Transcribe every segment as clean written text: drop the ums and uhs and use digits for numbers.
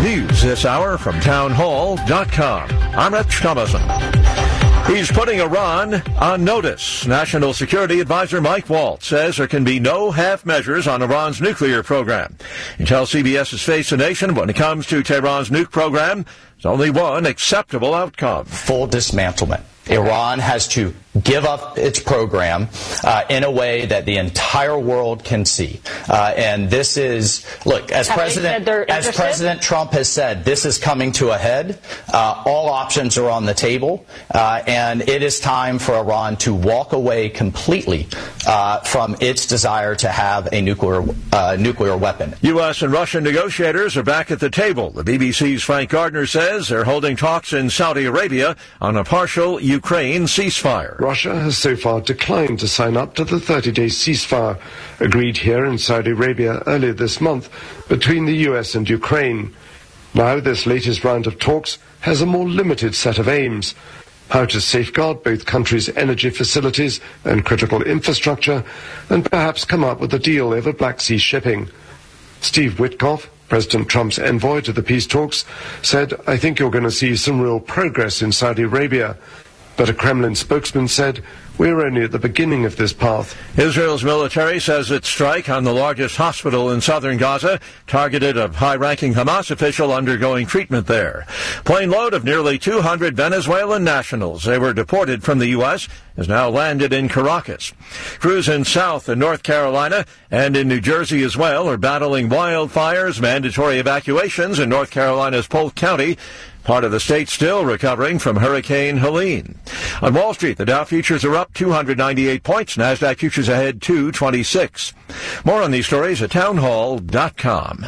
News this hour from townhall.com. I'm Rich Thomason. He's putting Iran on notice. National Security Advisor Mike Waltz says there can be no half measures on Iran's nuclear program. He tells CBS's Face the Nation when it comes to Tehran's nuke program, there's only one acceptable outcome. Full dismantlement. Iran has to give up its program in a way that the entire world can see. And this is, look, as President Trump has said, this is coming to a head. All options are on the table. And it is time for Iran to walk away completely from its desire to have a nuclear weapon. U.S. and Russian negotiators are back at the table. The BBC's Frank Gardner says they're holding talks in Saudi Arabia on a partial Ukraine ceasefire. Russia has so far declined to sign up to the 30-day ceasefire agreed here in Saudi Arabia earlier this month between the U.S. and Ukraine. Now, this latest round of talks has a more limited set of aims: how to safeguard both countries' energy facilities and critical infrastructure, and perhaps come up with a deal over Black Sea shipping. Steve Witkoff, President Trump's envoy to the peace talks, said, "I think you're going to see some real progress in Saudi Arabia." But a Kremlin spokesman said, "We're only at the beginning of this path." Israel's military says its strike on the largest hospital in southern Gaza targeted a high-ranking Hamas official undergoing treatment there. Plane load of nearly 200 Venezuelan nationals, they were deported from the U.S., has now landed in Caracas. Crews in South and North Carolina and in New Jersey as well are battling wildfires, mandatory evacuations in North Carolina's Polk County. Part of the state still recovering from Hurricane Helene. On Wall Street, the Dow futures are up 298 points. NASDAQ futures ahead 226. More on these stories at townhall.com.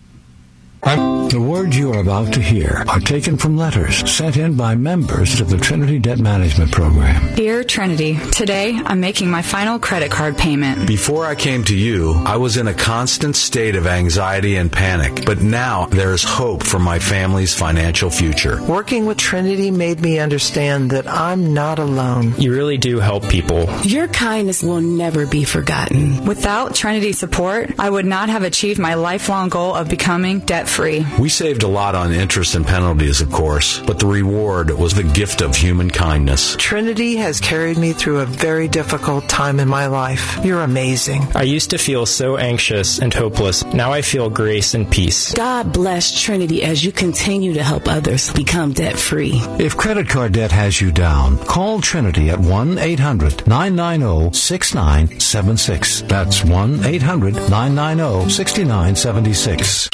The words you are about to hear are taken from letters sent in by members of the Trinity Debt Management Program. Dear Trinity, today I'm making my final credit card payment. Before I came to you, I was in a constant state of anxiety and panic, but now there is hope for my family's financial future. Working with Trinity made me understand that I'm not alone. You really do help people. Your kindness will never be forgotten. Without Trinity support, I would not have achieved my lifelong goal of becoming debt-free. We saved a lot on interest and penalties, of course, but the reward was the gift of human kindness. Trinity has carried me through a very difficult time in my life. You're amazing. I used to feel so anxious and hopeless. Now I feel grace and peace. God bless Trinity as you continue to help others become debt-free. If credit card debt has you down, call Trinity at 1-800-990-6976. That's 1-800-990-6976.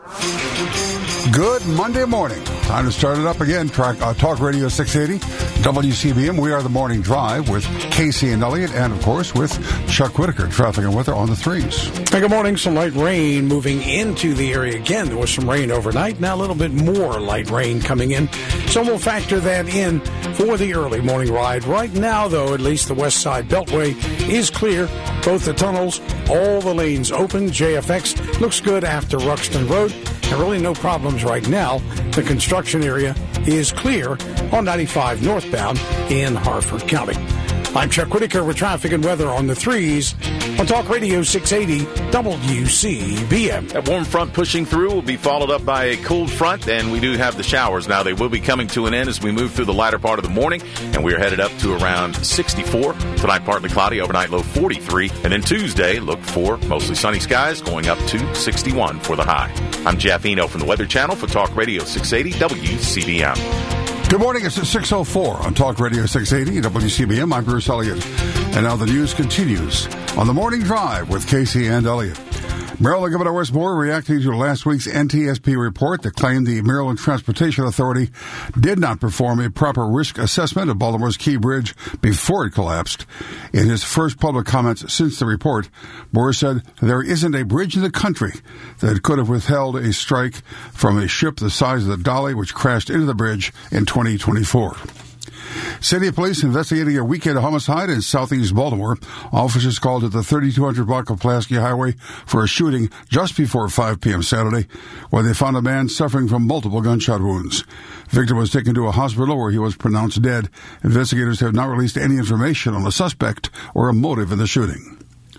Good Monday morning. Time to start it up again. Talk Radio 680, WCBM. We are the Morning Drive with Casey and Elliott, and, of course, with Chuck Whitaker. Traffic and weather on the threes. Hey, good morning. Some light rain moving into the area again. There was some rain overnight. Now a little bit more light rain coming in. So we'll factor that in for the early morning ride. Right now, though, at least the West Side Beltway is clear. Both the tunnels, all the lanes open. JFX looks good after Ruxton Road. And really no problems right now. The construction area is clear on 95 northbound in Harford County. I'm Chuck Whitaker with traffic and weather on the threes on Talk Radio 680 WCBM. That warm front pushing through will be followed up by a cold front, and we do have the showers. Now, they will be coming to an end as we move through the latter part of the morning, and we are headed up to around 64. Tonight, partly cloudy, overnight low 43. And then Tuesday, look for mostly sunny skies, going up to 61 for the high. I'm Jeff Eno from the Weather Channel for Talk Radio 680 WCBM. Good morning. It's 6:04 on Talk Radio 680 WCBM. I'm Bruce Elliott. And now the news continues on the Morning Drive with Casey and Elliott. Maryland Governor Wes Moore reacting to last week's NTSB report that claimed the Maryland Transportation Authority did not perform a proper risk assessment of Baltimore's Key Bridge before it collapsed. In his first public comments since the report, Moore said there isn't a bridge in the country that could have withheld a strike from a ship the size of the Dolly, which crashed into the bridge in 2024. City police investigating a weekend homicide in southeast Baltimore. Officers called at the 3200 block of Pulaski Highway for a shooting just before 5 p.m. Saturday, where they found a man suffering from multiple gunshot wounds. Victim was taken to a hospital where he was pronounced dead. Investigators have not released any information on the suspect or a motive in the shooting.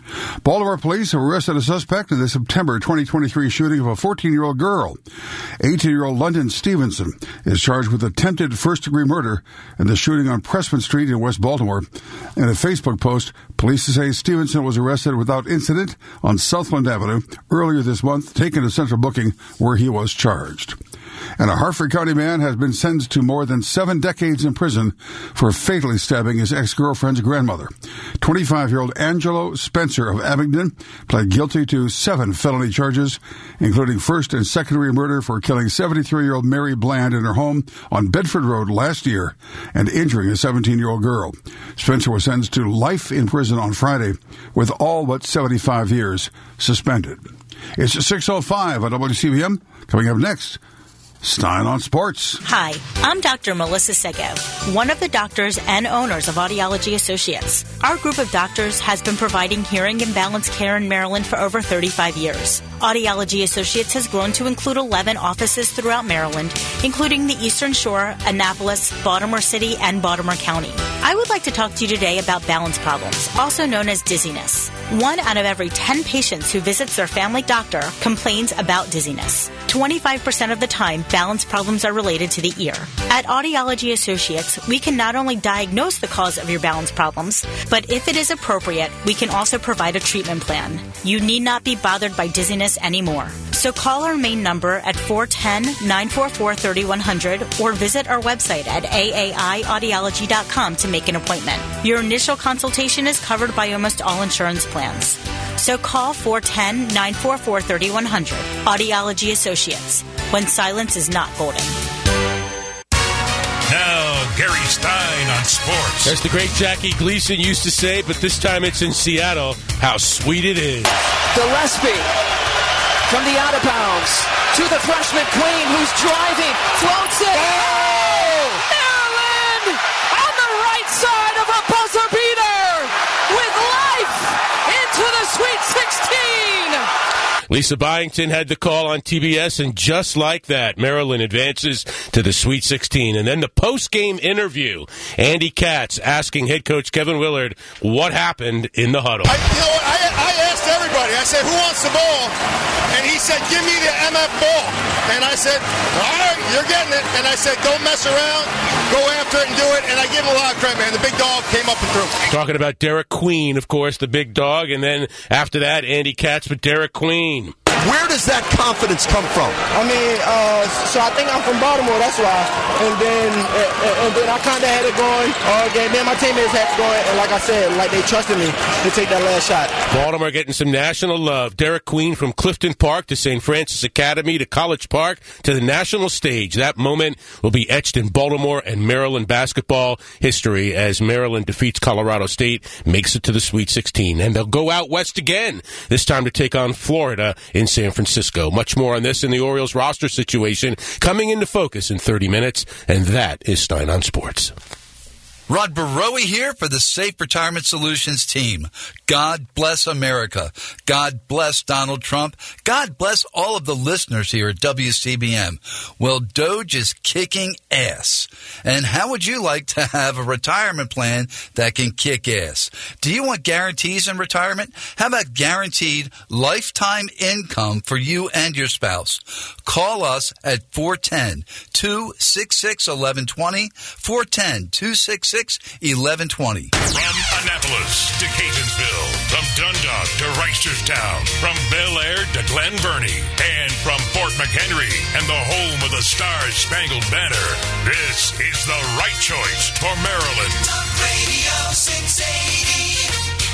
Baltimore police have arrested a suspect in the September 2023 shooting of a 14-year-old girl. 18-year-old London Stevenson is charged with attempted first-degree murder in the shooting on Pressman Street in West Baltimore. In a Facebook post, police say Stevenson was arrested without incident on Southland Avenue earlier this month, taken to central booking where he was charged. And a Harford County man has been sentenced to more than 7 decades in prison for fatally stabbing his ex-girlfriend's grandmother. 25-year-old Angelo Spencer of Abingdon pled guilty to 7 felony charges, including first and second-degree murder for killing 73-year-old Mary Bland in her home on Bedford Road last year and injuring a 17-year-old girl. Spencer was sentenced to life in prison on Friday, with all but 75 years suspended. It's 6:05 on WCBM. Coming up next, Stein on Sports. Hi, I'm Dr. Melissa Sego, one of the doctors and owners of Audiology Associates. Our group of doctors has been providing hearing and balance care in Maryland for over 35 years. Audiology Associates has grown to include 11 offices throughout Maryland, including the Eastern Shore, Annapolis, Baltimore City, and Baltimore County. I would like to talk to you today about balance problems, also known as dizziness. 1 out of every 10 patients who visits their family doctor complains about dizziness. 25% of the time, balance problems are related to the ear. At Audiology Associates, we can not only diagnose the cause of your balance problems, but if it is appropriate, we can also provide a treatment plan. You need not be bothered by dizziness anymore. So call our main number at 410-944-3100 or visit our website at aaiaudiology.com to make an appointment. Your initial consultation is covered by almost all insurance plans. So call 410-944-3100. Audiology Associates. When silence is not golden. Now, Gary Stein on sports. As the great Jackie Gleason used to say, but this time it's in Seattle, how sweet it is. Gillespie from the out of bounds to the freshman Queen, who's driving, floats it. Oh! Maryland on the right side of a buzzer beater with life into the Sweet 16. Lisa Byington had the call on TBS, and just like that, Maryland advances to the Sweet 16. And then the post-game interview, Andy Katz asking head coach Kevin Willard what happened in the huddle. I asked everybody, I said, who wants the ball? And he said, give me the MF ball. And I said, all right, you're getting it. And I said, don't mess around, go after it and do it. And I give him a lot of credit, man. The big dog came up and threw. Talking about Derek Queen, of course, the big dog. And then after that, Andy Katz, but Derek Queen. Where does that confidence come from? I mean, so I think I'm from Baltimore, that's why. And then I kind of had it going all game. Then my teammates had it going, and like I said, like they trusted me to take that last shot. Baltimore getting some national love. Derek Queen from Clifton Park to St. Francis Academy to College Park to the national stage. That moment will be etched in Baltimore and Maryland basketball history as Maryland defeats Colorado State, makes it to the Sweet 16. And they'll go out west again, this time to take on Florida in San Francisco. Much more on this in the Orioles roster situation coming into focus in 30 minutes, and that is Stein on Sports. Rod Barowie here for the Safe Retirement Solutions team. God bless America. God bless Donald Trump. God bless all of the listeners here at WCBM. Well, Doge is kicking ass. And how would you like to have a retirement plan that can kick ass? Do you want guarantees in retirement? How about guaranteed lifetime income for you and your spouse? Call us at 410-266-1120, 410-266-1120. From Annapolis to Catonsville, from Dundalk to Reisterstown, from Bel Air to Glen Burnie, and from Fort McHenry and the home of the Star-Spangled Banner, this is the right choice for Maryland. Talk Radio 680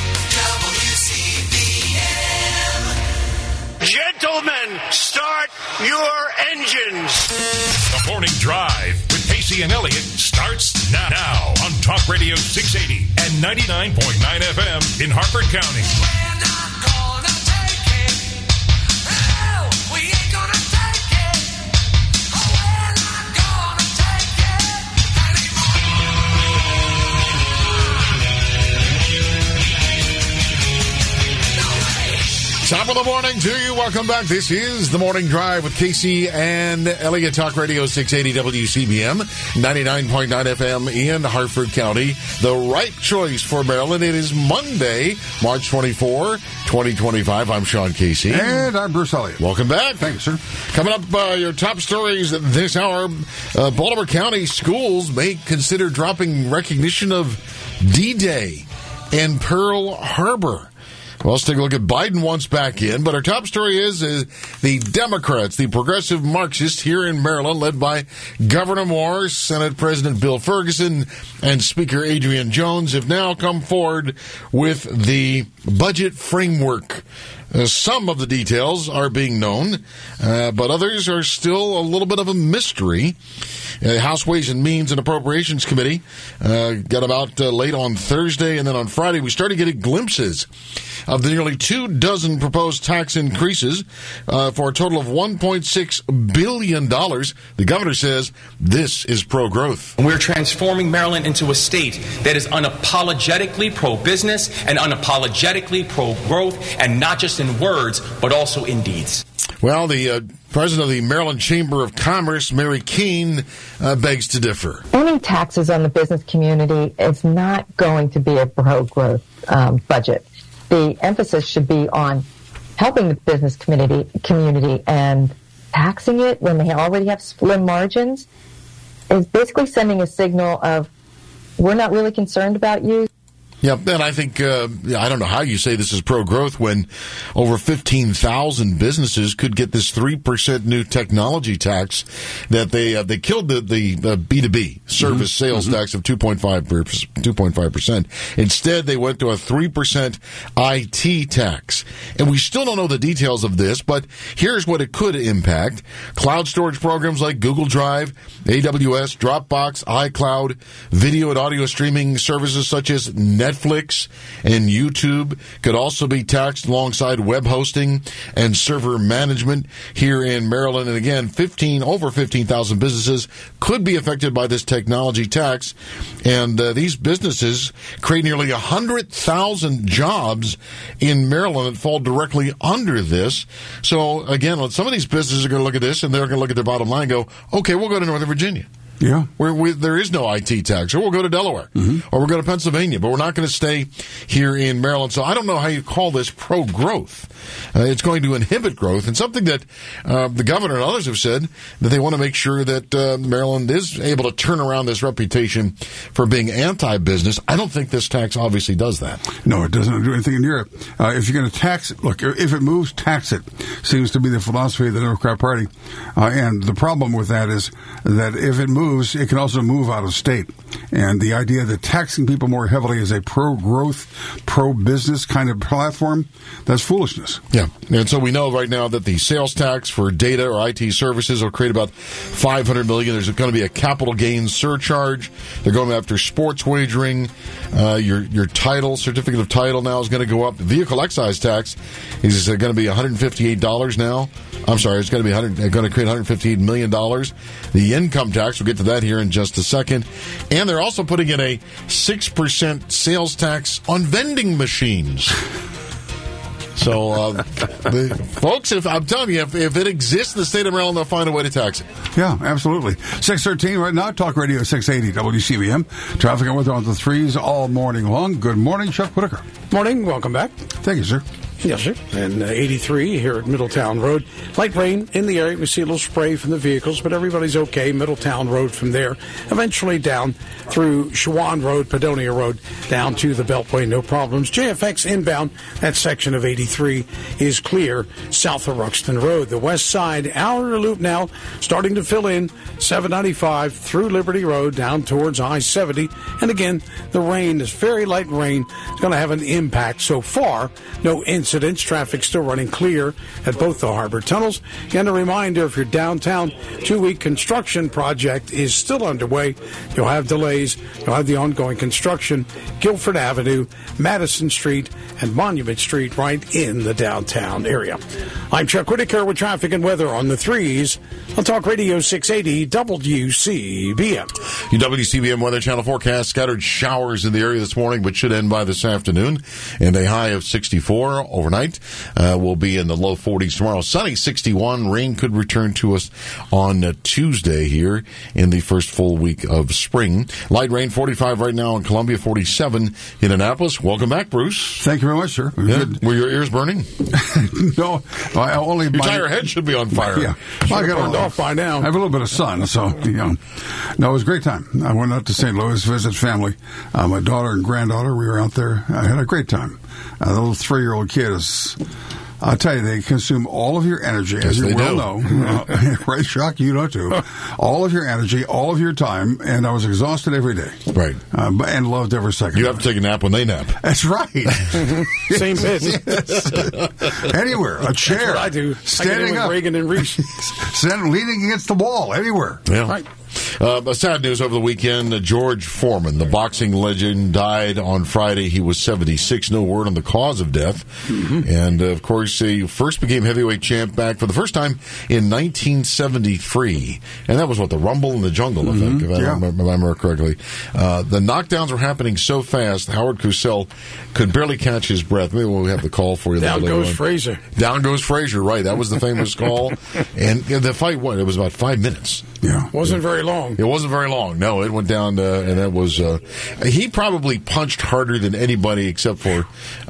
WCBM. Gentlemen, start your engines. The Morning Drive with Casey and Elliott starts now on Talk Radio 680 and 99.9 FM in Harford County. We're not gonna take it. Oh, we ain't gonna take it. Oh, we're not gonna take it anymore. Top of Top of the morning to you. Welcome back. This is the Morning Drive with Casey and Elliott. Talk Radio 680 WCBM, 99.9 FM in Hartford County. The right choice for Maryland. It is Monday, March 24, 2025. I'm Sean Casey. And I'm Bruce Elliott. Welcome back. Thanks, sir. Coming up, your top stories this hour. Baltimore County schools may consider dropping recognition of D-Day and Pearl Harbor. Well, let's take a look at Biden wants back in, but our top story is the Democrats, the progressive Marxists here in Maryland, led by Governor Moore, Senate President Bill Ferguson, and Speaker Adrian Jones, have now come forward with the budget framework. Some of the details are being known, but others are still a little bit of a mystery. House Ways and Means and Appropriations Committee got about late on Thursday, and then on Friday we started getting glimpses of the nearly 24 proposed tax increases for a total of $1.6 billion. The governor says this is pro-growth. We're transforming Maryland into a state that is unapologetically pro-business and unapologetically pro-growth, and not just in words, but also in deeds. Well, the president of the Maryland Chamber of Commerce, Mary Keene, begs to differ. Any taxes on the business community is not going to be a pro-growth budget. The emphasis should be on helping the business community, and taxing it when they already have slim margins is basically sending a signal of, we're not really concerned about you. Yeah, and I think, I don't know how you say this is pro-growth when over 15,000 businesses could get this 3% new technology tax that they killed the B2B service sales tax of 2.5%. Instead, they went to a 3% IT tax. And we still don't know the details of this, but here's what it could impact. Cloud storage programs like Google Drive, AWS, Dropbox, iCloud, video and audio streaming services such as Netflix and YouTube could also be taxed alongside web hosting and server management here in Maryland. And again, over 15,000 businesses could be affected by this technology tax. And these businesses create nearly 100,000 jobs in Maryland that fall directly under this. So again, some of these businesses are going to look at this and they're going to look at their bottom line and go, okay, we'll go to Northern Virginia. Yeah, where there is no IT tax, or we'll go to Delaware, or we'll go to Pennsylvania, but we're not going to stay here in Maryland. So I don't know how you call this pro-growth. It's going to inhibit growth, and something that the governor and others have said that they want to make sure that Maryland is able to turn around this reputation for being anti-business. I don't think this tax obviously does that. No, it doesn't do anything in Europe. If you're going to tax it, look, if it moves, tax it. Seems to be the philosophy of the Democrat Party. And the problem with that is that if it moves, it can also move out of state. And the idea that taxing people more heavily is a pro-growth, pro-business kind of platform, that's foolishness. Yeah. And so we know right now that the sales tax for data or IT services will create about $500 million. There's going to be a capital gains surcharge. They're going after sports wagering. Your title, certificate of title now is going to go up. The vehicle excise tax is going to be $158 now. I'm sorry, it's going to create $158 million. The income tax, we'll get to that here in just a second. And they're also putting in a 6% sales tax on vending machines. So, folks, if I'm telling you, if it exists in the state of Maryland, they'll find a way to tax it. Yeah, absolutely. 6:13 right now, Talk Radio 680 WCBM. Traffic and weather on the threes all morning long. Good morning, Chuck Whitaker. Morning, welcome back. Thank you, sir. Yes, sir. And 83 here at Middletown Road. Light rain in the area. We see a little spray from the vehicles, but everybody's okay. Middletown Road from there. Eventually down through Shawan Road, Padonia Road, down to the Beltway. No problems. JFX inbound, that section of 83 is clear south of Ruxton Road. The west side outer loop now starting to fill in 795 through Liberty Road down towards I-70. And again, the rain, this very light rain, is going to have an impact. So far, no incidents. Traffic still running clear at both the harbor tunnels. And a reminder, if you're downtown, 2-week construction project is still underway. You'll have delays. You'll have the ongoing construction. Guilford Avenue, Madison Street, and Monument Street right in the downtown area. I'm Chuck Whitaker with traffic and weather on the threes on Talk Radio 680 WCBM. Your WCBM Weather Channel forecast, scattered showers in the area this morning, but should end by this afternoon. And a high of 64 overnight. We'll be in the low 40s tomorrow. Sunny 61. Rain could return to us on Tuesday here in the first full week of spring. Light rain 45 right now in Columbia, 47 in Annapolis. Welcome back, Bruce. Thank you very much, sir. Yeah. Were your ears burning? No, I only. Your entire head should be on fire. Yeah, I got burned off by now. I have a little bit of sun, so no, it was a great time. I went out to St. Louis, visit family. My daughter and granddaughter, we were out there. I had a great time. The little 3-year-old kid is. I'll tell you, they consume all of your energy, as you well know. Right, Chuck? You know, too. All of your energy, all of your time, and I was exhausted every day. Right. And loved every second. You have to take a nap when they nap. That's right. Same bit. Yes. Anywhere. A chair. That's what I do. Standing up. Reagan and Reese. Leaning against the wall. Anywhere. Yeah. Right. Sad news over the weekend. George Foreman, the boxing legend, died on Friday. He was 76. No word on the cause of death. Mm-hmm. And, of course, he first became heavyweight champ back for the first time in 1973. And that was, the Rumble in the Jungle, I think, if I remember correctly. The knockdowns were happening so fast, Howard Cosell could barely catch his breath. Maybe we'll have the call for you. Down goes Frazier. Down goes Frazier, right. That was the famous call. And the fight, it was about 5 minutes. Yeah. Wasn't very long. It wasn't very long. No, it went down, and that was. He probably punched harder than anybody except for,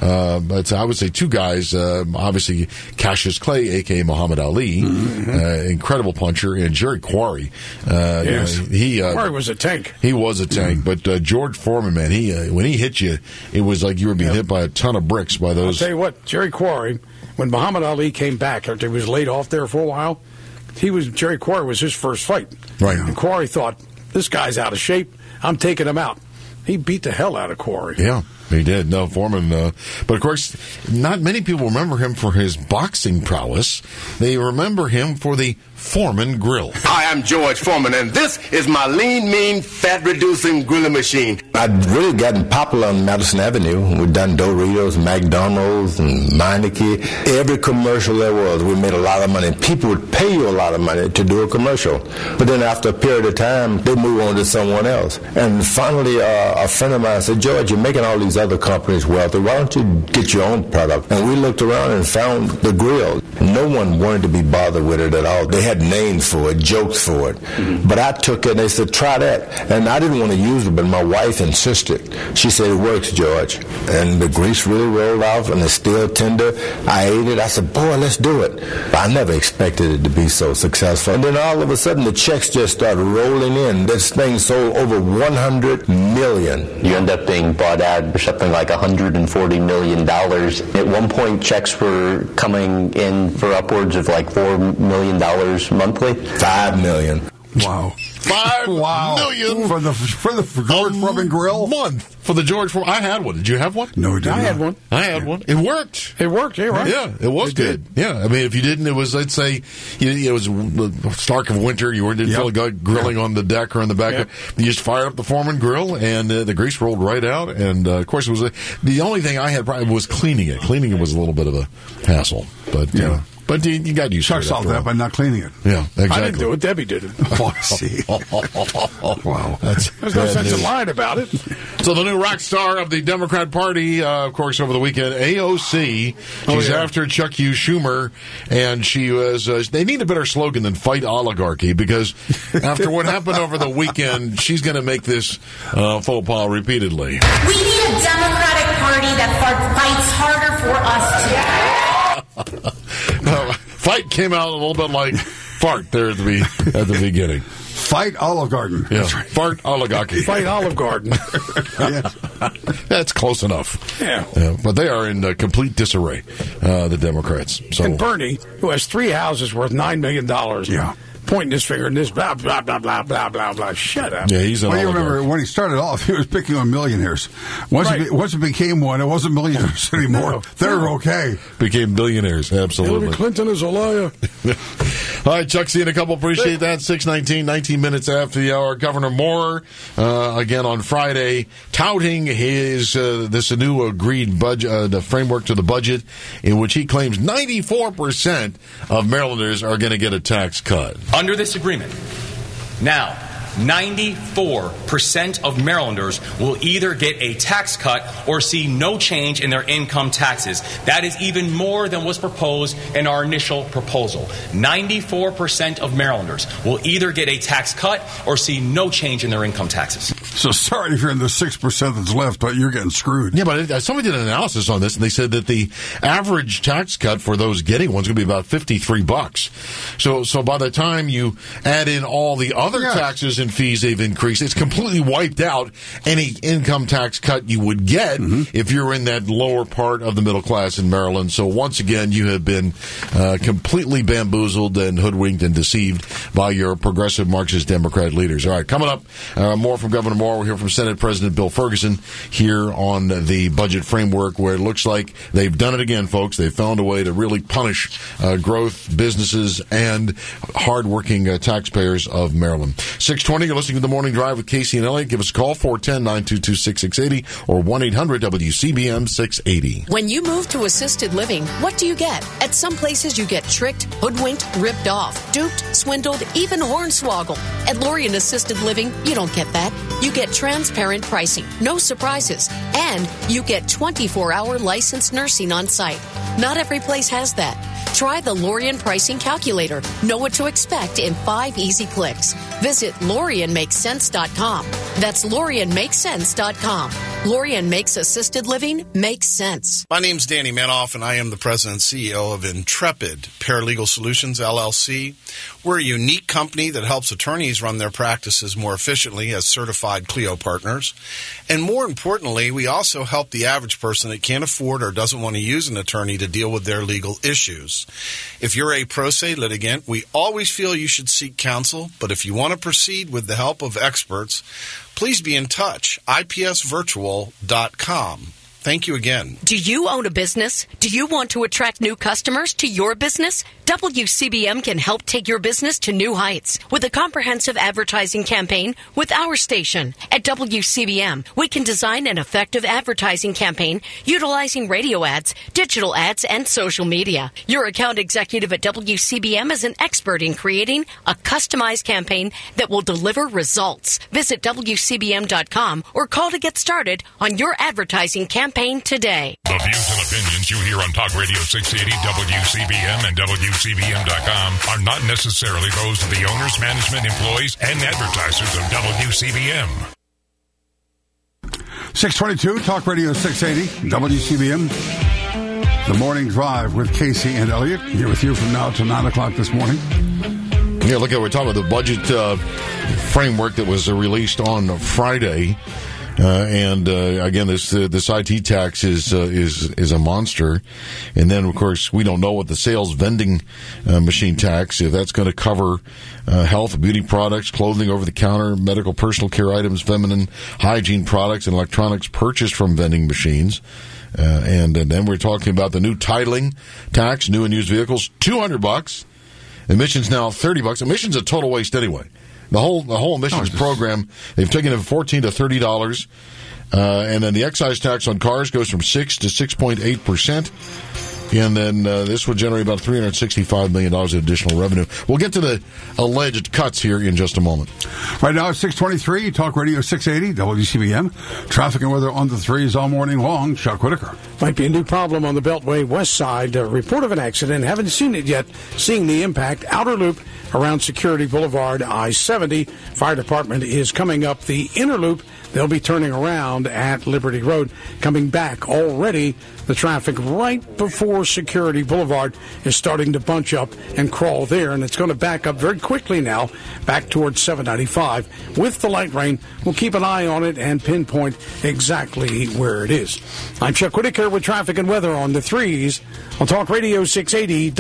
but I would say two guys. Obviously, Cassius Clay, a.k.a. Muhammad Ali, incredible puncher, and Jerry Quarry. Yes. Quarry was a tank. He was a tank, but George Foreman, man, when he hit you, it was like you were being hit by a ton of bricks by those. I'll tell you what, Jerry Quarry, when Muhammad Ali came back after he was laid off there for a while, Jerry Quarry was his first fight. Right. And Quarry thought, this guy's out of shape. I'm taking him out. He beat the hell out of Quarry. Yeah, he did. No, Foreman. But, of course, not many people remember him for his boxing prowess. They remember him for the Foreman Grill. Hi, I'm George Foreman, and this is my lean, mean, fat-reducing grilling machine. I've really gotten popular on Madison Avenue. We've done Doritos, McDonald's, and Meineke. Every commercial there was, we made a lot of money. People would pay you a lot of money to do a commercial. But then after a period of time, they move on to someone else. And finally, a friend of mine said, George, you're making all these other companies wealthy. Why don't you get your own product? And we looked around and found the grill. No one wanted to be bothered with it at all. They had names for it, jokes for it. Mm-hmm. But I took it and they said, try that. And I didn't want to use it, but my wife insisted. She said, it works, George. And the grease really rolled off and it's still tender. I ate it. I said, boy, let's do it. I never expected it to be so successful. And then all of a sudden, the checks just started rolling in. This thing sold over 100 million. You end up being bought out for something like $140 million. At one point, checks were coming in for upwards of like $4 million monthly. $5 million. Wow. $5 million for the George Foreman Grill month for the George Foreman. I had one. Did you have one? No, we didn't. I had one. I had one. It worked. It worked. Yeah, right. Yeah, it was good. Yeah, I mean, if you didn't, it was, let's say, it was the start of winter. You didn't feel like grilling on the deck or in the back. Yep. You just fired up the Foreman Grill, and the grease rolled right out. And of course, it was the only thing I had was cleaning it. Cleaning it was a little bit of a hassle, but yeah. But you got used to it. Chuck solved that by not cleaning it. Yeah, exactly. I didn't do it. Debbie did it. Oh, I see. Wow. There's no sense in lying about it. So the new rock star of the Democrat Party, of course, over the weekend, AOC. She's after Chuck U. Schumer, and she was. They need a better slogan than "Fight Oligarchy," because after what happened over the weekend, she's going to make this faux pas repeatedly. We need a Democratic Party that fights harder for us to. Fight came out a little bit like fart there at the beginning. Fight Olive Garden. Yeah, fart oligarchy. Fight Olive Garden. That's close enough. Yeah. But they are in complete disarray, the Democrats. So. And Bernie, who has 3 houses worth $9 million, pointing his finger in this, blah, blah, blah, blah, blah, blah, blah. Shut up. Yeah, he's an Well, you remember when he started off, he was picking on millionaires. Once it became one, it wasn't millionaires anymore. No. They're okay. Became billionaires, absolutely. Hillary Clinton is a liar. All right, Chuck, see you in a couple. Appreciate that. 6:19, 19 minutes after the hour. Governor Moore, again on Friday, touting his this new agreed budget, the framework to the budget, in which he claims 94% of Marylanders are going to get a tax cut. Under this agreement, now 94% of Marylanders will either get a tax cut or see no change in their income taxes. That is even more than was proposed in our initial proposal. 94% of Marylanders will either get a tax cut or see no change in their income taxes. So sorry if you're in the 6% that's left, but you're getting screwed. Yeah, but somebody did an analysis on this, and they said that the average tax cut for those getting one's going to be about $53. So by the time you add in all the other taxes and fees they've increased, it's completely wiped out any income tax cut you would get if you're in that lower part of the middle class in Maryland. So once again, you have been completely bamboozled and hoodwinked and deceived by your progressive Marxist Democrat leaders. All right, coming up, more from Governor Moore. We'll hear from Senate President Bill Ferguson here on the budget framework, where it looks like they've done it again, folks. They've found a way to really punish growth, businesses, and hardworking taxpayers of Maryland. 6:20, you're listening to The Morning Drive with Casey and Elliott. Give us a call, 410-922-6680 or 1-800-WCBM-680. When you move to assisted living, what do you get? At some places, you get tricked, hoodwinked, ripped off, duped, swindled, even hornswoggled. At Lorien Assisted Living, you don't get that. You get transparent pricing, no surprises, and you get 24-hour licensed nursing on site. Not every place has that. Try the Lorien Pricing Calculator. Know what to expect in 5 easy clicks. Visit LorienMakesSense.com. That's LorienMakesSense.com. Lorien makes assisted living make sense. My name's Danny Manoff, and I am the president and CEO of Intrepid Paralegal Solutions, LLC. We're a unique company that helps attorneys run their practices more efficiently as certified Clio partners. And more importantly, we also help the average person that can't afford or doesn't want to use an attorney to deal with their legal issues. If you're a pro se litigant, we always feel you should seek counsel, but if you want to proceed with the help of experts, please be in touch. IPSvirtual.com. Thank you again. Do you own a business? Do you want to attract new customers to your business? WCBM can help take your business to new heights with a comprehensive advertising campaign with our station. At WCBM, we can design an effective advertising campaign utilizing radio ads, digital ads, and social media. Your account executive at WCBM is an expert in creating a customized campaign that will deliver results. Visit WCBM.com or call to get started on your advertising campaign today. The views and opinions you hear on Talk Radio 680, WCBM, and WCBM.com are not necessarily those of the owners, management, employees, and advertisers of WCBM. 622, Talk Radio 680, WCBM. The Morning Drive with Casey and Elliott. Here with you from now till 9 o'clock this morning. Yeah, look, we're talking about the budget framework that was released on Friday. Again, this IT tax is a monster, and then of course we don't know what the sales vending machine tax, if that's going to cover health, beauty products, clothing over the counter, medical personal care items, feminine hygiene products, and electronics purchased from vending machines. And then we're talking about the new titling tax, new and used vehicles, $200. Emissions now $30. Emissions a total waste anyway. The whole emissions program, they've taken it from $14 to $30, and then the excise tax on cars goes from 6 to 6.8%, and then this would generate about $365 million in additional revenue. We'll get to the alleged cuts here in just a moment. Right now it's 623, Talk Radio 680, WCBM. Traffic and weather on the threes all morning long. Chuck Whitaker. Might be a new problem on the Beltway West Side. A report of an accident. Haven't seen it yet. Seeing the impact. Outer loop around Security Boulevard, I-70. Fire department is coming up the inner loop. They'll be turning around at Liberty Road. Coming back already, the traffic right before Security Boulevard is starting to bunch up and crawl there, and it's going to back up very quickly now back towards 795. With the light rain, we'll keep an eye on it and pinpoint exactly where it is. I'm Chuck Whitaker with traffic and weather on the threes on Talk Radio 680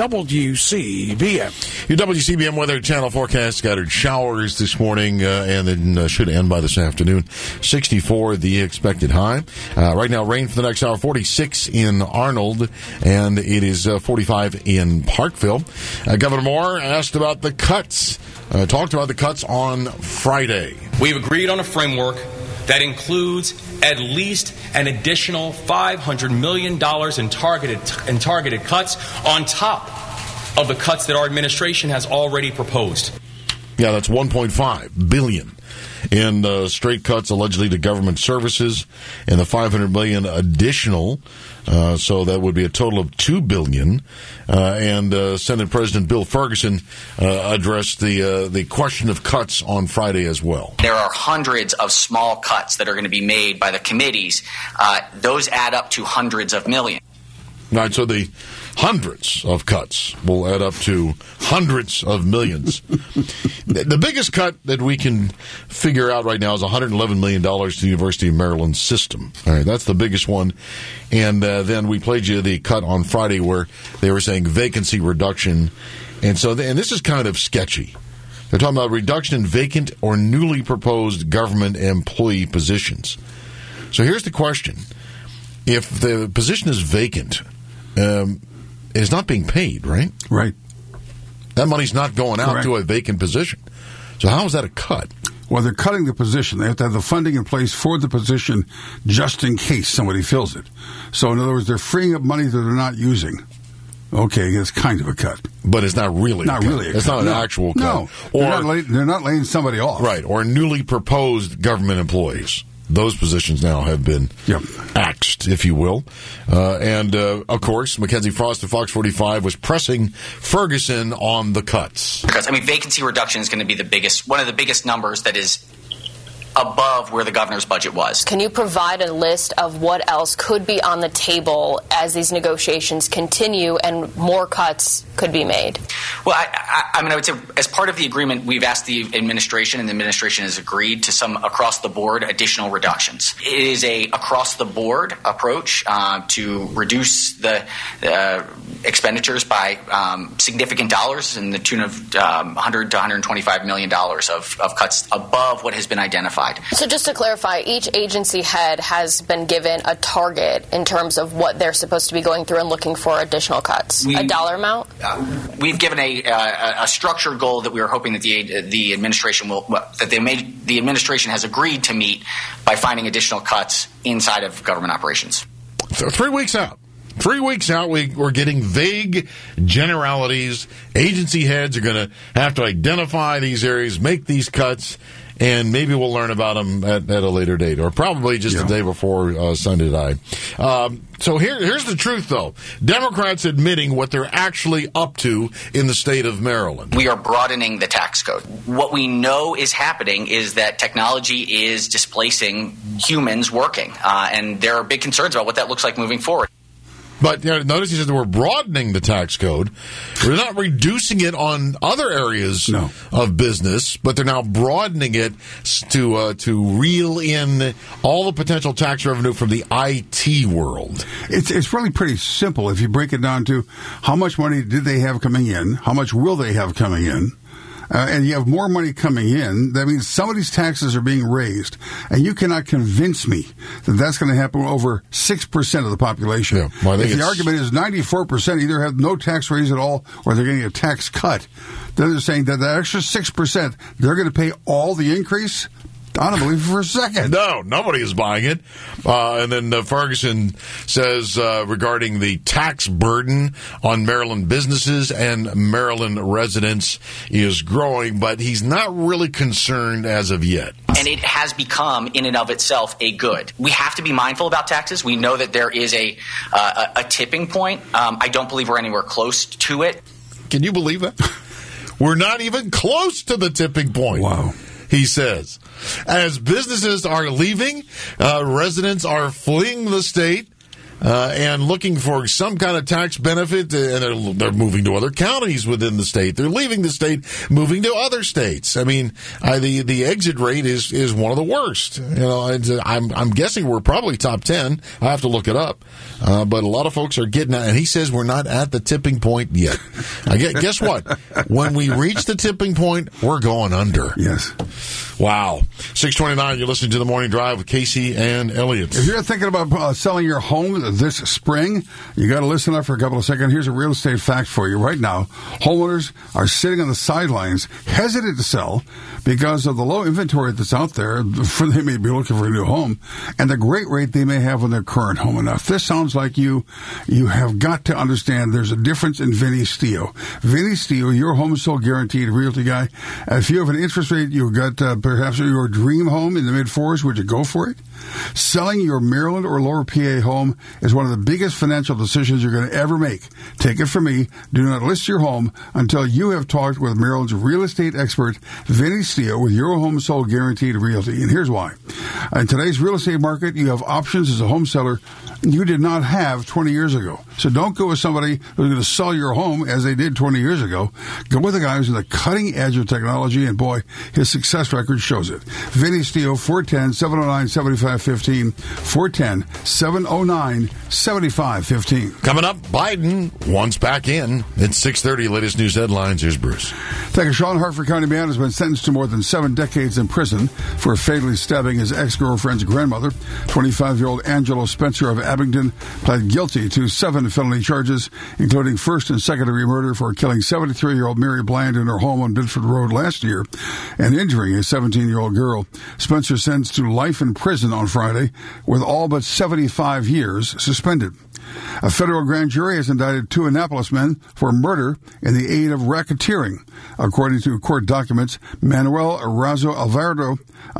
WCBM. Your WCBM Weather Channel forecast: scattered showers this morning and then should end by this afternoon. 64 the expected high. Right now, rain for the next hour, 46 in Arnold, and it is 45 in Parkville. Governor Moore asked about the cuts, talked about the cuts on Friday. We've agreed on a framework that includes at least an additional $500 million in targeted cuts on top of the cuts that our administration has already proposed. Yeah, that's $1.5 billion in straight cuts allegedly to government services, and the $500 million additional. So that would be a total of $2 billion. And Senate President Bill Ferguson addressed the question of cuts on Friday as well. There are hundreds of small cuts that are going to be made by the committees. Those add up to hundreds of millions. Right, so the hundreds of cuts will add up to hundreds of millions. The biggest cut that we can figure out right now is $111 million to the University of Maryland system. All right, that's the biggest one. And then we played you the cut on Friday where they were saying vacancy reduction. And so, and this is kind of sketchy. They're talking about reduction in vacant or newly proposed government employee positions. So here's the question. If the position is vacant, it's not being paid, right? Right. That money's not going out to a vacant position. So how is that a cut? Well, they're cutting the position. They have to have the funding in place for the position just in case somebody fills it. So, in other words, they're freeing up money that they're not using. Okay, it's kind of a cut. But it's not really not a cut. really a It's cut. not an actual cut. No. They're not laying somebody off. Right, or newly proposed government employees. Those positions now have been axed, if you will. And, of course, Mackenzie Frost at Fox 45 was pressing Ferguson on the cuts. Because, I mean, vacancy reduction is going to be one of the biggest numbers that is above where the governor's budget was. Can you provide a list of what else could be on the table as these negotiations continue and more cuts could be made? Well, I mean, I would say as part of the agreement, we've asked the administration, and the administration has agreed to some across-the-board additional reductions. It is a across-the-board approach to reduce the expenditures by significant dollars in the tune of $100 to $125 million of cuts above what has been identified. So just to clarify, each agency head has been given a target in terms of what they're supposed to be going through and looking for additional cuts. A dollar amount? We've given a structured goal that we are hoping that the administration the administration has agreed to meet by finding additional cuts inside of government operations. 3 weeks out. 3 weeks out, we're getting vague generalities. Agency heads are going to have to identify these areas, make these cuts, and maybe we'll learn about them at a later date, or probably just the day before Sunday night. So here's the truth, though. Democrats admitting what they're actually up to in the state of Maryland. We are broadening the tax code. What we know is happening is that technology is displacing humans working, and there are big concerns about what that looks like moving forward. But notice he said that we're broadening the tax code. We're not reducing it on other areas of business, but they're now broadening it to reel in all the potential tax revenue from the IT world. It's really pretty simple if you break it down to how much money did they have coming in, how much will they have coming in. And you have more money coming in, that means some of these taxes are being raised. And you cannot convince me that that's going to happen over 6% of the population. Yeah, well, if the argument is 94% either have no tax raise at all or they're getting a tax cut, then they're saying that the extra 6%, they're going to pay all the increase? I don't believe it for a second. No, nobody is buying it. And then Ferguson says regarding the tax burden on Maryland businesses and Maryland residents is growing, but he's not really concerned as of yet. And it has become, in and of itself, a good. We have to be mindful about taxes. We know that there is a tipping point. I don't believe we're anywhere close to it. Can you believe that? We're not even close to the tipping point. Wow. He says, as businesses are leaving, residents are fleeing the state and looking for some kind of tax benefit, and they're moving to other counties within the state. They're leaving the state, moving to other states. I mean, the exit rate is one of the worst. I'm guessing we're probably top 10. I have to look it up, but a lot of folks are getting out. And he says we're not at the tipping point yet. Guess what? When we reach the tipping point, we're going under. Yes. Wow. 629, you're listening to The Morning Drive with Casey and Elliott. If you're thinking about selling your home this spring, you got to listen up for a couple of seconds. Here's a real estate fact for you. Right now, homeowners are sitting on the sidelines, hesitant to sell because of the low inventory that's out there. They may be looking for a new home, and the great rate they may have on their current home. And if this sounds like you have got to understand there's a difference in Vinny Steele. Vinny Steele, your home is sold guaranteed realty guy. If you have an interest rate, you've got perhaps your dream home in the mid-4s, would you go for it? Selling your Maryland or Lower PA home is one of the biggest financial decisions you're going to ever make. Take it from me. Do not list your home until you have talked with Maryland's real estate expert, Vinny Steele, with your home sold guaranteed realty. And here's why. In today's real estate market, you have options as a home seller you did not have 20 years ago. So don't go with somebody who's going to sell your home as they did 20 years ago. Go with a guy who's on the cutting edge of technology, and boy, his success record shows it. Vinny Steele, 410-709-7515, 410-709-7515. Coming up, Biden wants back in. It's 6:30, latest news headlines. Here's Bruce. Thank you, Sean. Hartford County man has been sentenced to more than 7 decades in prison for fatally stabbing his ex-girlfriend's grandmother. 25-year-old Angelo Spencer of Abingdon pled guilty to 7 felony charges, including first and second-degree murder for killing 73-year-old Mary Bland in her home on Bedford Road last year and injuring a 17-year-old girl. Spencer sentenced to life in prison on Friday, with all but 75 years suspended. A federal grand jury has indicted 2 Annapolis men for murder in the aid of racketeering. According to court documents, Manuel Razo Alvarado,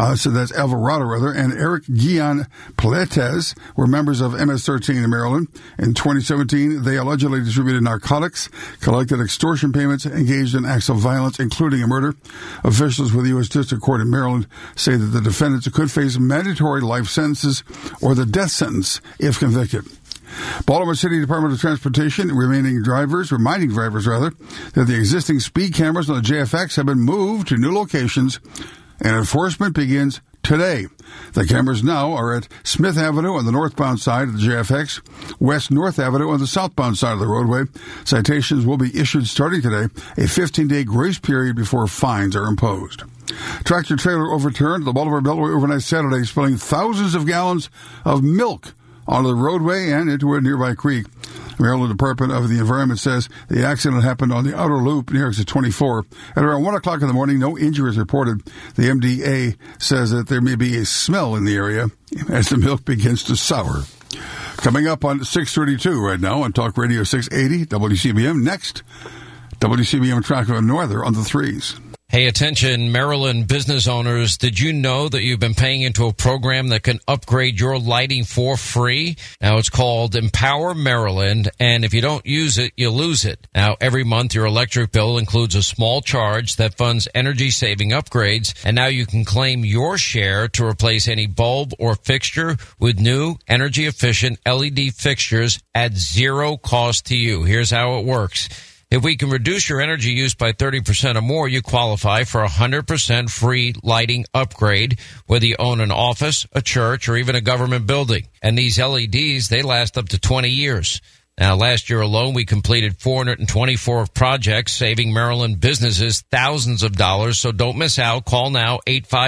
and Eric Guillen Peletes were members of MS-13 in Maryland. In 2017, they allegedly distributed narcotics, collected extortion payments, engaged in acts of violence, including a murder. Officials with the U.S. District Court in Maryland say that the defendants could face mandatory life sentences or the death sentence if convicted. Baltimore City Department of Transportation reminding drivers that the existing speed cameras on the JFX have been moved to new locations, and enforcement begins today. The cameras now are at Smith Avenue on the northbound side of the JFX, West North Avenue on the southbound side of the roadway. Citations will be issued starting today, a 15-day grace period before fines are imposed. Tractor trailer overturned the Baltimore Beltway overnight Saturday, spilling thousands of gallons of milk onto the roadway and into a nearby creek. The Maryland Department of the Environment says the accident happened on the outer loop near exit 24. At around 1 o'clock in the morning, no injuries reported. The MDA says that there may be a smell in the area as the milk begins to sour. Coming up on 6:32 right now on Talk Radio 680 WCBM. Next, WCBM traffic and weather on the 3s. Hey, attention, Maryland business owners. Did you know that you've been paying into a program that can upgrade your lighting for free? Now, it's called Empower Maryland, and if you don't use it, you lose it. Now, every month, your electric bill includes a small charge that funds energy-saving upgrades, and now you can claim your share to replace any bulb or fixture with new energy-efficient LED fixtures at zero cost to you. Here's how it works. If we can reduce your energy use by 30% or more, you qualify for a 100% free lighting upgrade, whether you own an office, a church, or even a government building. And these LEDs, they last up to 20 years. Now, last year alone, we completed 424 projects, saving Maryland businesses thousands of dollars. So don't miss out. Call now,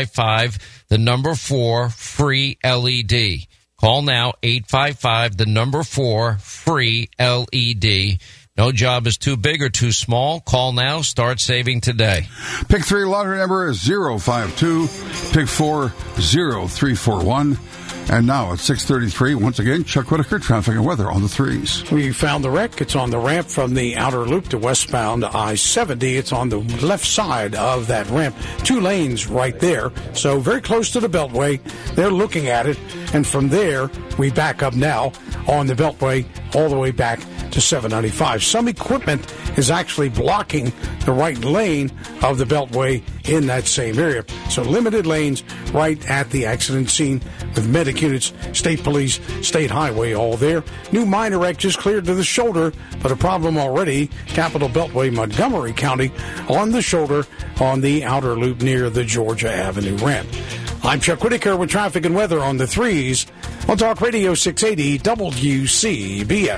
855-4 free LED. Call now, 855-4 free LED. No job is too big or too small. Call now. Start saving today. Pick 3 lottery number is 052. Pick 4, 0341. And now at 6:33, once again, Chuck Whitaker, traffic and weather on the 3s. We found the wreck. It's on the ramp from the outer loop to westbound I-70. It's on the left side of that ramp. 2 lanes right there. So very close to the Beltway. They're looking at it. And from there, we back up now on the Beltway all the way back to 795. Some equipment is actually blocking the right lane of the Beltway in that same area. So limited lanes right at the accident scene with medic units, state police, state highway all there. New minor wreck just cleared to the shoulder, but a problem already. Capital Beltway, Montgomery County on the shoulder on the outer loop near the Georgia Avenue ramp. I'm Chuck Whitaker with traffic and weather on the 3s on Talk Radio 680 WCBM.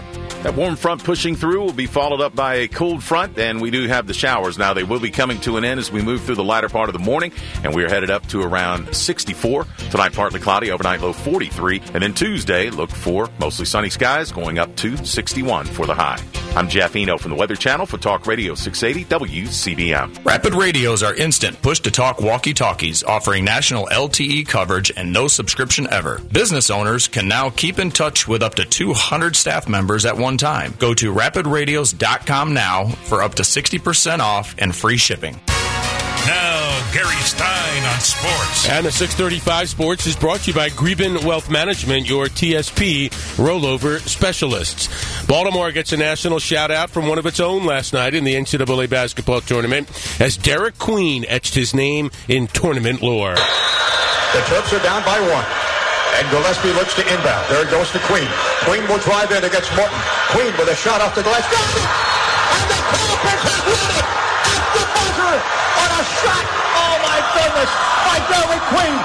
That warm front pushing through will be followed up by a cold front, and we do have the showers. Now, they will be coming to an end as we move through the latter part of the morning, and we are headed up to around 64. Tonight, partly cloudy, overnight low 43. And then Tuesday, look for mostly sunny skies, going up to 61 for the high. I'm Jeff Eno from the Weather Channel for Talk Radio 680 WCBM. Rapid Radios are instant push-to-talk walkie-talkies offering national LTE coverage and no subscription ever. Business owners can now keep in touch with up to 200 staff members at one time. Go to rapidradios.com now for up to 60% off and free shipping. Now, Gary Stein on sports. And the 635 Sports is brought to you by Greben Wealth Management, your TSP rollover specialists. Baltimore gets a national shout-out from one of its own last night in the NCAA basketball tournament as Derek Queen etched his name in tournament lore. The Terps are down by 1. And Gillespie looks to inbound. There it goes to Queen. Queen will drive in against Morton. Queen with a shot off the glass. Got it! And the Colts have won it! At the buzzer on a shot. Oh my goodness! By Derek Queen.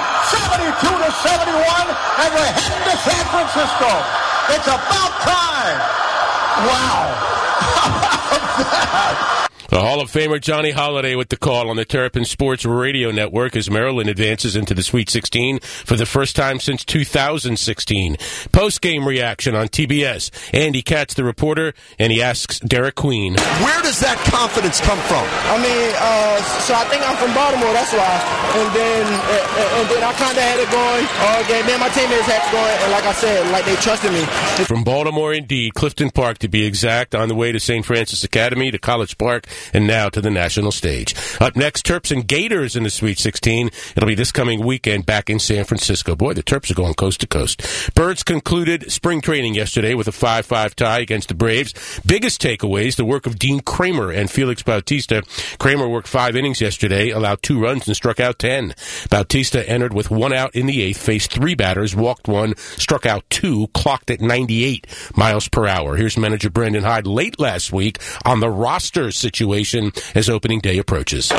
72-71. And we're heading to San Francisco. It's about time. Wow. How about that? The Hall of Famer Johnny Holiday with the call on the Terrapin Sports Radio Network as Maryland advances into the Sweet 16 for the first time since 2016. Post-game reaction on TBS. Andy Katz, the reporter, and he asks Derek Queen. Where does that confidence come from? I mean, so I think I'm from Baltimore, that's why. And then I kind of had it going all game. Man, my teammates had it going, and like I said, like they trusted me. From Baltimore, indeed, Clifton Park to be exact, on the way to St. Francis Academy, to College Park, and now to the national stage. Up next, Terps and Gators in the Sweet 16. It'll be this coming weekend back in San Francisco. Boy, the Terps are going coast to coast. Birds concluded spring training yesterday with a 5-5 tie against the Braves. Biggest takeaways, the work of Dean Kramer and Felix Bautista. Kramer worked 5 innings yesterday, allowed 2 runs, and struck out 10. Bautista entered with 1 out in the 8th, faced 3 batters, walked 1, struck out 2, clocked at 98 miles per hour. Here's manager Brendan Hyde late last week on the roster situation as opening day approaches.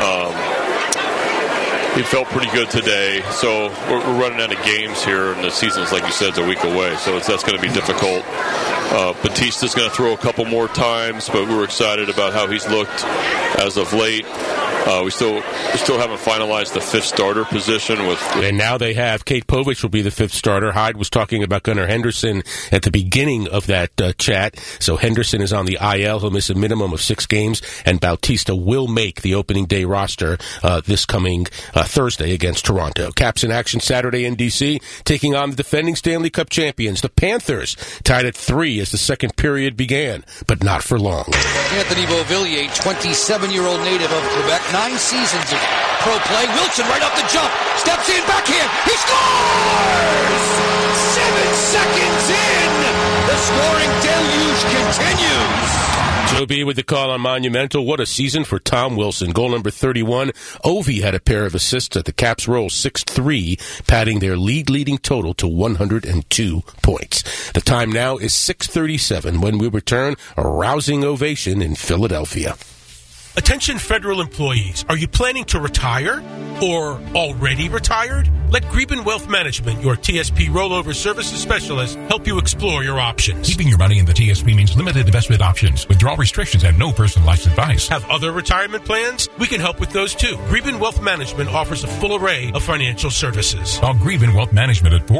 It felt pretty good today. So we're running out of games here, and the season's, like you said, is a week away. So that's going to be difficult. Batista's going to throw a couple more times, but we're excited about how he's looked as of late. We still haven't finalized the 5th starter position and now they have Kate Povich will be the 5th starter. Hyde was talking about Gunnar Henderson at the beginning of that chat. So Henderson is on the IL. He'll miss a minimum of 6 games, and Bautista will make the opening day roster this coming Thursday against Toronto. Caps in action Saturday in D.C., taking on the defending Stanley Cup champions, the Panthers, tied at 3 as the second period began, but not for long. Anthony Beauvillier, 27-year-old native of Quebec, 9 seasons of pro play. Wilson right off the jump, steps in, backhand, he scores! 7 seconds in! The scoring deluge continues! Joe B with the call on Monumental. What a season for Tom Wilson. Goal number 31. Ovi had a pair of assists at the Caps roll 6-3, padding their league-leading total to 102 points. The time now is 6:37 when we return a rousing ovation in Philadelphia. Attention federal employees. Are you planning to retire or already retired? Let Greben Wealth Management, your TSP rollover services specialist, help you explore your options. Keeping your money in the TSP means limited investment options, withdrawal restrictions, and no personalized advice. Have other retirement plans? We can help with those too. Greben Wealth Management offers a full array of financial services. Call Greben Wealth Management at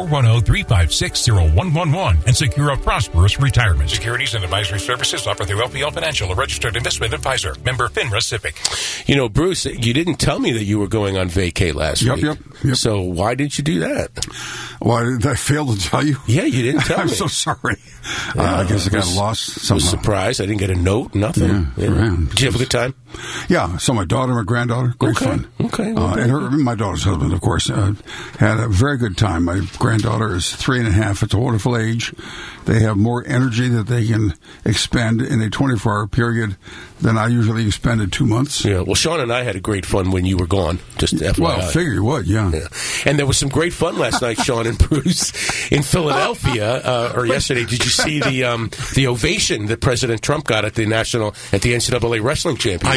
410-356-0111 and secure a prosperous retirement. Securities and advisory services offered through LPL Financial, a registered investment advisor. Member FINRA SIPC. You know, Bruce, you didn't tell me that you were going on vacay last week. Yep. So why did you do that? Why did I fail to tell you? Yeah, you didn't tell me. I'm so sorry. I guess I got lost somehow. I was surprised. I didn't get a note, nothing. Yeah. Did you have a good time? Yeah, so my daughter, my granddaughter, great fun. Okay. And my daughter's husband, of course, had a very good time. My granddaughter is 3.5. It's a wonderful age. They have more energy that they can expend in a 24-hour period than I usually expend in 2 months. Yeah, well, Sean and I had a great fun when you were gone, just FYI. Well, figure you would, yeah. And there was some great fun last night, Sean and Bruce, in Philadelphia, or yesterday. Did you see the ovation that President Trump got at the NCAA Wrestling Championship? I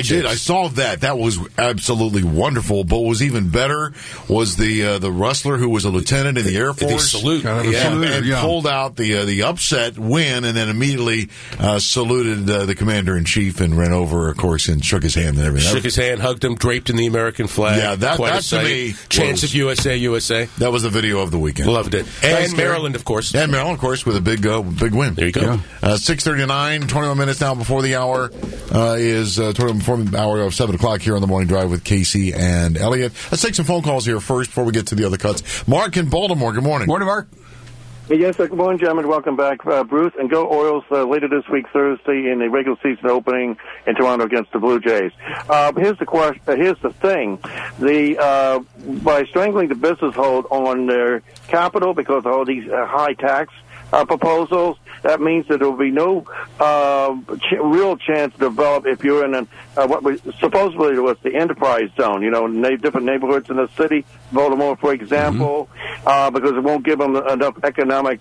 did. I saw that. That was absolutely wonderful. But what was even better was the wrestler who was a lieutenant in the Air Force. Salute. And pulled out the upset win, and then immediately saluted the commander-in-chief and ran over, of course, and shook his hand and everything. Shook his hand, hugged him, draped in the American flag. Yeah, that to me chants of USA, USA. That was the video of the weekend. Loved it. And Maryland, of course. And Maryland, of course, with a big win. There you go. 6:39, 21 minutes now before the hour is 21 before the hour of 7 o'clock here on the Morning Drive with Casey and Elliot. Let's take some phone calls here first before we get to the other cuts. Mark in Baltimore. Good morning. Morning, Mark. Yes, good morning, gentlemen. Welcome back, Bruce. And go Orioles later this week, Thursday, in the regular season opening in Toronto against the Blue Jays. Here's the question. Here's the thing: by strangling the business hold on their capital because of all these high tax proposals, that means that there will be no real chance to develop if you're in what supposedly was the enterprise zone, different neighborhoods in the city, Baltimore, for example, because it won't give them enough economic,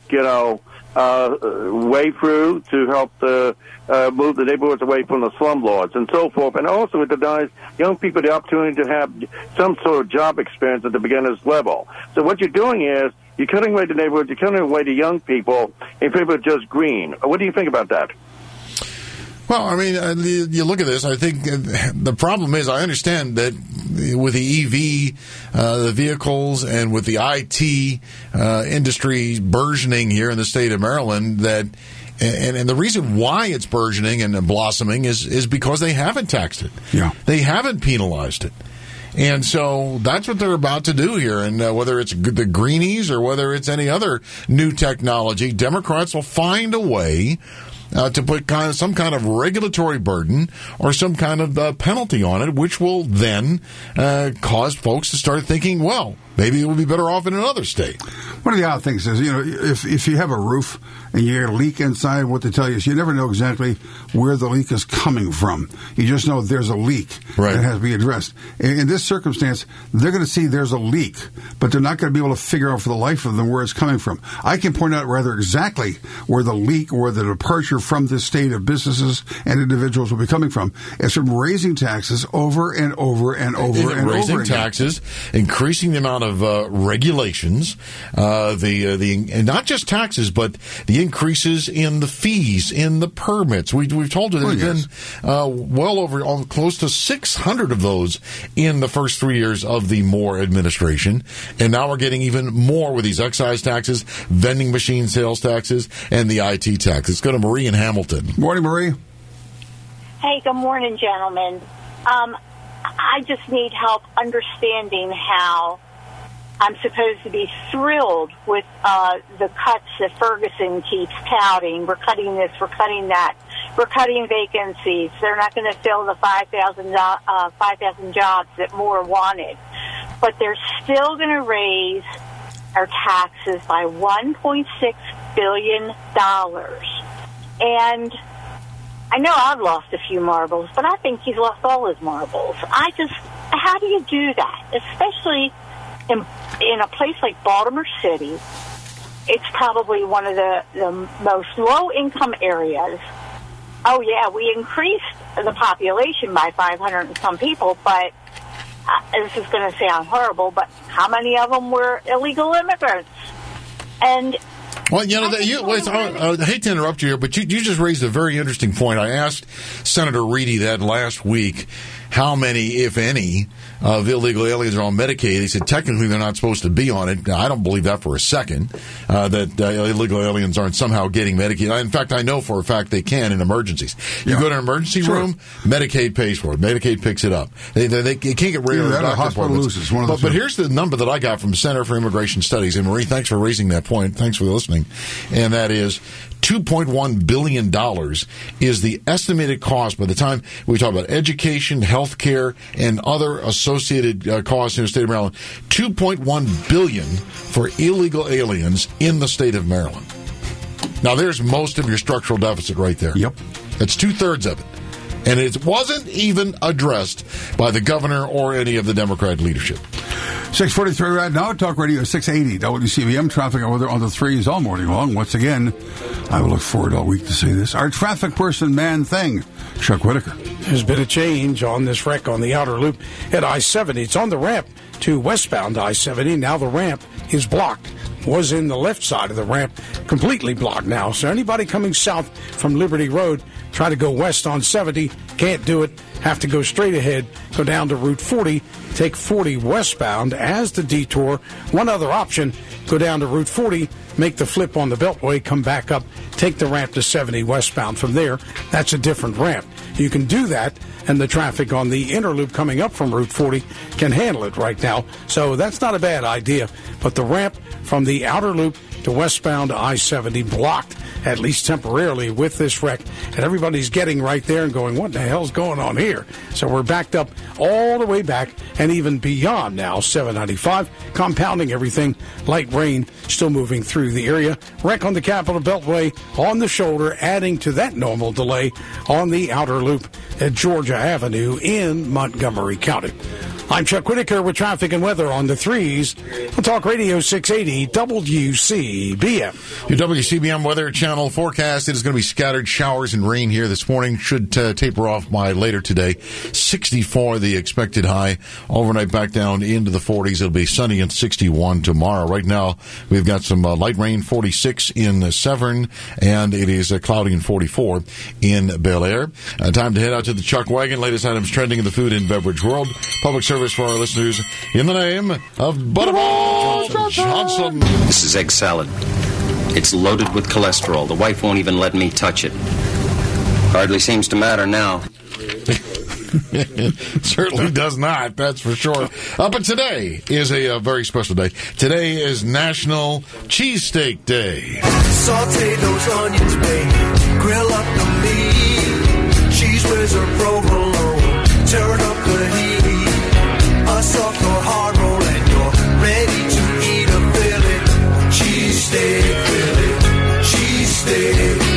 way through to help move the neighborhoods away from the slumlords and so forth. And also it denies young people the opportunity to have some sort of job experience at the beginner's level. So what you're doing is you're cutting away the neighborhoods, you're cutting away the young people in favor of just green. What do you think about that? Well, I mean, you look at this, I think the problem is, I understand that with the EV, the vehicles, and with the IT industry burgeoning here in the state of Maryland, that and the reason why it's burgeoning and blossoming is because they haven't taxed it. Yeah. They haven't penalized it. And so that's what they're about to do here. And whether it's the greenies or whether it's any other new technology, Democrats will find a way to put some kind of regulatory burden or some kind of penalty on it, which will then cause folks to start thinking, well, maybe it would be better off in another state. One of the odd things is, if you have a roof and you get a leak inside, what they tell you is you never know exactly where the leak is coming from. You just know there's a leak that has to be addressed. In this circumstance, they're going to see there's a leak, but they're not going to be able to figure out for the life of them where it's coming from. I can point out rather exactly where the leak or the departure from this state of businesses and individuals will be coming from. It's from raising taxes over and over and over and raising over again. taxes, increasing the amount of regulations, and not just taxes, but the increases in the fees, in the permits. We've told you there's been well over close to 600 of those in the first 3 years of the Moore administration, and now we're getting even more with these excise taxes, vending machine sales taxes, and the IT tax. Let's go to Marie in Hamilton. Morning, Marie. Hey, good morning, gentlemen. I just need help understanding how I'm supposed to be thrilled with the cuts that Ferguson keeps touting. We're cutting this, we're cutting that. We're cutting vacancies. They're not going to fill the 5,000 jobs that Moore wanted. But they're still going to raise our taxes by $1.6 billion. And I know I've lost a few marbles, but I think he's lost all his marbles. How do you do that? Especially in a place like Baltimore City, it's probably one of the most low-income areas. Oh, yeah, we increased the population by 500 and some people, but this is going to sound horrible, but how many of them were illegal immigrants? And well, I hate to interrupt you here, but you just raised a very interesting point. I asked Senator Reedy that last week, how many, if any, of illegal aliens are on Medicaid. He said technically they're not supposed to be on it. I don't believe that for a second, that illegal aliens aren't somehow getting Medicaid. In fact, I know for a fact they can in emergencies. You go to an emergency room, Medicaid pays for it. Medicaid picks it up. They can't get rid of the hospital loses one of those. But here's the number that I got from Center for Immigration Studies. And Marie, thanks for raising that point. Thanks for listening. And that is $2.1 billion is the estimated cost by the time we talk about education, health care, and other associated costs in the state of Maryland. $2.1 billion for illegal aliens in the state of Maryland. Now, there's most of your structural deficit right there. Yep. That's 2/3 of it. And it wasn't even addressed by the governor or any of the Democrat leadership. 6:43 right now. Talk Radio 680 WCBM. Traffic and weather on the threes all morning long. Once again, I will look forward all week to say this. Our traffic person, man thing, Chuck Whitaker. There's been a change on this wreck on the outer loop at I-70. It's on the ramp to westbound I-70. Now the ramp is blocked. Was in the left side of the ramp, completely blocked now. So anybody coming south from Liberty Road, try to go west on 70, can't do it. Have to go straight ahead, go down to Route 40, take 40 westbound as the detour. One other option, go down to Route 40, make the flip on the Beltway, come back up, take the ramp to 70 westbound from there. That's a different ramp. You can do that, and the traffic on the inner loop coming up from Route 40 can handle it right now. So that's not a bad idea. But the ramp from the outer loop to westbound I-70 blocked, at least temporarily, with this wreck. And everybody's getting right there and going, what the hell's going on here? So we're backed up all the way back and even beyond now, 795, compounding everything. Light rain still moving through the area. Wreck on the Capitol Beltway on the shoulder, adding to that normal delay on the outer loop at Georgia Avenue in Montgomery County. I'm Chuck Whitaker with traffic and weather on the threes. On Talk Radio 680 WCBM. Your WCBM Weather Channel forecast, it is going to be scattered showers and rain here this morning. Should taper off by later today. 64 the expected high. Overnight back down into the 40s. It'll be sunny and 61 tomorrow. Right now, we've got some light rain, 46 in Severn, and it is cloudy and 44 in Bel Air. Time to head out to the Chuck Wagon. Latest items trending in the food and beverage world. Public service for our listeners in the name of Butterball Johnson. This is egg salad. It's loaded with cholesterol. The wife won't even let me touch it. Hardly seems to matter now. It certainly does not, that's for sure. But today is a very special day. Today is National Cheesesteak Day. Saute those onions, babe. Grill up the meat. Cheese whiz or provolone. Turn up the heat. A soft or hard roll and you're ready to eat a fillet. Cheesesteak, fillet. Cheesesteak.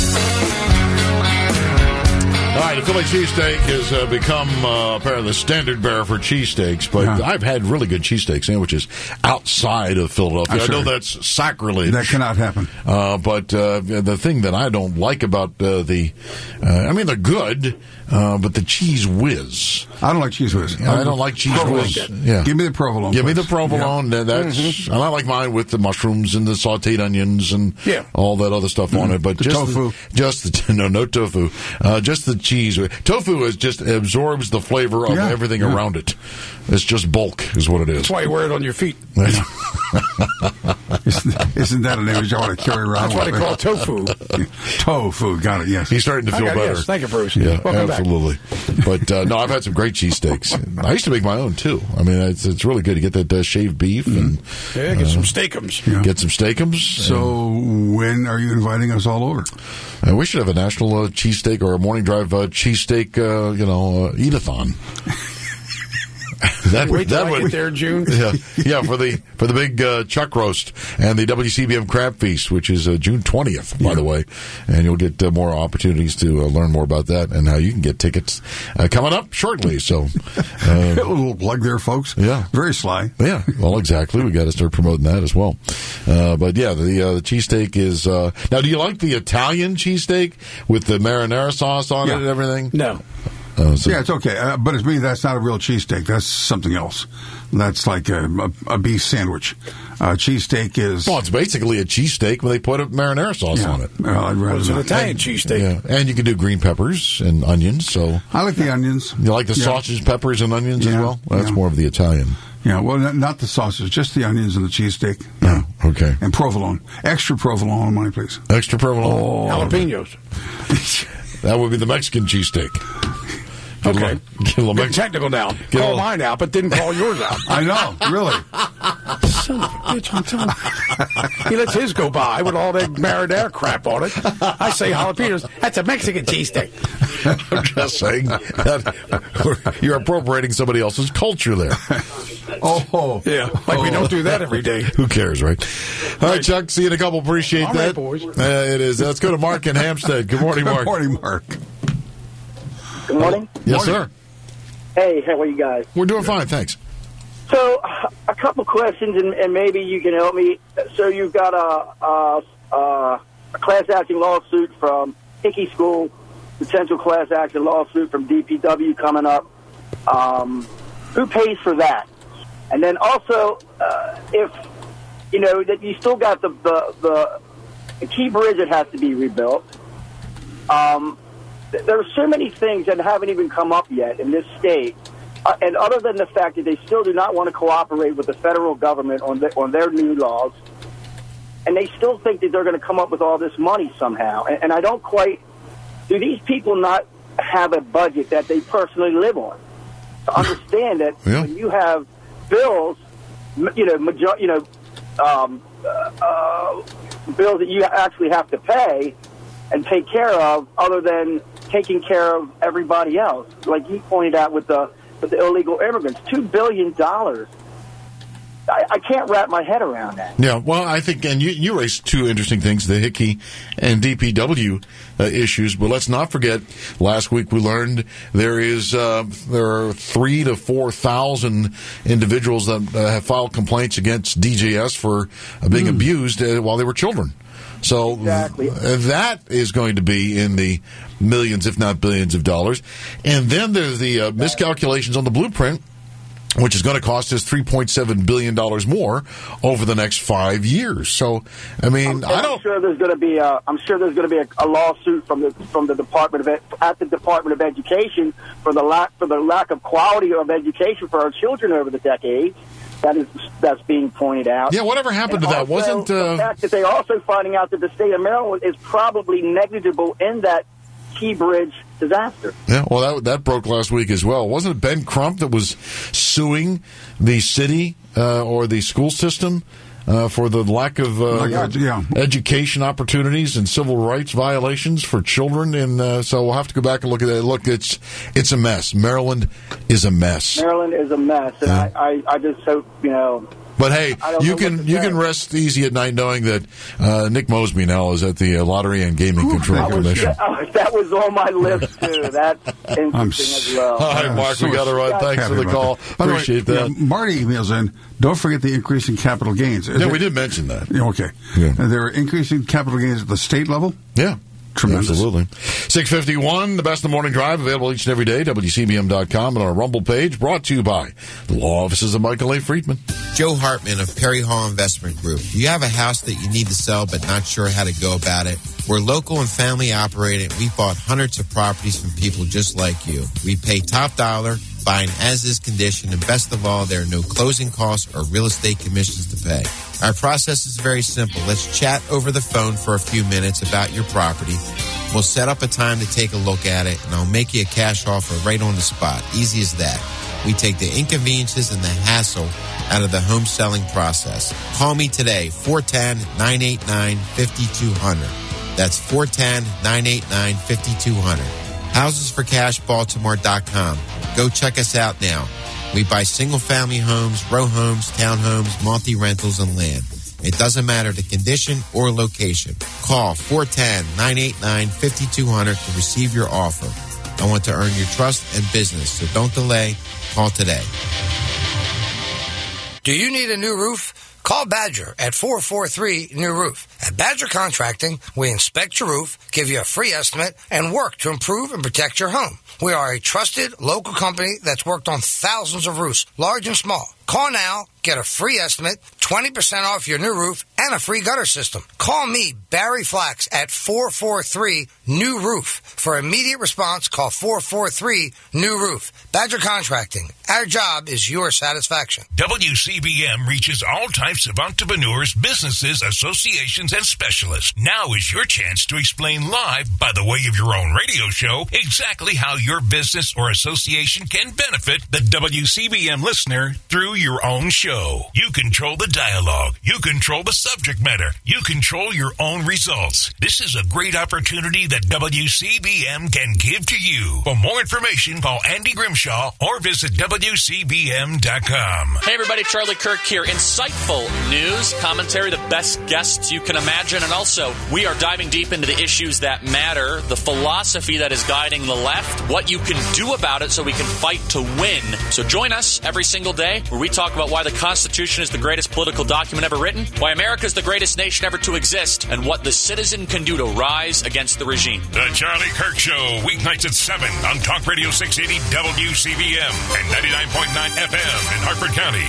All right, the Philly cheesesteak has become apparently the standard bearer for cheesesteaks, but I've had really good cheesesteak sandwiches outside of Philadelphia. I know that's sacrilege. That cannot happen. But the thing that I don't like about I mean, they're good, but the cheese whiz. I don't like cheese whiz. I don't like cheese whiz. Yeah. Give me the provolone. Give me the provolone. Yeah. That's and I like mine with the mushrooms and the sautéed onions and all that other stuff on it. But the tofu. No tofu. Just the cheese. Tofu is just absorbs the flavor of everything around it. It's just bulk, is what it is. That's why you wear it on your feet. Isn't that an image I want to carry around? That's why they call it tofu. Tofu, got it, yes. He's starting to feel better. Yes. Thank you, Bruce. Yeah, welcome absolutely. Back. But no, I've had some great cheesesteaks. I used to make my own, too. I mean, it's really good. You get that shaved beef and... get some steakums. Yeah. Get some steakums. So when are you inviting us all over? We should have a national cheesesteak or a morning drive cheesesteak, eat-a-thon. That would get there, June. Yeah, for the big chuck roast and the WCBM crab feast, which is June 20th, by the way, and you'll get more opportunities to learn more about that and how you can get tickets coming up shortly. So, a little plug there, folks. Yeah, very sly. Yeah, well, exactly. We got to start promoting that as well. But yeah, the cheesesteak is now. Do you like the Italian cheesesteak with the marinara sauce on it and everything? No. Yeah, it's okay. But to me, that's not a real cheesesteak. That's something else. That's like a beef sandwich. Cheesesteak is... Well, it's basically a cheesesteak when they put a marinara sauce on it. Well, I'd rather it's an Italian cheesesteak. Yeah. And you can do green peppers and onions. So I like the onions. You like the sausage, peppers, and onions as well? That's more of the Italian. Yeah, well, not the sausage, just the onions and the cheesesteak. Yeah. Okay. And provolone. Extra provolone on mine, please. Extra provolone? Jalapenos. That would be the Mexican cheesesteak. Okay. Get technical now. Call mine out, but didn't call yours out. I know, really. Son of a bitch, I'm telling you. He lets his go by with all that marinara crap on it. I say jalapenos. That's a Mexican cheesesteak. I'm just saying that you're appropriating somebody else's culture there. Oh. Yeah, like we don't do that every day. Who cares, right? All right, Chuck, see you in a couple. Appreciate all that. Right, boys. It is. Let's go to Mark in Hampstead. Good morning, Mark. Good morning, Mark. Good morning. Yes, sir. Hey, how are you guys? We're doing fine, thanks. So, a couple questions, and maybe you can help me. So, you've got a class action lawsuit from Hickey School, potential class action lawsuit from DPW coming up. Who pays for that? And then also, if that you still got the Key Bridge that has to be rebuilt. There are so many things that haven't even come up yet in this state. And other than the fact that they still do not want to cooperate with the federal government on their new laws, and they still think that they're going to come up with all this money somehow. And I don't quite... Do these people not have a budget that they personally live on? To understand that when you have bills, bills that you actually have to pay and take care of, other than taking care of everybody else, like you pointed out with the illegal immigrants, $2 billion. I can't wrap my head around that. Yeah, well, I think, and you raised two interesting things, the Hickey and DPW issues, but let's not forget, last week we learned there are 3,000 to 4,000 individuals that have filed complaints against DJS for being abused while they were children. So that is going to be in the millions, if not billions of dollars. And then there's the miscalculations on the blueprint, which is going to cost us $3.7 billion more over the next 5 years. So, I mean, I'm sure there's going to be a lawsuit from the Department of Education for the lack of quality of education for our children over the decades. That's being pointed out. Yeah, whatever happened to that? Wasn't the fact that they're also finding out that the state of Maryland is probably negligible in that Key Bridge disaster. Yeah, well, that broke last week as well. Wasn't it Ben Crump that was suing the city or the school system for the lack of education opportunities and civil rights violations for children? And so we'll have to go back and look at that. Look, it's a mess. Maryland is a mess. Maryland is a mess, and I just hope, But hey, you can rest easy at night knowing that Nick Mosby now is at the Lottery and Gaming Control Commission. That was on my list too. That's interesting as well. All right, Mark, we got to run. Thanks for the call. Appreciate that. Marty emails in. Don't forget the increase in capital gains. We did mention that. Okay. Yeah. They're increasing capital gains at the state level? Yeah. Tremendous. Absolutely. 6:51, the best of the morning drive, available each and every day, WCBM.com, and our Rumble page, brought to you by the law offices of Michael A. Friedman. Joe Hartman of Perry Hall Investment Group. Do you have a house that you need to sell but not sure how to go about it? We're local and family operated. We've bought hundreds of properties from people just like you. We pay top dollar, buying as-is condition, and best of all, there are no closing costs or real estate commissions to pay. Our process is very simple. Let's chat over the phone for a few minutes about your property. We'll set up a time to take a look at it, and I'll make you a cash offer right on the spot. Easy as that. We take the inconveniences and the hassle out of the home selling process. Call me today, 410-989-5200. That's 410-989-5200. HousesForCashBaltimore.com. Go check us out now. We buy single-family homes, row homes, townhomes, multi-rentals, and land. It doesn't matter the condition or location. Call 410-989-5200 to receive your offer. I want to earn your trust and business, so don't delay. Call today. Do you need a new roof? Call Badger at 443-NEW-ROOF. At Badger Contracting, we inspect your roof, give you a free estimate, and work to improve and protect your home. We are a trusted local company that's worked on thousands of roofs, large and small. Call now, get a free estimate, 20% off your new roof, and a free gutter system. Call me, Barry Flax, at 443-NEW-ROOF. For immediate response, call 443-NEW-ROOF. Badger Contracting. Our job is your satisfaction. WCBM reaches all types of entrepreneurs, businesses, associations, and specialists. Now is your chance to explain live, by the way of your own radio show, exactly how your business or association can benefit the WCBM listener through your own show. You control the dialogue. You control the subject matter. You control your own results. This is a great opportunity that WCBM can give to you. For more information, call Andy Grimshaw or visit WCBM.com. Hey everybody, Charlie Kirk here. Insightful news, commentary, the best guests you can imagine. And also, we are diving deep into the issues that matter, the philosophy that is guiding the left, what you can do about it so we can fight to win. So join us every single day where we talk about why the Constitution is the greatest political document ever written, why America is the greatest nation ever to exist, and what the citizen can do to rise against the regime. The Charlie Kirk Show, weeknights at 7 on Talk Radio 680 WCBM and 99.9 FM in Hartford County.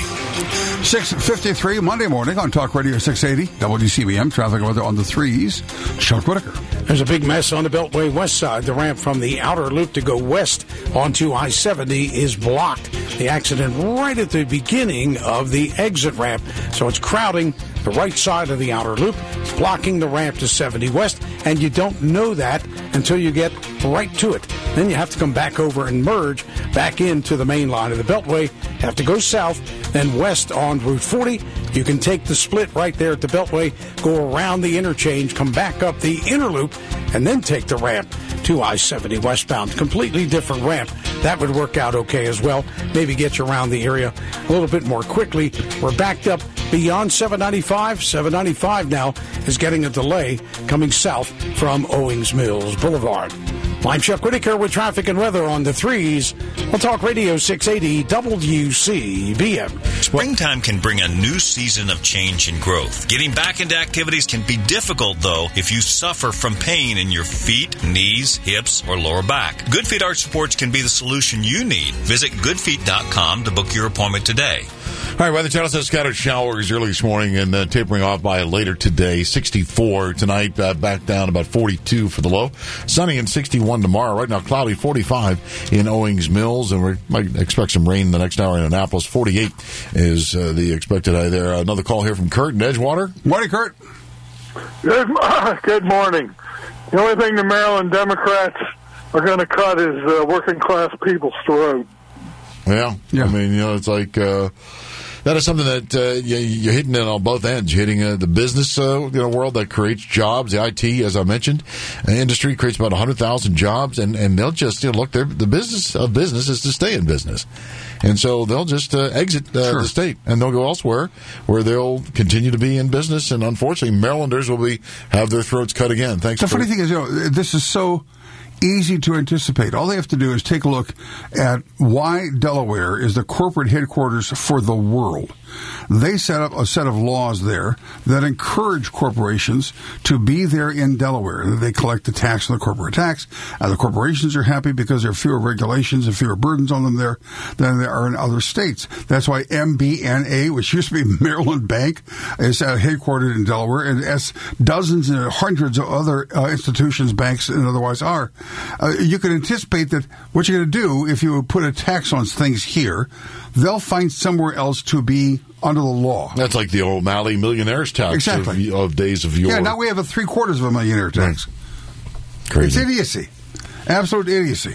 6:53 Monday morning on Talk Radio 680 WCBM. Traffic weather on the 3s. Chuck Whitaker. There's a big mess on the Beltway west side. The ramp from the outer loop to go west onto I-70 is blocked. The accident right at the beginning of the exit ramp. So it's crowding the right side of the outer loop. It's blocking the ramp to 70 west. And you don't know that until you get right to it. Then you have to come back over and merge back into the main line of the Beltway. You have to go south, then west on Route 40. You can take the split right there at the Beltway, go around the interchange, come back up the inner loop, and then take the ramp to I-70 westbound. Completely different ramp. That would work out okay as well. Maybe get you around the area a little bit more quickly. We're backed up beyond 795. 795 now is getting a delay coming south from Owings Mills Boulevard. I'm Chuck Whitaker with traffic and weather on the 3s. We'll talk Radio 680 WCBM. Springtime can bring a new season of change and growth. Getting back into activities can be difficult, though, if you suffer from pain in your feet, knees, hips, or lower back. Good Feet Arch Supports can be the solution you need. Visit goodfeet.com to book your appointment today. All right, Weather Channel says scattered showers early this morning and tapering off by later today. 64 tonight, back down about 42 for the low. Sunny and 61 tomorrow. Right now, cloudy, 45 in Owings Mills, and we might expect some rain the next hour in Annapolis. 48 is the expected high there. Another call here from Kurt in Edgewater. Morning, Kurt. Good morning. The only thing the Maryland Democrats are going to cut is working class people's throat. Yeah. I mean, it's like that is something that you're hitting it on both ends. You're hitting the business world that creates jobs. The IT, as I mentioned, industry creates about 100,000 jobs, and they'll just look. The business of business is to stay in business, and so they'll just exit the state and they'll go elsewhere where they'll continue to be in business. And unfortunately, Marylanders will have their throats cut again. Thanks. The funny thing is, this is so easy to anticipate. All they have to do is take a look at why Delaware is the corporate headquarters for the world. They set up a set of laws there that encourage corporations to be there in Delaware. They collect the tax on the corporate tax, and the corporations are happy because there are fewer regulations and fewer burdens on them there than there are in other states. That's why MBNA, which used to be Maryland Bank, is headquartered in Delaware, and as dozens and hundreds of other institutions, banks, and otherwise are. You can anticipate that what you're going to do if you put a tax on things here, they'll find somewhere else to be under the law. That's like the O'Malley millionaire's tax of days of yore. Yeah, now we have a 3/4 of a millionaire tax. Crazy. It's idiocy. Absolute idiocy.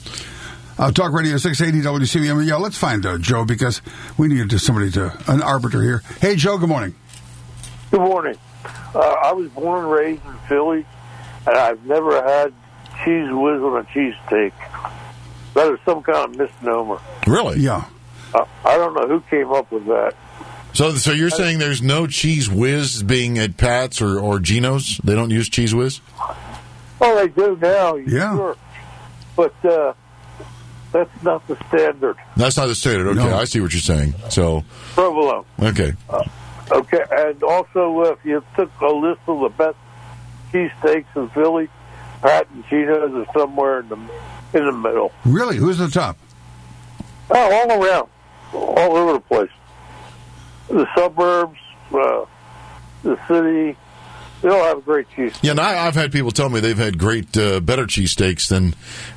Talk Radio 680 WCBM. Yeah, let's find Joe, because we need an arbiter here. Hey, Joe, good morning. Good morning. I was born and raised in Philly, and I've never had cheese whiz on a cheesesteak. That is some kind of misnomer. Really? Yeah. I don't know who came up with that. So you're saying there's no cheese whiz being at Pat's or Geno's? They don't use cheese whiz? Oh, they do now. Yeah. Sure. But that's not the standard. That's not the standard. Okay, no. I see what you're saying. So provolone. Okay. Okay, and also if you took a list of the best cheesesteaks in Philly, Pat and Geno's are somewhere in the middle. Really? Who's the top? Oh, all around, all over the place. The suburbs, the city, they all have great cheese. Yeah, and I've had people tell me they've had great, better cheesesteaks than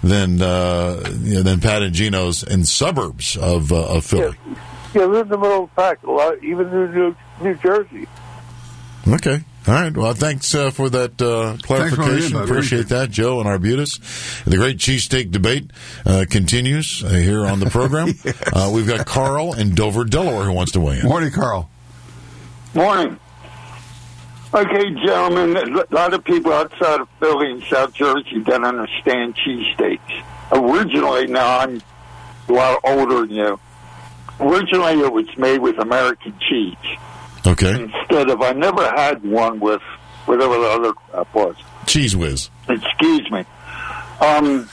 Pat and Geno's in suburbs of Philly. Yeah, they're in the middle of the pack a lot, even in New Jersey. Okay. All right. Well, thanks for that clarification. Appreciate that, Joe and Arbutus. The great cheesesteak debate continues here on the program. Yes. We've got Carl in Dover, Delaware, who wants to weigh in. Morning, Carl. Morning. Okay, gentlemen, a lot of people outside of Philly and South Jersey don't understand cheesesteaks. Originally, now I'm a lot older than you, originally it was made with American cheese. Okay. Instead of, I never had one with whatever the other was. Cheese Whiz. Excuse me. The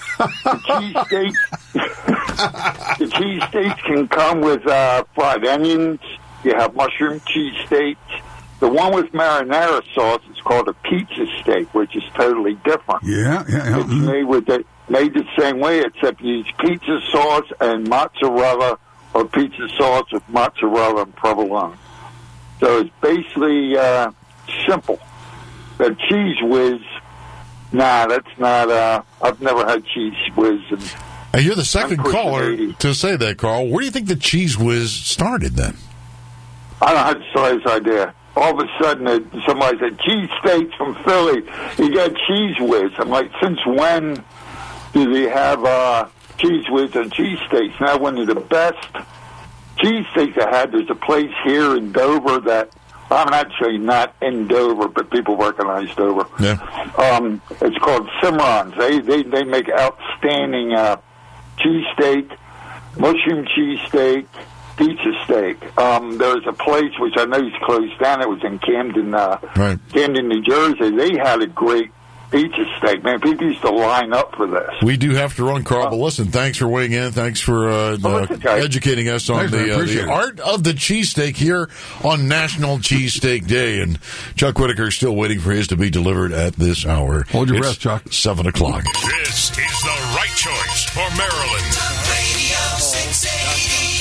cheesesteaks can come with fried onions. You have mushroom cheesesteaks. The one with marinara sauce is called a pizza steak, which is totally different. Yeah. It's made the same way, except you use pizza sauce and mozzarella, or pizza sauce with mozzarella and provolone. So it's basically simple. The Cheese Whiz, that's not. I've never had Cheese Whiz. And you're the second caller to say that, Carl. Where do you think the Cheese Whiz started then? I don't have the slightest idea. All of a sudden, somebody said, cheesesteaks from Philly. You got Cheese Whiz. I'm like, since when do they have Cheese Whiz and cheesesteaks? Now, one of the best cheesesteaks I had, there's a place here in Dover that, I'm actually not in Dover, but people recognize Dover. Yeah. It's called Cimarron's. They make outstanding cheesesteak, mushroom cheesesteak, pizza steak. There's a place which I know is closed down. It was in Camden, Camden, New Jersey. They had a great pizza steak. Man, people used to line up for this. We do have to run, Carl, but listen, thanks for weighing in. Thanks for educating us on the art of the cheesesteak here on National Cheesesteak Day. And Chuck Whitaker is still waiting for his to be delivered at this hour. Hold your breath, Chuck. 7 o'clock. This is the right choice for Maryland. Radio 680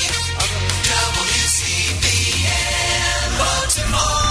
WCBM Baltimore.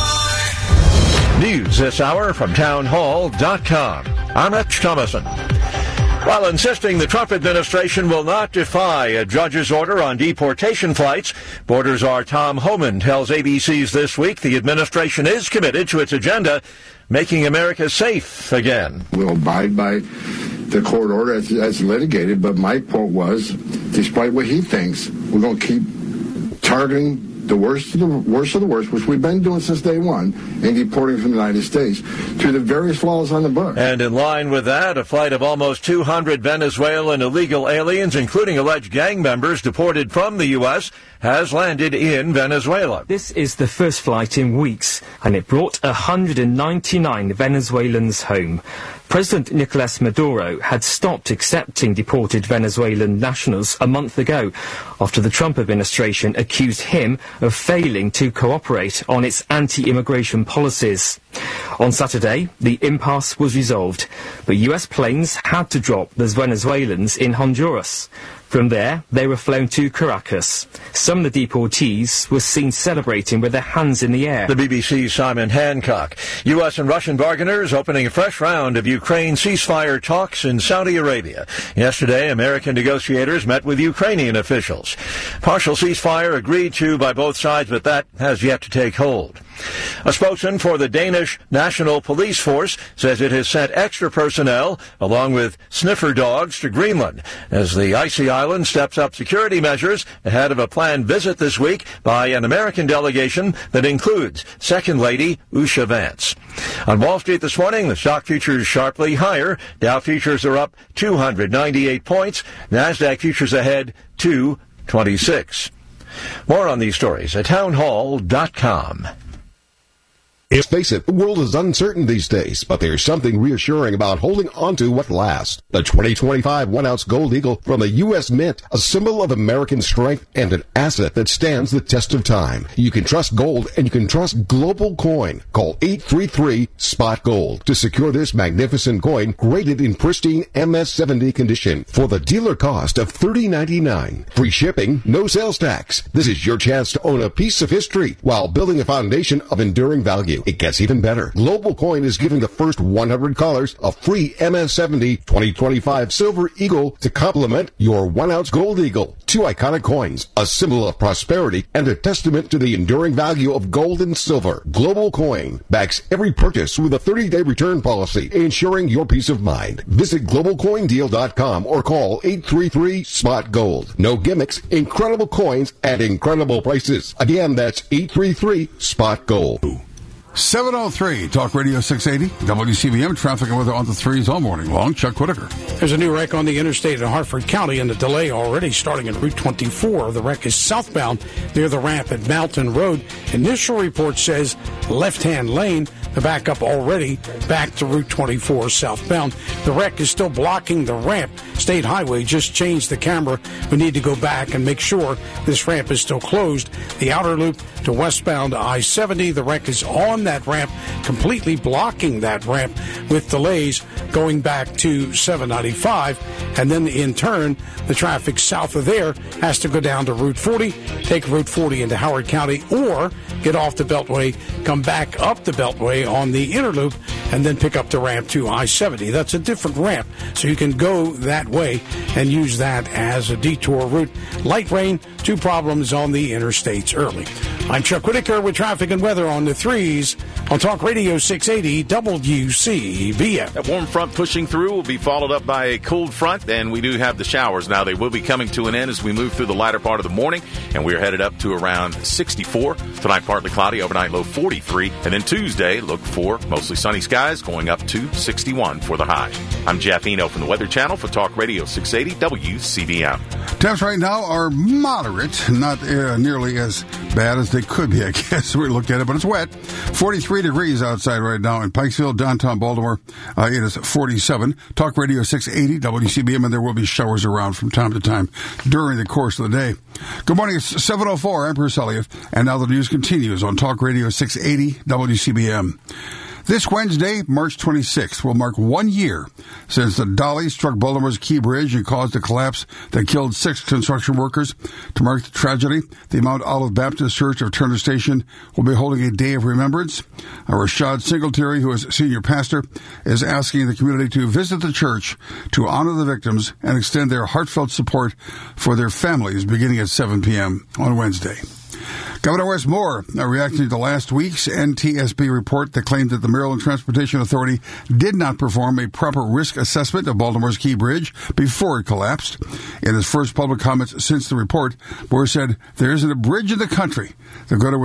News this hour from townhall.com. I'm Rich Thomason. While insisting the Trump administration will not defy a judge's order on deportation flights, Border Czar Tom Homan tells ABC's This Week the administration is committed to its agenda, making America safe again. We'll abide by the court order as litigated, but my point was, despite what he thinks, we're going to keep targeting the worst of the worst, which we've been doing since day one, and deporting from the United States to the various laws on the book. And in line with that, a flight of almost 200 Venezuelan illegal aliens, including alleged gang members deported from the U.S., has landed in Venezuela. This is the first flight in weeks, and it brought 199 Venezuelans home. President Nicolas Maduro had stopped accepting deported Venezuelan nationals a month ago after the Trump administration accused him of failing to cooperate on its anti-immigration policies. On Saturday, the impasse was resolved, but U.S. planes had to drop the Venezuelans in Honduras. From there, they were flown to Caracas. Some of the deportees were seen celebrating with their hands in the air. The BBC's Simon Hancock. U.S. and Russian bargainers opening a fresh round of Ukraine ceasefire talks in Saudi Arabia. Yesterday, American negotiators met with Ukrainian officials. Partial ceasefire agreed to by both sides, but that has yet to take hold. A spokesman for the Danish National Police Force says it has sent extra personnel, along with sniffer dogs, to Greenland as the icy island steps up security measures ahead of a planned visit this week by an American delegation that includes Second Lady Usha Vance. On Wall Street this morning, the stock futures sharply higher. Dow futures are up 298 points. NASDAQ futures ahead 226. More on these stories at townhall.com. Face it, the world is uncertain these days, but there's something reassuring about holding onto what lasts. The 2025 1-ounce Gold Eagle from the U.S. Mint, a symbol of American strength and an asset that stands the test of time. You can trust gold and you can trust Global Coin. Call 833-SPOT-GOLD to secure this magnificent coin graded in pristine MS-70 condition for the dealer cost of $30.99. Free shipping, no sales tax. This is your chance to own a piece of history while building a foundation of enduring value. It gets even better. Global Coin is giving the first 100 callers a free MS-70 2025 Silver Eagle to complement your 1-ounce Gold Eagle. Two iconic coins, a symbol of prosperity and a testament to the enduring value of gold and silver. Global Coin backs every purchase with a 30-day return policy, ensuring your peace of mind. Visit globalcoindeal.com or call 833-SPOT-GOLD. No gimmicks, incredible coins at incredible prices. Again, that's 833-SPOT-GOLD. 7:03, Talk Radio 680, WCBM, traffic and weather on the threes all morning long. Chuck Whitaker. There's a new wreck on the interstate in Hartford County, and the delay already starting at Route 24. The wreck is southbound near the ramp at Mountain Road. Initial report says left-hand lane. The backup already back to Route 24 southbound. The wreck is still blocking the ramp. State Highway just changed the camera. We need to go back and make sure this ramp is still closed. The outer loop to westbound I-70. The wreck is on that ramp, completely blocking that ramp with delays going back to 795. And then in turn, the traffic south of there has to go down to Route 40, take Route 40 into Howard County, or get off the Beltway, come back up the Beltway on the inner loop, and then pick up the ramp to I-70. That's a different ramp, so you can go that way and use that as a detour route. Light rain, 2 problems on the interstates early. I'm Chuck Whitaker with traffic and weather on the threes on Talk Radio 680 WCBM. That warm front pushing through will be followed up by a cold front, and we do have the showers. Now, they will be coming to an end as we move through the latter part of the morning, and we are headed up to around 64. Tonight, partly cloudy, overnight low 43. And then Tuesday, look for mostly sunny skies going up to 61 for the high. I'm Jeff Eno from the Weather Channel for Talk Radio 680 WCBM. Temps right now are moderate, not nearly as bad as they could be, I guess. We looked at it, but it's wet. 43 degrees outside right now in Pikesville, downtown Baltimore. It is 47. Talk Radio 680 WCBM, and there will be showers around from time to time during the course of the day. Good morning. It's 7:04. I'm Bruce Elliott, and now the news continues on Talk Radio 680 WCBM. This Wednesday, March 26th, will mark 1 year since the dolly struck Baltimore's Key Bridge and caused a collapse that killed 6 construction workers. To mark the tragedy, the Mount Olive Baptist Church of Turner Station will be holding a day of remembrance. Rashad Singletary, who is senior pastor, is asking the community to visit the church to honor the victims and extend their heartfelt support for their families beginning at 7 p.m. on Wednesday. Governor Wes Moore reacting to last week's NTSB report that claimed that the Maryland Transportation Authority did not perform a proper risk assessment of Baltimore's Key Bridge before it collapsed. In his first public comments since the report, Moore said there isn't a bridge in the country that could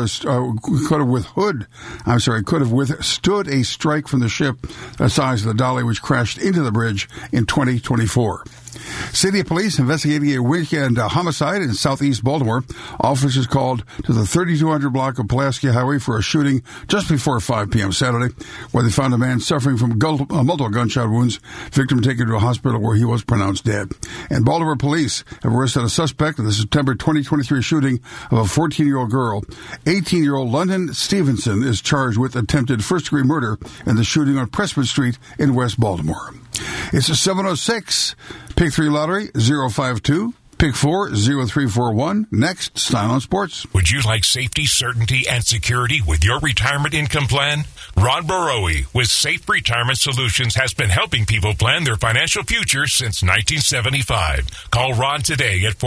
have withstood a strike from the ship the size of the dolly which crashed into the bridge in 2024. City police investigating a weekend homicide in southeast Baltimore. Officers called to the 3200 block of Pulaski Highway for a shooting just before 5 p.m. Saturday, where they found a man suffering from multiple gunshot wounds. Victim taken to a hospital where he was pronounced dead. And Baltimore police have arrested a suspect in the September 2023 shooting of a 14-year-old girl. 18-year-old London Stevenson is charged with attempted first-degree murder in the shooting on Pressman Street in West Baltimore. It's a 706. Pick 3 lottery, 052. Pick 4, 0341. Next, Style on Sports. Would you like safety, certainty, and security with your retirement income plan? Ron Baroe with Safe Retirement Solutions has been helping people plan their financial future since 1975. Call Ron today at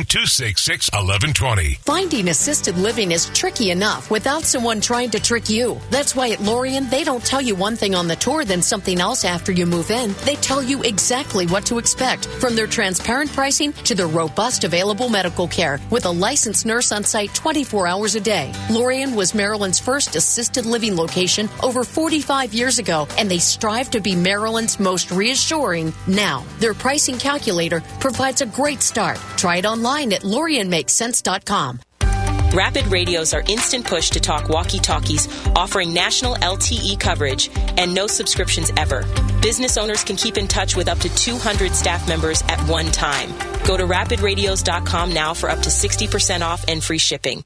410-266-1120. Finding assisted living is tricky enough without someone trying to trick you. That's why at Lorien, they don't tell you one thing on the tour, then something else after you move in. They tell you exactly what to expect, from their transparent pricing to their robust available medical care with a licensed nurse on site 24 hours a day. Lorien was Maryland's first assisted living location over 45 years ago, and they strive to be Maryland's most reassuring now. Their pricing calculator provides a great start. Try it online at LorienMakesSense.com. Rapid radios are instant push to talk walkie-talkies, offering national LTE coverage and no subscriptions ever. Business owners can keep in touch with up to 200 staff members at one time. Go to rapidradios.com now for up to 60% off and free shipping.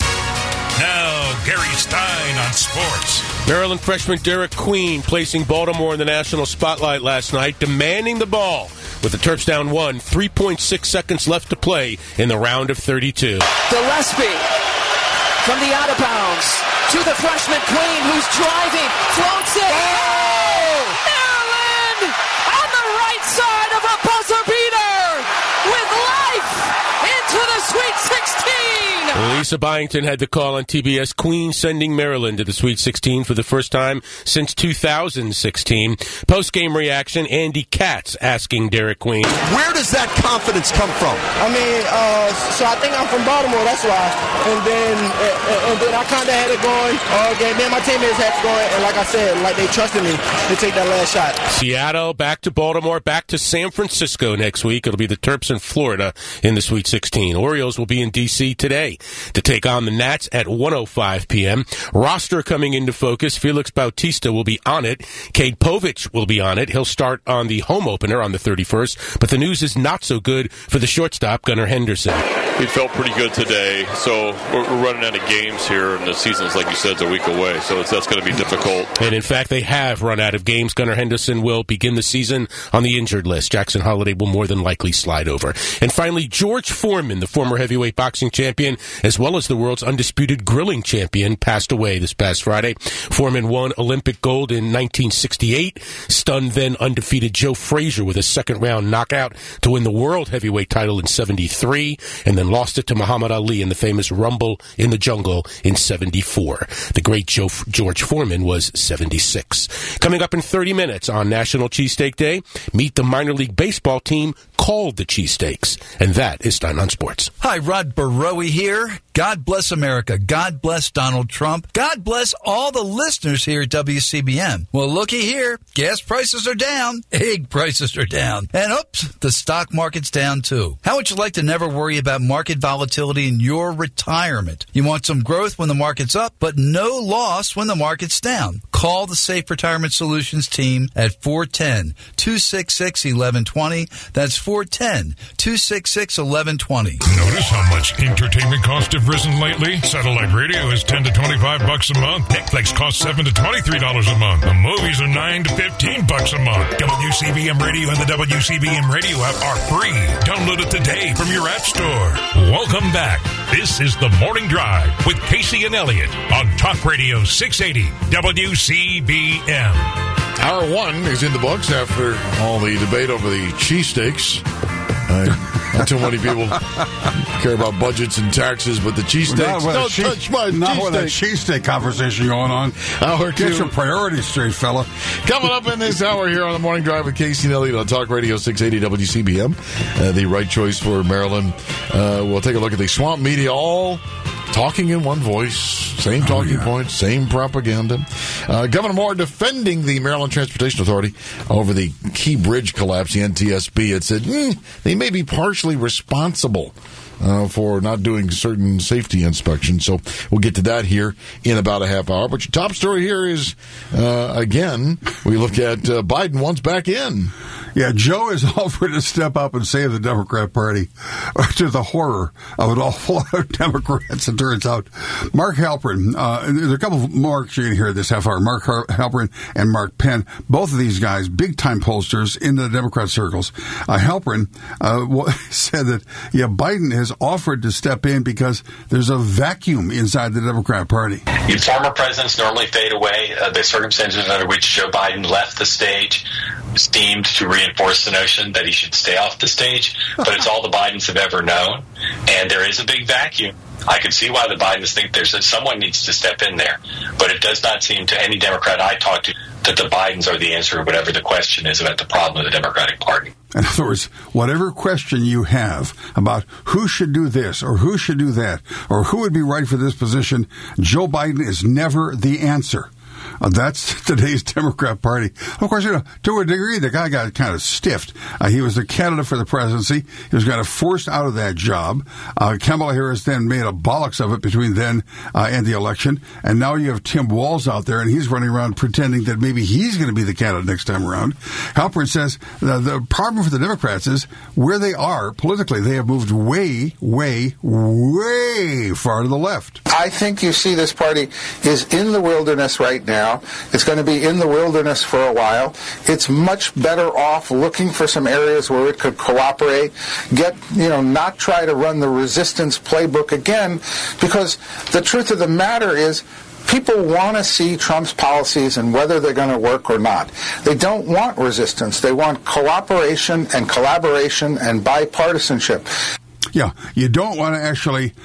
Now, Gary Stein on sports. Maryland freshman Derek Queen placing Baltimore in the national spotlight last night, demanding the ball with the Terps down 1, 3.6 seconds left to play in the round of 32. Gillespie from the out of bounds to the freshman Queen, who's driving, floats it. Oh! Maryland on the right side of a buzzer beater with life into the Sweet 16. Lisa Byington had the call on TBS. Queen sending Maryland to the Sweet 16 for the first time since 2016. Post-game reaction, Andy Katz asking Derek Queen. Where does that confidence come from? I mean, so I think I'm from Baltimore, that's why. And then I kind of had it going all game. Then my teammates had it going, and like I said, like they trusted me to take that last shot. Seattle, back to Baltimore, back to San Francisco next week. It'll be the Terps in Florida in the Sweet 16. Orioles will be in D.C. today to take on the Nats at 1:05 p.m. Roster coming into focus. Felix Bautista will be on it. Cade Povich will be on it. He'll start on the home opener on the 31st. But the news is not so good for the shortstop, Gunnar Henderson. He felt pretty good today. So we're running out of games here, and the season's, like you said, is a week away. So that's going to be difficult. And in fact, they have run out of games. Gunnar Henderson will begin the season on the injured list. Jackson Holliday will more than likely slide over. And finally, George Foreman, the former heavyweight boxing champion, as well as the world's undisputed grilling champion, passed away this past Friday. Foreman won Olympic gold in 1968, stunned then undefeated Joe Frazier with a second-round knockout to win the world heavyweight title in 73, and then lost it to Muhammad Ali in the famous Rumble in the Jungle in 74. The great George Foreman was 76. Coming up in 30 minutes on National Cheesesteak Day, meet the minor league baseball team called the Cheesesteaks. And that is Stein on Sports. Hi, Rod Barowie here. God bless America. God bless Donald Trump. God bless all the listeners here at WCBM. Well, looky here. Gas prices are down. Egg prices are down. And oops, the stock market's down too. How would you like to never worry about market volatility in your retirement? You want some growth when the market's up, but no loss when the market's down. Call the Safe Retirement Solutions team at 410-266-1120. That's 410-266-1120. Notice how much entertainment costs have risen lately? Satellite radio is $10 to $25 a month. Netflix costs $7 to $23 a month. The movies are $9 to $15 a month. WCBM Radio and the WCBM Radio app are free. Download it today from your app store. Welcome back. This is The Morning Drive with Casey and Elliott on Talk Radio 680 WCBM. Hour one is in the books after all the debate over the cheesesteaks. Not too many people care about budgets and taxes, but the cheesesteaks don't touch my cheesesteak. Not with a cheesesteak conversation going on. Get your priorities straight, fella. Coming up in this hour here on The Morning Drive with Casey and Elliott on Talk Radio 680 WCBM. The right choice for Maryland. We'll take a look at the swamp media all talking in one voice, same talking points, same propaganda. Governor Moore defending the Maryland Transportation Authority over the Key Bridge collapse, the NTSB, had said they may be partially responsible for not doing certain safety inspections. So we'll get to that here in about a half hour. But your top story here is, again, we look at Biden once back in. Yeah, Joe is offered to step up and save the Democrat Party, to the horror of an awful lot of Democrats, it turns out. Mark Halperin, there's a couple of Marks you're going to hear this half hour, Mark Halperin and Mark Penn, both of these guys, big-time pollsters in the Democrat circles. Halperin said that, Biden has offered to step in because there's a vacuum inside the Democrat Party. Former presidents normally fade away. The circumstances under which Joe Biden left the stage seemed to reinforce the notion that he should stay off the stage, but it's all the Bidens have ever known, and there is a big vacuum. I can see why the Bidens think someone needs to step in there, but it does not seem to any Democrat I talk to that the Bidens are the answer to whatever the question is about the problem of the Democratic Party. In other words, whatever question you have about who should do this or who should do that or who would be right for this position, Joe Biden is never the answer. That's today's Democrat Party. Of course, to a degree, the guy got kind of stiffed. He was the candidate for the presidency. He was kind of forced out of that job. Kamala Harris then made a bollocks of it between then and the election. And now you have Tim Walz out there, and he's running around pretending that maybe he's going to be the candidate next time around. Halperin says the problem for the Democrats is where they are politically. They have moved way, way, way far to the left. I think you see this party is in the wilderness right now. It's going to be in the wilderness for a while. It's much better off looking for some areas where it could cooperate, not try to run the resistance playbook again, because the truth of the matter is people want to see Trump's policies and whether they're going to work or not. They don't want resistance. They want cooperation and collaboration and bipartisanship. Yeah, you don't want to actually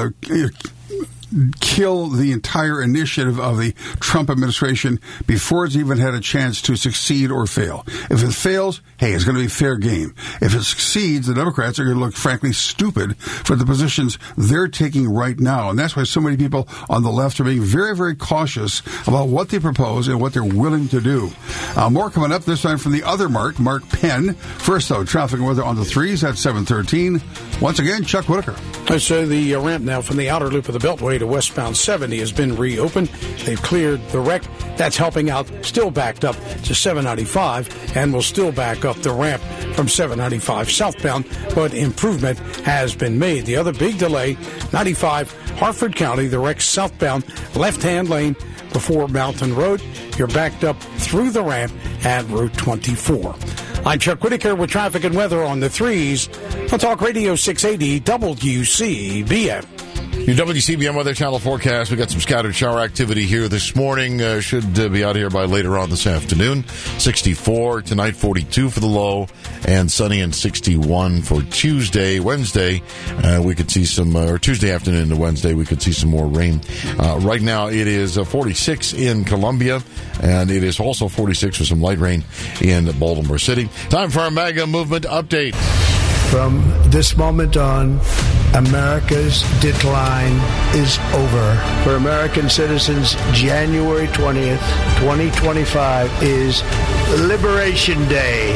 kill the entire initiative of the Trump administration before it's even had a chance to succeed or fail. If it fails, hey, it's going to be fair game. If it succeeds, the Democrats are going to look frankly stupid for the positions they're taking right now. And that's why so many people on the left are being very, very cautious about what they propose and what they're willing to do. More coming up, this time from the other Mark Penn. First, though, traffic and weather on the 3s at 7:13. Once again, Chuck Whitaker. So the ramp now from the outer loop of the Beltway to westbound 70 has been reopened. They've cleared the wreck. That's helping out. Still backed up to 795 and will still back up the ramp from 795 southbound, but improvement has been made. The other big delay, 95 Harford County, the wreck southbound left-hand lane before Mountain Road. You're backed up through the ramp at Route 24. I'm Chuck Whitaker with traffic and weather on the 3s on Talk Radio 680 WCBM. Your WCBM Weather Channel forecast. We got some scattered shower activity here this morning. Should be out here by later on this afternoon. 64 tonight, 42 for the low, and sunny and 61 for Tuesday. Wednesday, we could see some, or Tuesday afternoon to Wednesday, we could see some more rain. Right now, it is 46 in Columbia, and it is also 46 for some light rain in Baltimore City. Time for our MAGA movement update. From this moment on, America's decline is over. For American citizens, January 20th, 2025 is Liberation Day.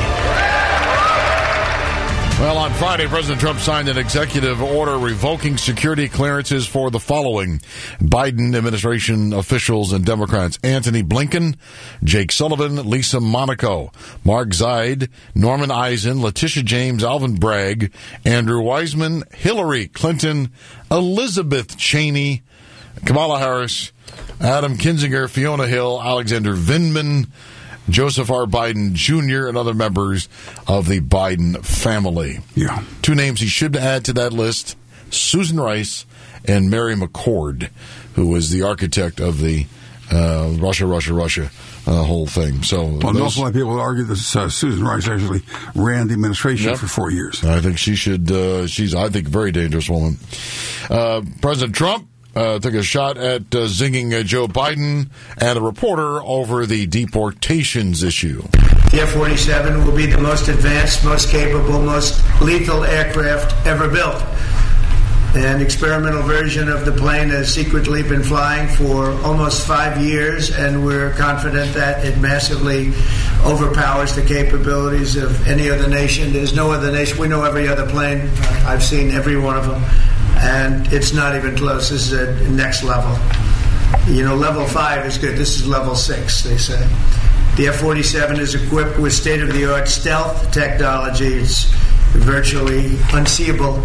Well, on Friday, President Trump signed an executive order revoking security clearances for the following Biden administration officials and Democrats: Antony Blinken, Jake Sullivan, Lisa Monaco, Mark Zaid, Norman Eisen, Letitia James, Alvin Bragg, Andrew Weissman, Hillary Clinton, Elizabeth Cheney, Kamala Harris, Adam Kinzinger, Fiona Hill, Alexander Vindman, Joseph R. Biden Jr., and other members of the Biden family. Yeah. Two names he should add to that list: Susan Rice and Mary McCord, who was the architect of the Russia whole thing. So, an awful lot of people argue that Susan Rice actually ran the administration for 4 years. I think she should. She's, I think, a very dangerous woman. President Trump took a shot at zinging Joe Biden and a reporter over the deportations issue. The F-47 will be the most advanced, most capable, most lethal aircraft ever built. An experimental version of the plane has secretly been flying for almost 5 years, and we're confident that it massively overpowers the capabilities of any other nation. There's no other nation. We know every other plane. I've seen every one of them. And it's not even close. This is a next level. You know, level 5 is good. This is level 6, they say. The F-47 is equipped with state-of-the-art stealth technology. It's virtually unseeable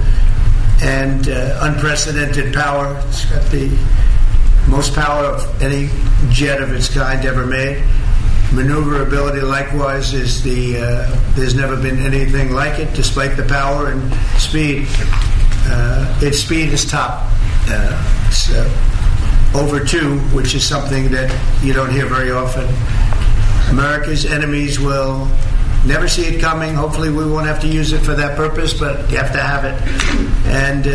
and unprecedented power. It's got the most power of any jet of its kind ever made. Maneuverability, likewise, is there's never been anything like it, despite the power and speed. Its speed is top. It's over 2, which is something that you don't hear very often. America's enemies will never see it coming. Hopefully we won't have to use it for that purpose, but you have to have it. And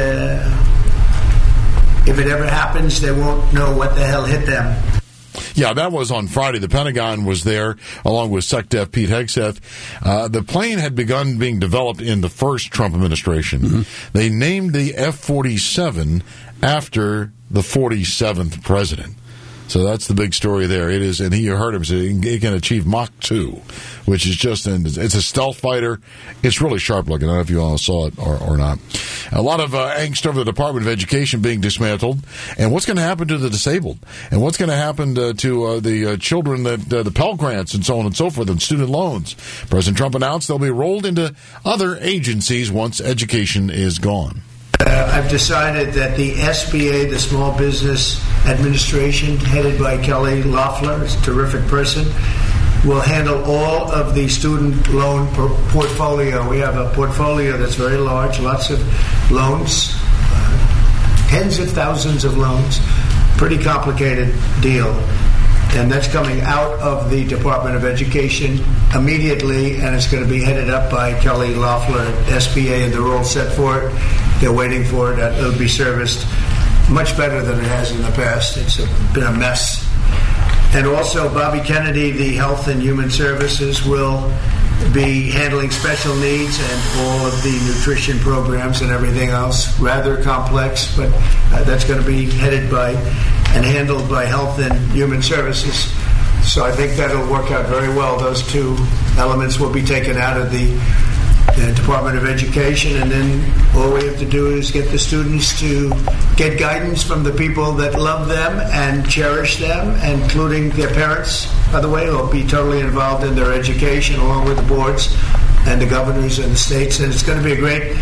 if it ever happens, they won't know what the hell hit them. Yeah, that was on Friday. The Pentagon was there, along with SecDef Pete Hegseth. The plane had begun being developed in the first Trump administration. Mm-hmm. They named the F-47 after the 47th president. So that's the big story there. It is, and you heard him say it can achieve Mach 2, which is just, it's a stealth fighter. It's really sharp looking. I don't know if you all saw it or not. A lot of angst over the Department of Education being dismantled, and what's going to happen to the disabled, and what's going to happen to the children that the Pell Grants and so on and so forth, and student loans. President Trump announced they'll be rolled into other agencies once education is gone. I've decided that the SBA, the Small Business Administration, headed by Kelly Loeffler, is a terrific person, will handle all of the student loan portfolio. We have a portfolio that's very large, lots of loans, tens of thousands of loans, pretty complicated deal. And that's coming out of the Department of Education immediately, and it's going to be headed up by Kelly Loeffler at SBA, and they're all set for it. They're waiting for it. It'll be serviced much better than it has in the past. It's been a mess. And also, Bobby Kennedy, the Health and Human Services, will be handling special needs and all of the nutrition programs and everything else. Rather complex, but that's going to be headed by and handled by Health and Human Services. So I think that'll work out very well. Those two elements will be taken out of the Department of Education, and then all we have to do is get the students to get guidance from the people that love them and cherish them, including their parents, by the way, who will be totally involved in their education along with the boards and the governors and the states. And it's going to be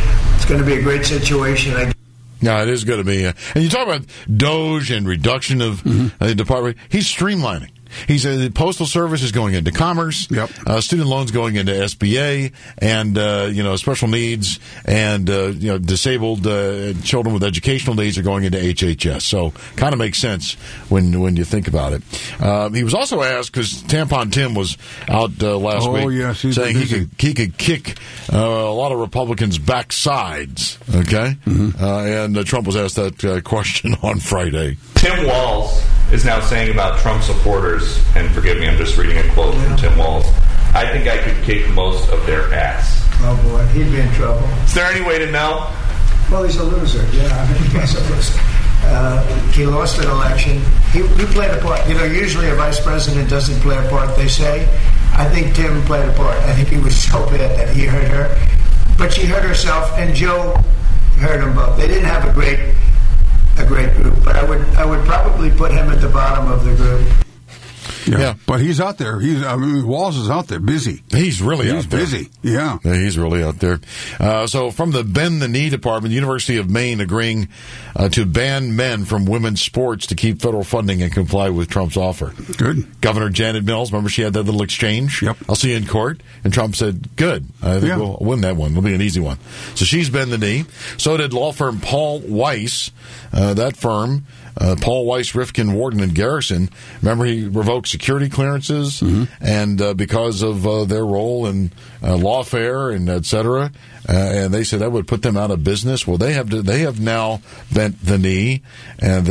a great situation. Yeah, it is going to be. And you talk about DOGE and reduction of the department. He's streamlining. He said the Postal Service is going into Commerce, student loans going into SBA, and special needs and disabled children with educational needs are going into HHS. So kind of makes sense when you think about it. He was also asked because Tampon Tim was out last week saying he could kick a lot of Republicans' backsides. Okay, and Trump was asked that question on Friday. Tim Walz is now saying about Trump supporters, and forgive me, I'm just reading a quote from Tim Walz, I think I could kick most of their ass. Oh, boy, he'd be in trouble. Is there any way to know? Well, he's a loser, he's a loser. He lost an election. He played a part. Usually a vice president doesn't play a part, they say. I think Tim played a part. I think he was so bad that he hurt her. But she hurt herself, and Joe hurt them both. They didn't have a great group, but I would probably put him at the bottom of the group. Yeah, but he's out there. Walz is out there, busy. He's really out there. He's busy. Yeah, he's really out there. So from the Bend the Knee Department, the University of Maine agreeing to ban men from women's sports to keep federal funding and comply with Trump's offer. Good. Governor Janet Mills, remember she had that little exchange? Yep. I'll see you in court. And Trump said, good. I think we'll win that one. It'll be an easy one. So she's bent the knee. So did law firm Paul Weiss. That firm, Paul Weiss, Rifkin, Warden, and Garrison. Remember, he revoked security clearances, and because of their role in lawfare and et cetera, and they said that would put them out of business. Well, they have now bent the knee, and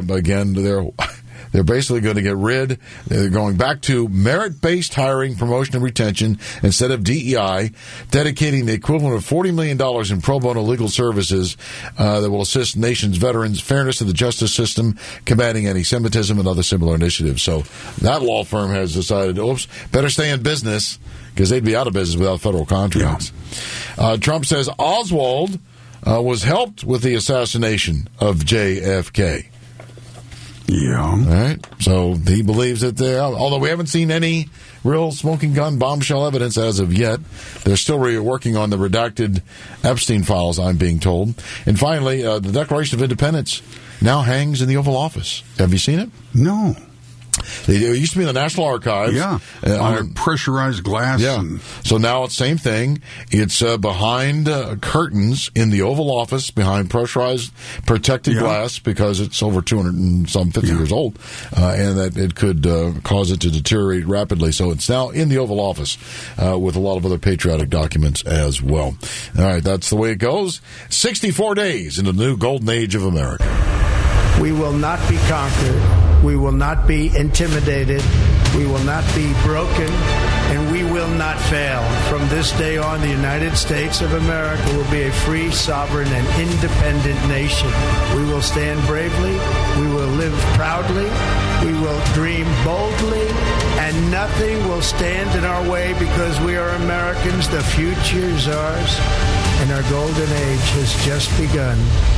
they're basically going to get rid. They're going back to merit-based hiring, promotion, and retention instead of DEI, dedicating the equivalent of $40 million in pro bono legal services that will assist nation's veterans, fairness to the justice system, combating anti-Semitism, and other similar initiatives. So that law firm has decided, better stay in business because they'd be out of business without federal contracts. Yeah. Trump says Oswald was helped with the assassination of JFK. Yeah. All right. So he believes that although we haven't seen any real smoking gun bombshell evidence as of yet, they're still working on the redacted Epstein files, I'm being told. And finally, the Declaration of Independence now hangs in the Oval Office. Have you seen it? No. It used to be in the National Archives. Yeah, under pressurized glass. Yeah. So now it's the same thing. It's behind curtains in the Oval Office, behind pressurized protected glass, because it's over 250 years old, and that it could cause it to deteriorate rapidly. So it's now in the Oval Office with a lot of other patriotic documents as well. All right, that's the way it goes. 64 days in the new golden age of America. We will not be conquered. We will not be intimidated. We will not be broken. And we will not fail. From this day on, the United States of America will be a free, sovereign, and independent nation. We will stand bravely. We will live proudly. We will dream boldly. And nothing will stand in our way because we are Americans. The future is ours. And our golden age has just begun.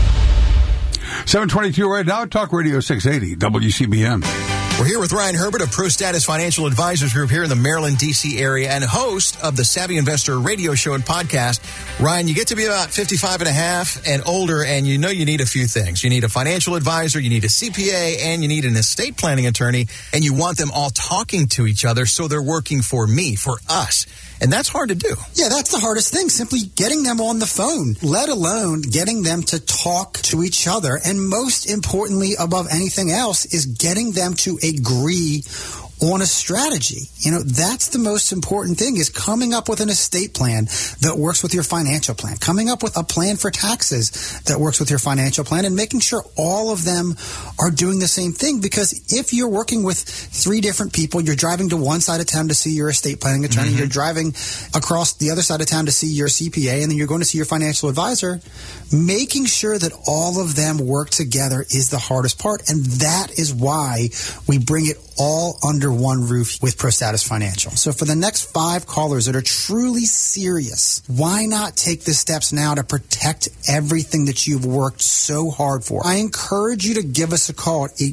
7:22 right now, Talk Radio 680, WCBM. We're here with Ryan Herbert of ProStatus Financial Advisors Group here in the Maryland, D.C. area, and host of the Savvy Investor radio show and podcast. Ryan, you get to be about 55 and a half and older, and you know you need a few things. You need a financial advisor, you need a CPA, and you need an estate planning attorney, and you want them all talking to each other so they're working for me, for us. And that's hard to do. Yeah, that's the hardest thing, simply getting them on the phone, let alone getting them to talk to each other. And most importantly, above anything else, is getting them to agree on a strategy. That's the most important thing, is coming up with an estate plan that works with your financial plan, coming up with a plan for taxes that works with your financial plan, and making sure all of them are doing the same thing. Because if you're working with 3 different people, you're driving to one side of town to see your estate planning attorney, you're driving across the other side of town to see your CPA, and then you're going to see your financial advisor, making sure that all of them work together is the hardest part. And that is why we bring it all under one roof with ProStatus Financial. So for the next 5 callers that are truly serious, why not take the steps now to protect everything that you've worked so hard for? I encourage you to give us a call at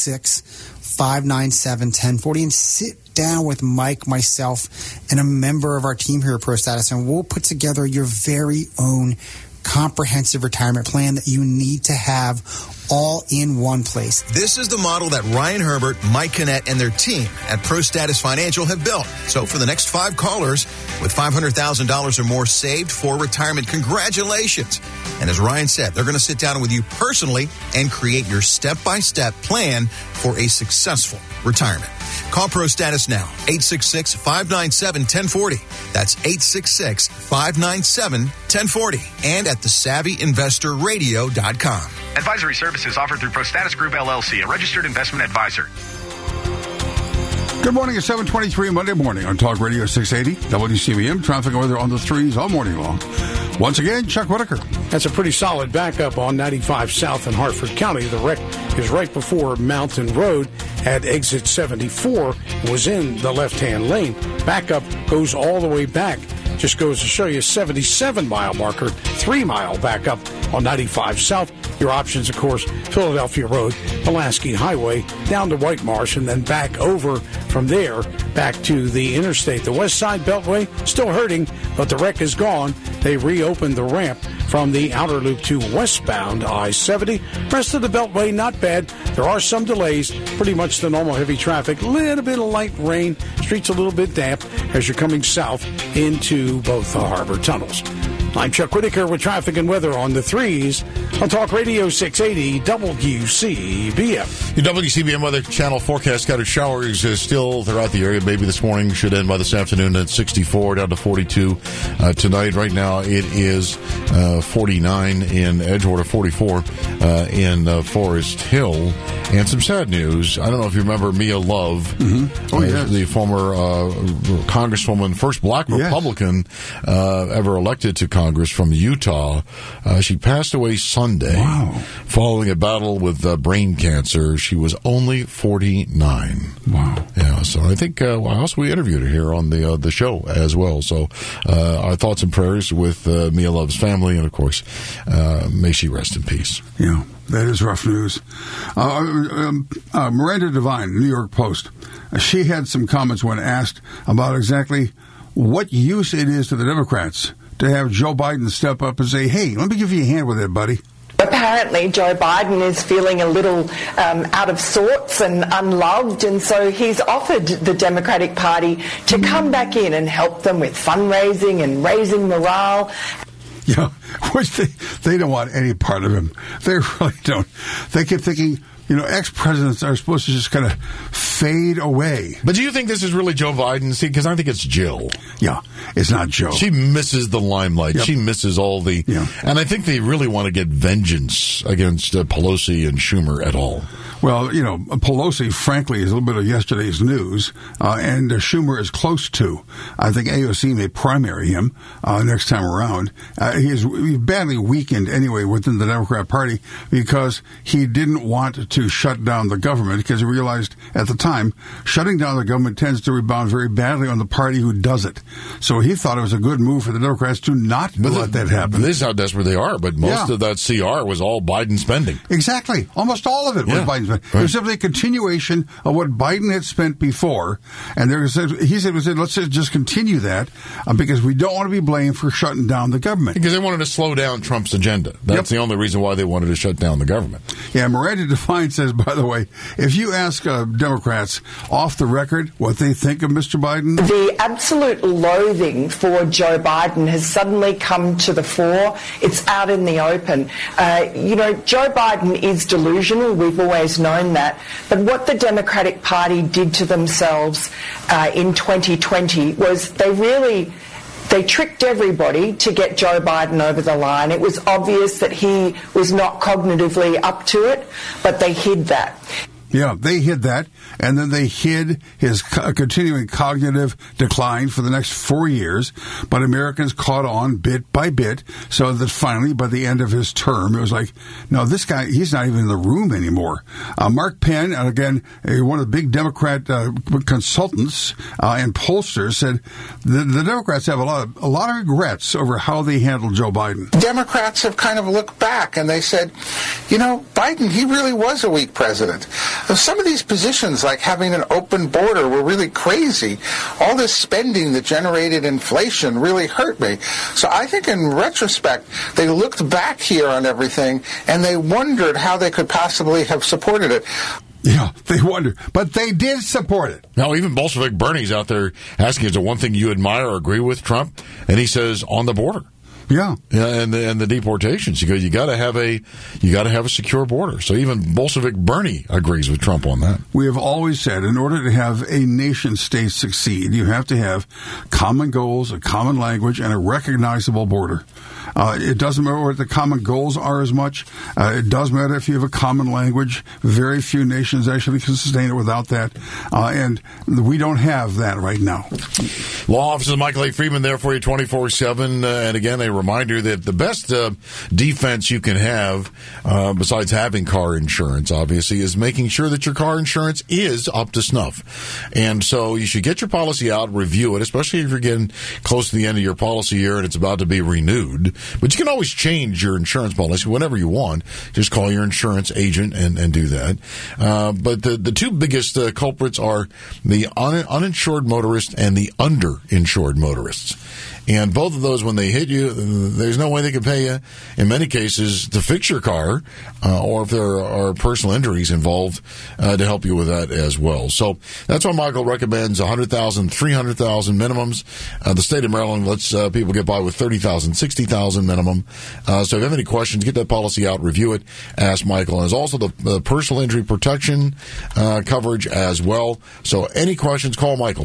866-597-1040 and sit down with Mike, myself, and a member of our team here at ProStatus, and we'll put together your very own comprehensive retirement plan that you need to have all in one place. This is the model that Ryan Herbert, Mike Kinnett, and their team at ProStatus Financial have built. So for the next 5 callers with $500,000 or more saved for retirement, congratulations. And as Ryan said, they're going to sit down with you personally and create your step-by-step plan for a successful retirement. Call ProStatus now, 866-597-1040. That's 866-597-1040. And at thesavvyinvestorradio.com. Advisory services offered through ProStatus Group, LLC, a registered investment advisor. Good morning. It's 7:23 Monday morning on Talk Radio 680 WCBM. Traffic and weather on the 3s all morning long. Once again, Chuck Whitaker. That's a pretty solid backup on 95 South in Hartford County. The wreck is right before Mountain Road at exit 74. Was in the left-hand lane. Backup goes all the way back. Just goes to show you 77-mile marker, 3-mile backup on 95 South. Your options, of course, Philadelphia Road, Pulaski Highway, down to White Marsh, and then back over from there, back to the interstate. The West Side Beltway still hurting, but the wreck is gone. They reopened the ramp from the outer loop to westbound I-70. Rest of the Beltway, not bad. There are some delays, pretty much the normal heavy traffic. Little bit of light rain, streets a little bit damp as you're coming south into both the harbor tunnels. I'm Chuck Whitaker with traffic and weather on the 3s on Talk Radio 680 WCBM. Your WCBM Weather Channel forecast, scattered showers still throughout the area. Maybe this morning, should end by this afternoon at 64, down to 42 tonight. Right now it is 49 in Edgewater, 44 in Forest Hill. And some sad news. I don't know if you remember Mia Love, the former Congresswoman, first black Republican ever elected to Congress from Utah. She passed away Sunday following a battle with brain cancer. She was only 49. Wow. Yeah, so I think also we interviewed her here on the show as well. So our thoughts and prayers with Mia Love's family, and of course, may she rest in peace. Yeah. That is rough news. Miranda Devine, New York Post, she had some comments when asked about exactly what use it is to the Democrats to have Joe Biden step up and say, hey, let me give you a hand with that, buddy. Apparently, Joe Biden is feeling a little out of sorts and unloved, and so he's offered the Democratic Party to come back in and help them with fundraising and raising morale. Yeah, which they don't want any part of him. They really don't. They keep thinking, ex-presidents are supposed to just kind of fade away. But do you think this is really Joe Biden? See, because I think it's Jill. Yeah, it's not Joe. She misses the limelight. Yep. She misses all the... Yeah. And I think they really want to get vengeance against Pelosi and Schumer at all. Well, Pelosi, frankly, is a little bit of yesterday's news, and Schumer is close to. I think AOC may primary him next time around. He's badly weakened anyway within the Democrat Party because he didn't want to shut down the government because he realized at the time shutting down the government tends to rebound very badly on the party who does it. So he thought it was a good move for the Democrats to not let that happen. This is how desperate they are, but most of that CR was all Biden spending. Exactly. Almost all of it was Biden. Right. It was simply a continuation of what Biden had spent before. And he said, let's just continue that because we don't want to be blamed for shutting down the government. Because they wanted to slow down Trump's agenda. That's the only reason why they wanted to shut down the government. Yeah, Miranda Devine Ryan says, by the way, if you ask Democrats off the record what they think of Mr. Biden, the absolute loathing for Joe Biden has suddenly come to the fore. It's out in the open. Joe Biden is delusional. We've always known that. But what the Democratic Party did to themselves in 2020 was they tricked everybody to get Joe Biden over the line. It was obvious that he was not cognitively up to it, but they hid that. Yeah, they hid that, and then they hid his continuing cognitive decline for the next 4 years, but Americans caught on bit by bit, so that finally, by the end of his term, it was like, no, this guy, he's not even in the room anymore. Mark Penn, and again, one of the big Democrat consultants and pollsters, said the Democrats have a lot of regrets over how they handled Joe Biden. Democrats have kind of looked back, and they said, Biden, he really was a weak president. Some of these positions, like having an open border, were really crazy. All this spending that generated inflation really hurt me. So I think in retrospect, they looked back here on everything, and they wondered how they could possibly have supported it. Yeah, they wondered. But they did support it. Now, even Bolshevik Bernie's out there asking, is there one thing you admire or agree with Trump? And he says, on the border. Yeah, and the deportations. You go, you got to have a secure border. So even Bolshevik Bernie agrees with Trump on that. We have always said, in order to have a nation state succeed, you have to have common goals, a common language, and a recognizable border. It doesn't matter what the common goals are as much. It does matter if you have a common language. Very few nations actually can sustain it without that. And we don't have that right now. Law Office of Michael A. Friedman there for you 24/7. And again, a reminder that the best defense you can have, besides having car insurance, obviously, is making sure that your car insurance is up to snuff. And so you should get your policy out, review it, especially if you're getting close to the end of your policy year and it's about to be renewed. But you can always change your insurance policy whenever you want. Just call your insurance agent and do that. But the two biggest culprits are the uninsured motorist and the underinsured motorists. And both of those, when they hit you, there's no way they can pay you, in many cases, to fix your car, or if there are personal injuries involved, to help you with that as well. So that's why Michael recommends $100,000, $300,000 minimums. The state of Maryland lets people get by with $30,000, $60,000 minimum. So if you have any questions, get that policy out, review it, ask Michael. And there's also the personal injury protection coverage as well. So any questions, call Michael,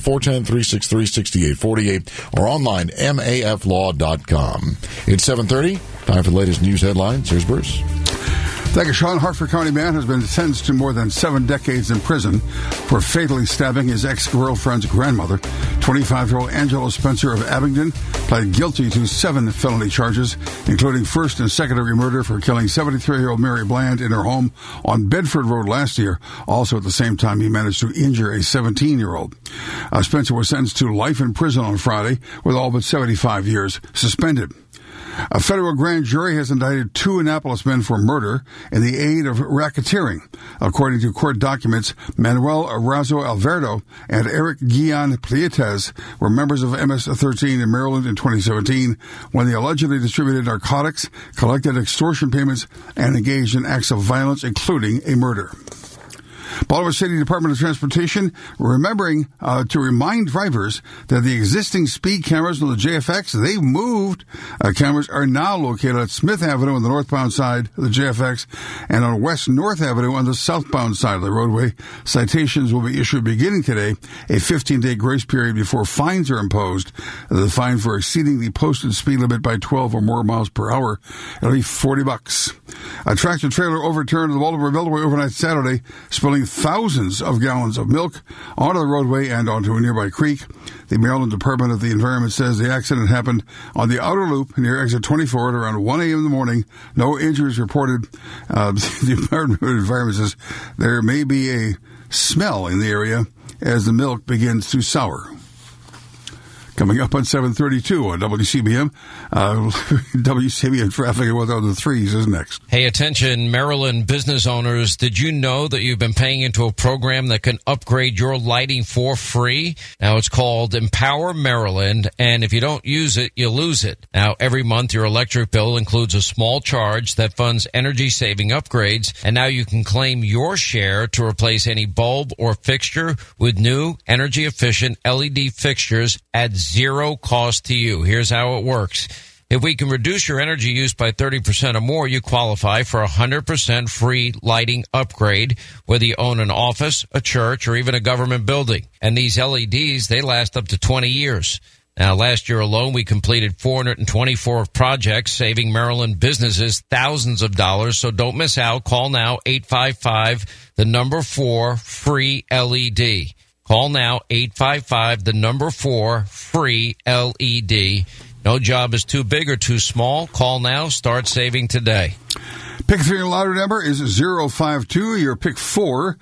410-363-6848, or online, maflaw.com. It's 7:30. Time for the latest news headlines. Here's Bruce. Thank you, Sean. Hartford County man has been sentenced to more than 7 decades in prison for fatally stabbing his ex-girlfriend's grandmother. 25-year-old Angela Spencer of Abingdon pled guilty to 7 felony charges, including first and second-degree murder for killing 73-year-old Mary Bland in her home on Bedford Road last year. Also, at the same time, he managed to injure a 17-year-old. Spencer was sentenced to life in prison on Friday, with all but 75 years suspended. A federal grand jury has indicted 2 Annapolis men for murder in the aid of racketeering. According to court documents, Manuel Razo Alverdo and Eric Guillan Plietes were members of MS-13 in Maryland in 2017 when they allegedly distributed narcotics, collected extortion payments, and engaged in acts of violence, including a murder. Baltimore City Department of Transportation remembering to remind drivers that the existing speed cameras on the JFX, they moved. Cameras are now located at Smith Avenue on the northbound side of the JFX and on West North Avenue on the southbound side of the roadway. Citations will be issued beginning today, a 15-day grace period before fines are imposed. The fine for exceeding the posted speed limit by 12 or more miles per hour, it'll be $40. A tractor trailer overturned the Baltimore Beltway overnight Saturday, spilling thousands of gallons of milk onto the roadway and onto a nearby creek. The Maryland Department of the Environment says the accident happened on the outer loop near exit 24 at around 1 a.m. in the morning. No injuries reported. The Department of Environment says there may be a smell in the area as the milk begins to sour. Coming up on 7:32 on WCBM. WCBM traffic and weather on the threes is next. Hey, attention, Maryland business owners. Did you know that you've been paying into a program that can upgrade your lighting for free? Now, it's called Empower Maryland, and if you don't use it, you lose it. Now, every month, your electric bill includes a small charge that funds energy-saving upgrades, and now you can claim your share to replace any bulb or fixture with new energy-efficient LED fixtures at zero cost to you. Here's how it works. If we can reduce your energy use by 30% or more, you qualify for a 100% free lighting upgrade, whether you own an office, a church, or even a government building. And these LEDs, they last up to 20 years. Now, last year alone, we completed 424 projects, saving Maryland businesses thousands of dollars. So don't miss out. Call now, 855-4 free LED. Call now, 855-4 free LED. No job is too big or too small. Call now. Start saving today. Pick 3 and louder number is 052. Your pick 4,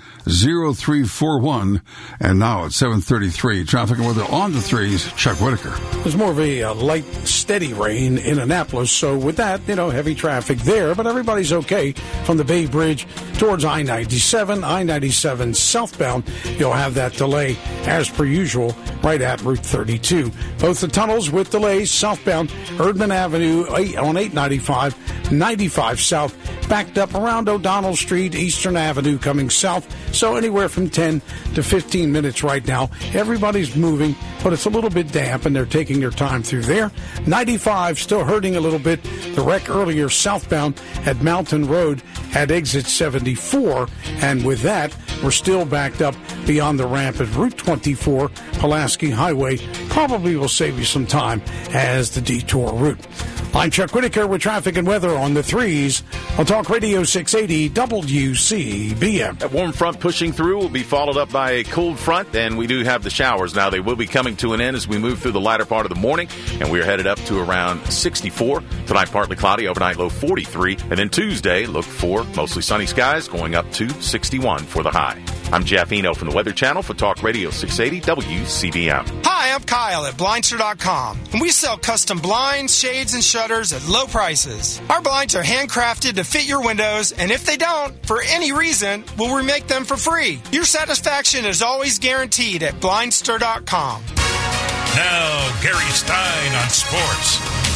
0341. And now at 7:33, traffic and weather on the threes. Chuck Whitaker. There's more of a light, steady rain in Annapolis. So with that, heavy traffic there. But everybody's okay from the Bay Bridge towards I-97. I-97 southbound, you'll have that delay as per usual right at Route 32. Both the tunnels with delays southbound Erdman Avenue on 895, 95 south, backed up around O'Donnell Street, Eastern Avenue coming south. So anywhere from 10 to 15 minutes right now. Everybody's moving, but it's a little bit damp, and they're taking their time through there. 95 still hurting a little bit. The wreck earlier southbound at Mountain Road at exit 74. And with that, we're still backed up beyond the ramp at Route 24, Pulaski Highway. Probably will save you some time as the detour route. I'm Chuck Whitaker with traffic and weather on the threes on Talk Radio 680 WCBM. That warm front pushing through will be followed up by a cold front, and we do have the showers. Now, they will be coming to an end as we move through the latter part of the morning, and we're headed up to around 64. Tonight, partly cloudy, overnight low 43. And then Tuesday, look for mostly sunny skies, going up to 61 for the high. I'm Jeff Eno from the Weather Channel for Talk Radio 680 WCBM. Hi, I'm Kyle at Blindster.com, and we sell custom blinds, shades, and shutters at low prices. Our blinds are handcrafted to fit your windows, and if they don't, for any reason, we'll remake them for free. Your satisfaction is always guaranteed at Blindster.com. Now, Gary Stein on sports.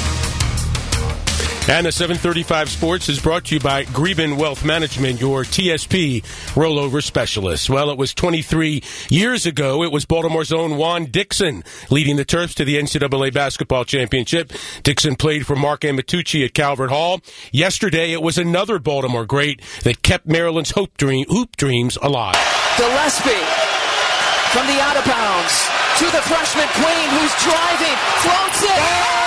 And the 735 Sports is brought to you by Greben Wealth Management, your TSP rollover specialist. Well, it was 23 years ago. It was Baltimore's own Juan Dixon leading the Terps to the NCAA basketball championship. Dixon played for Mark Amatucci at Calvert Hall. Yesterday, it was another Baltimore great that kept Maryland's hoop dreams alive. Gillespie from the out of bounds to the freshman Queen, who's driving, floats it. Oh!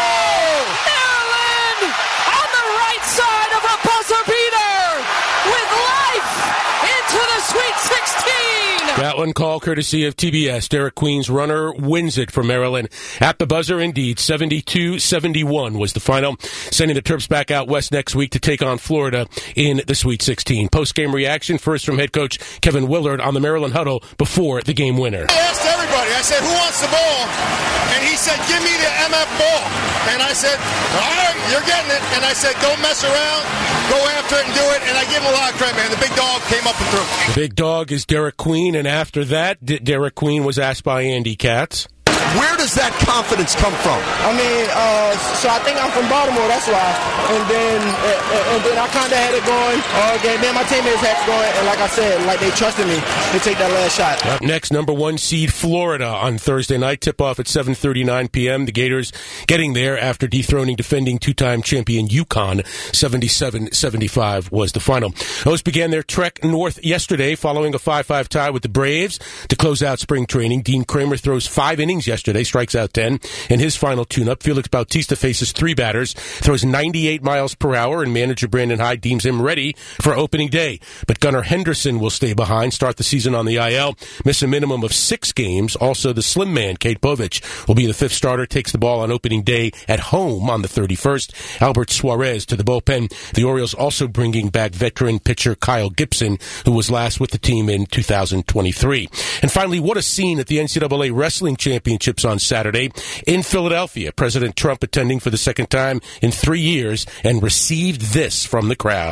Side of a buzzer beater with life into the Sweet 16. That one call courtesy of TBS. Derek Queen's runner wins it for Maryland. At the buzzer, indeed, 72-71 was the final, sending the Terps back out west next week to take on Florida in the Sweet 16. Post-game reaction, first from head coach Kevin Willard on the Maryland huddle before the game winner. I asked everybody, I said, who wants the ball? And he said, give me the MF ball. And I said, all right, you're getting it. And I said, don't mess around, go after it and do it. And I give him a lot of credit, man. The big dog came up and through. The big dog is Derek Queen, and after that, Derek Queen was asked by Andy Katz. Where does that confidence come from? I mean, so I think I'm from Baltimore, that's why. And then I kind of had it going all game. Then my teammates had it going, and like I said, like they trusted me to take that last shot. Up next, number 1 seed Florida on Thursday night. Tip-off at 7:39 p.m. The Gators getting there after dethroning defending two-time champion UConn. 77-75 was the final. Those began their trek north yesterday following a 5-5 tie with the Braves to close out spring training. Dean Kramer throws 5 innings yesterday, strikes out 10. In his final tune-up, Felix Bautista faces 3 batters, throws 98 miles per hour, and manager Brandon Hyde deems him ready for opening day. But Gunnar Henderson will stay behind, start the season on the IL, miss a minimum of 6 games. Also, the slim man, Kate Povich, will be the 5th starter, takes the ball on opening day at home on the 31st. Albert Suarez to the bullpen. The Orioles also bringing back veteran pitcher Kyle Gibson, who was last with the team in 2023. And finally, what a scene at the NCAA Wrestling Championship Championships on Saturday. In Philadelphia, President Trump attending for the second time in 3 years and received this from the crowd.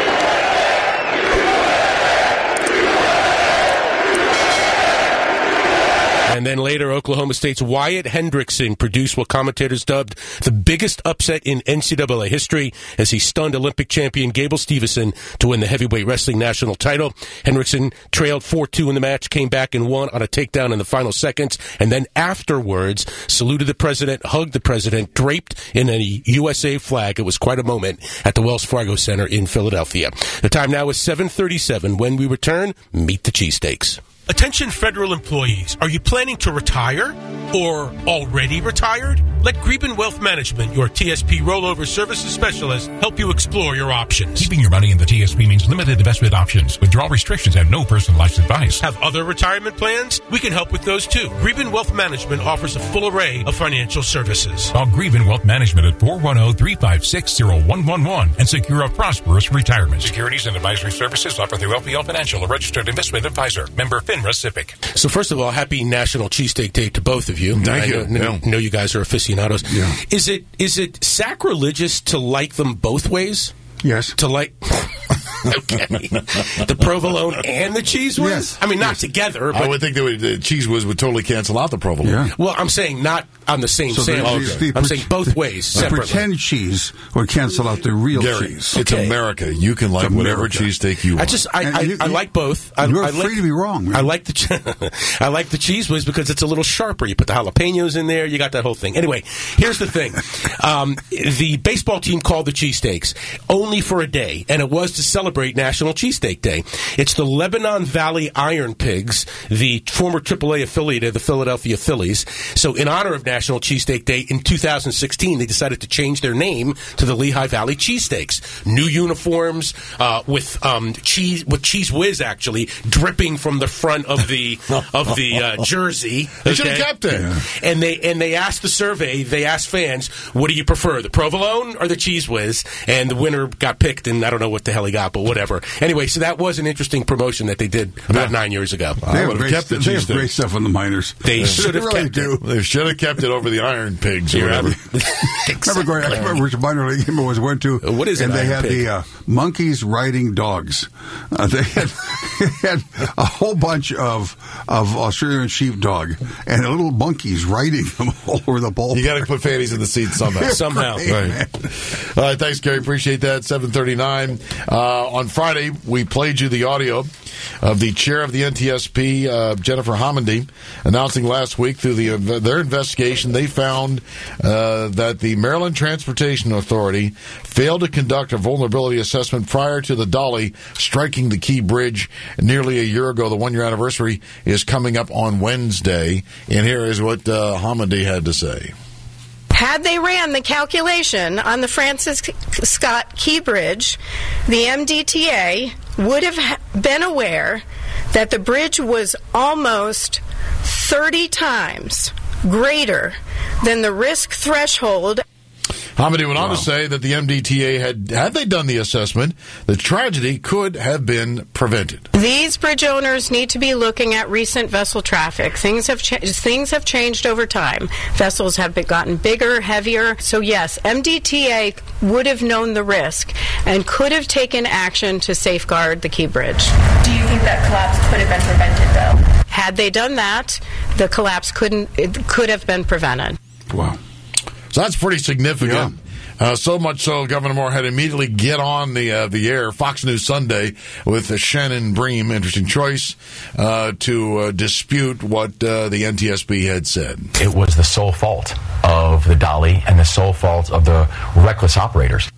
And then later, Oklahoma State's Wyatt Hendrickson produced what commentators dubbed the biggest upset in NCAA history as he stunned Olympic champion Gable Steveson to win the heavyweight wrestling national title. Hendrickson trailed 4-2 in the match, came back and won on a takedown in the final seconds, and then afterwards saluted the president, hugged the president, draped in a USA flag. It was quite a moment at the Wells Fargo Center in Philadelphia. The time now is 7:37. When we return, meet the cheesesteaks. Attention federal employees, are you planning to retire or already retired? Let Greben Wealth Management, your TSP rollover services specialist, help you explore your options. Keeping your money in the TSP means limited investment options, withdrawal restrictions, and no personalized advice. Have other retirement plans? We can help with those too. Greben Wealth Management offers a full array of financial services. Call Greben Wealth Management at 410-356-0111 and secure a prosperous retirement. Securities and advisory services offered through LPL Financial, a registered investment advisor. Member FINRA SIPC. So first of all, happy National Cheesesteak Day to both of you. Thank you. I know you guys are aficionados. Yeah. Is it sacrilegious to like them both ways? Yes. To like... Okay. The provolone and the cheese whiz? Yes. I mean, not together. But I would think the cheese whiz would totally cancel out the provolone. Yeah. Well, I'm saying not on the same sandwich. I'm saying both ways, separately. Pretend cheese would cancel out the real Gary, cheese. It's America. You can like whatever cheesesteak you want. I like both. You're free to be wrong. Man. I like the cheese whiz because it's a little sharper. You put the jalapenos in there. You got that whole thing. Anyway, here's the thing. The baseball team called the cheesesteaks only for a day, and it was to celebrate National Cheesesteak Day. It's the Lebanon Valley Iron Pigs, the former AAA affiliate of the Philadelphia Phillies. So in honor of National Cheesesteak Day in 2016, they decided to change their name to the Lehigh Valley Cheesesteaks. New uniforms with cheese whiz actually dripping from the front of the jersey. They should have kept it. Yeah. And they asked the survey. They asked fans, "What do you prefer, the provolone or the cheese whiz?" And the winner got picked, and I don't know what the hell he got, but whatever. Anyway, so that was an interesting promotion that they did about 9 years ago. They have great stuff on the minors. They should have kept it. They should have kept it over the Iron Pigs or whatever. I remember which minor league game I went to. What is it? And they had the monkeys riding dogs. They had a whole bunch of Australian sheepdog and little monkeys riding them all over the ball. You got to put fannies in the seats somehow. Great, right. All right, thanks, Gary. Appreciate that. 7:39. On Friday, we played you the audio of the chair of the NTSB, Jennifer Homendy, announcing last week through their investigation, they found that the Maryland Transportation Authority failed to conduct a vulnerability assessment prior to the dolly striking the Key Bridge nearly a year ago. The one-year anniversary is coming up on Wednesday, and here is what Homendy had to say. Had they ran the calculation on the Francis Scott Key Bridge, the MDTA would have been aware that the bridge was almost 30 times greater than the risk threshold. Homendy went on to say that the MDTA had they done the assessment, the tragedy could have been prevented. These bridge owners need to be looking at recent vessel traffic. Things have changed over time. Vessels have gotten bigger, heavier. So yes, MDTA would have known the risk and could have taken action to safeguard the Key Bridge. Do you think that collapse could have been prevented, though? Had they done that, the collapse could have been prevented. Wow. So that's pretty significant. Yeah. So much so, Governor Moore had to immediately get on the air, Fox News Sunday, with Shannon Bream, interesting choice, to dispute what the NTSB had said. It was the sole fault of the dolly and the sole fault of the reckless operators.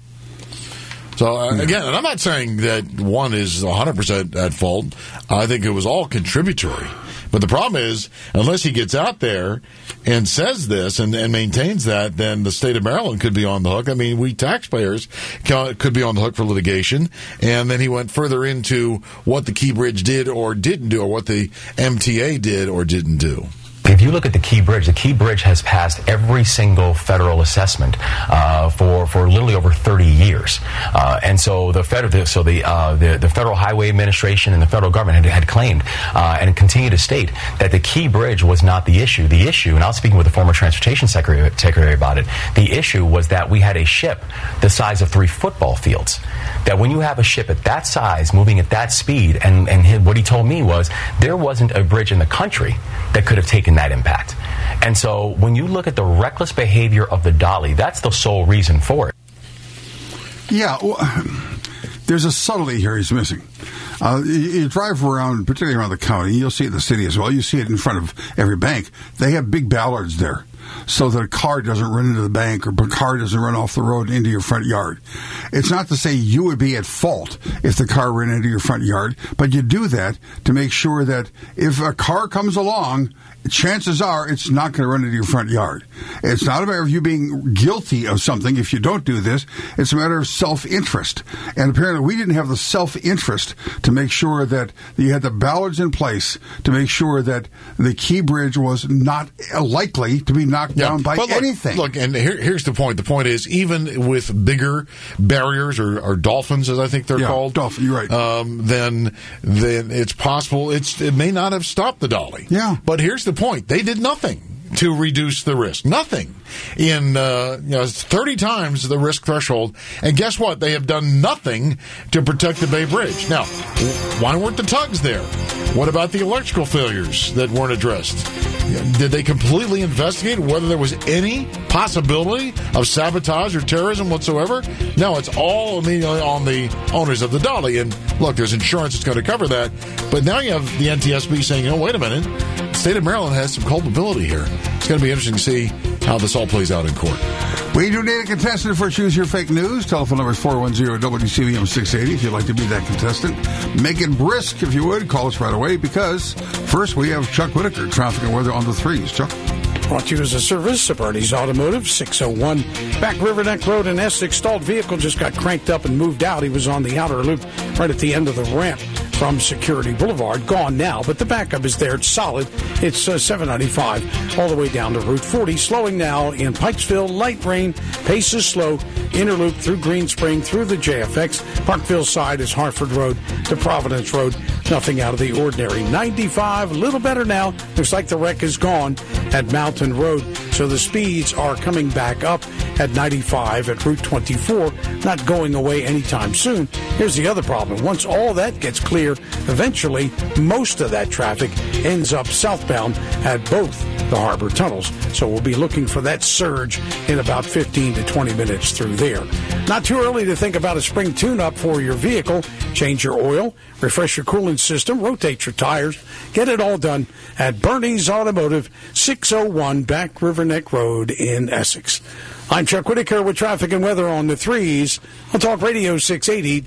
So, again, and I'm not saying that one is 100% at fault. I think it was all contributory. But the problem is, unless he gets out there and says this and maintains that, then the state of Maryland could be on the hook. I mean, we taxpayers could be on the hook for litigation. And then he went further into what the Key Bridge did or didn't do, or what the MTA did or didn't do. If you look at the Key Bridge has passed every single federal assessment for literally over 30 years, and so the Federal Highway Administration and the federal government had claimed and continue to state that the Key Bridge was not the issue. The issue, and I was speaking with the former Transportation Secretary about it. The issue was that we had a ship the size of 3 football fields. That when you have a ship at that size moving at that speed, and what he told me was there wasn't a bridge in the country that could have taken that impact. And so when you look at the reckless behavior of the dolly, that's the sole reason for it. Yeah, well, there's a subtlety here he's missing. You drive around, particularly around the county, you'll see it in the city as well. You see it in front of every bank. They have big bollards there so that a car doesn't run into the bank or a car doesn't run off the road into your front yard. It's not to say you would be at fault if the car ran into your front yard, but you do that to make sure that if a car comes along, chances are it's not going to run into your front yard. It's not a matter of you being guilty of something if you don't do this. It's a matter of self-interest. And apparently we didn't have the self-interest to make sure that you had the bollards in place to make sure that the Key Bridge was not likely to be knocked down by anything. Look, and here's the point. The point is, even with bigger barriers or dolphins, as I think they're called, dolphin, you're right. Then it's possible it may not have stopped the dolly. Yeah. But here's the point. They did nothing to reduce the risk. Nothing. In 30 times the risk threshold. And guess what? They have done nothing to protect the Bay Bridge. Now, why weren't the tugs there? What about the electrical failures that weren't addressed? Did they completely investigate whether there was any possibility of sabotage or terrorism whatsoever? No, it's all immediately on the owners of the dolly. And look, there's insurance that's going to cover that. But now you have the NTSB saying, wait a minute, the state of Maryland has some culpability here. It's going to be interesting to see how this all plays out in court. We do need a contestant for Choose Your Fake News. Telephone number is 410-WCBM 680 if you'd like to be that contestant. Make it brisk if you would. Call us right away because first we have Chuck Whitaker, traffic and weather on the 3s. Chuck? Brought to you as a service of Bernie's Automotive, 601 Back River Neck Road in Essex. Stalled vehicle just got cranked up and moved out. He was on the outer loop right at the end of the ramp from Security Boulevard. Gone now, but the backup is there. It's solid. It's 795 all the way down to Route 40. Slowing now in Pikesville. Light rain. Pace is slow. Inner loop through Green Spring, through the JFX. Parkville side is Hartford Road to Providence Road. Nothing out of the ordinary. 95, a little better now. Looks like the wreck is gone at Mountain Road. So the speeds are coming back up at 95 at Route 24. Not going away anytime soon. Here's the other problem. Once all that gets clear, eventually most of that traffic ends up southbound at both the harbor tunnels. So we'll be looking for that surge in about 15 to 20 minutes through there. Not too early to think about a spring tune-up for your vehicle. Change your oil, refresh your cooling system, rotate your tires. Get it all done at Bernie's Automotive, 601 Back River Neck Road in Essex. I'm Chuck Whitaker with traffic and weather on the 3s on Talk Radio 680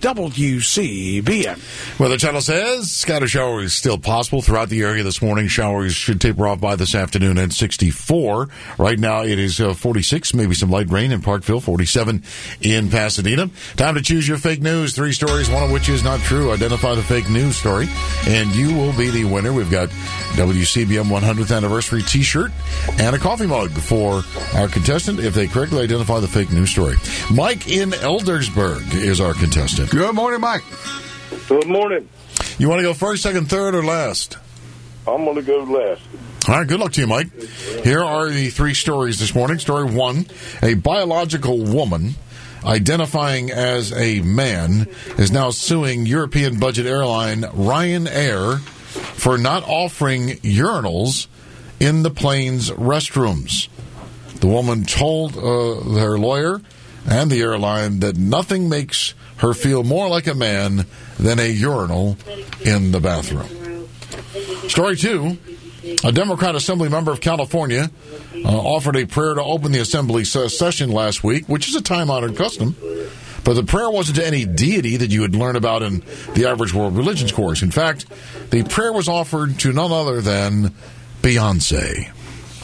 WCBM. Weather Channel says scatter showers still possible throughout the area this morning. Showers should taper off by this afternoon at 64. Right now it is 46, maybe some light rain in Parkville, 47 in Pasadena. Time to choose your fake news. 3 stories, one of which is not true. Identify the fake news story, and you will be the winner. We've got WCBM 100th anniversary t-shirt and a coffee mug for our contestant if they correctly identify the fake news story. Mike in Eldersburg is our contestant. Good morning, Mike. Good morning. You want to go first, second, third, or last? I'm going to go last. All right, good luck to you, Mike. Here are the 3 stories this morning. Story 1, a biological woman identifying as a man is now suing European budget airline Ryanair for not offering urinals in the plane's restrooms. The woman told her lawyer and the airline that nothing makes her feel more like a man than a urinal in the bathroom. Story 2, a Democrat Assembly member of California offered a prayer to open the Assembly session last week, which is a time-honored custom. But the prayer wasn't to any deity that you would learn about in the average world religions course. In fact, the prayer was offered to none other than Beyonce.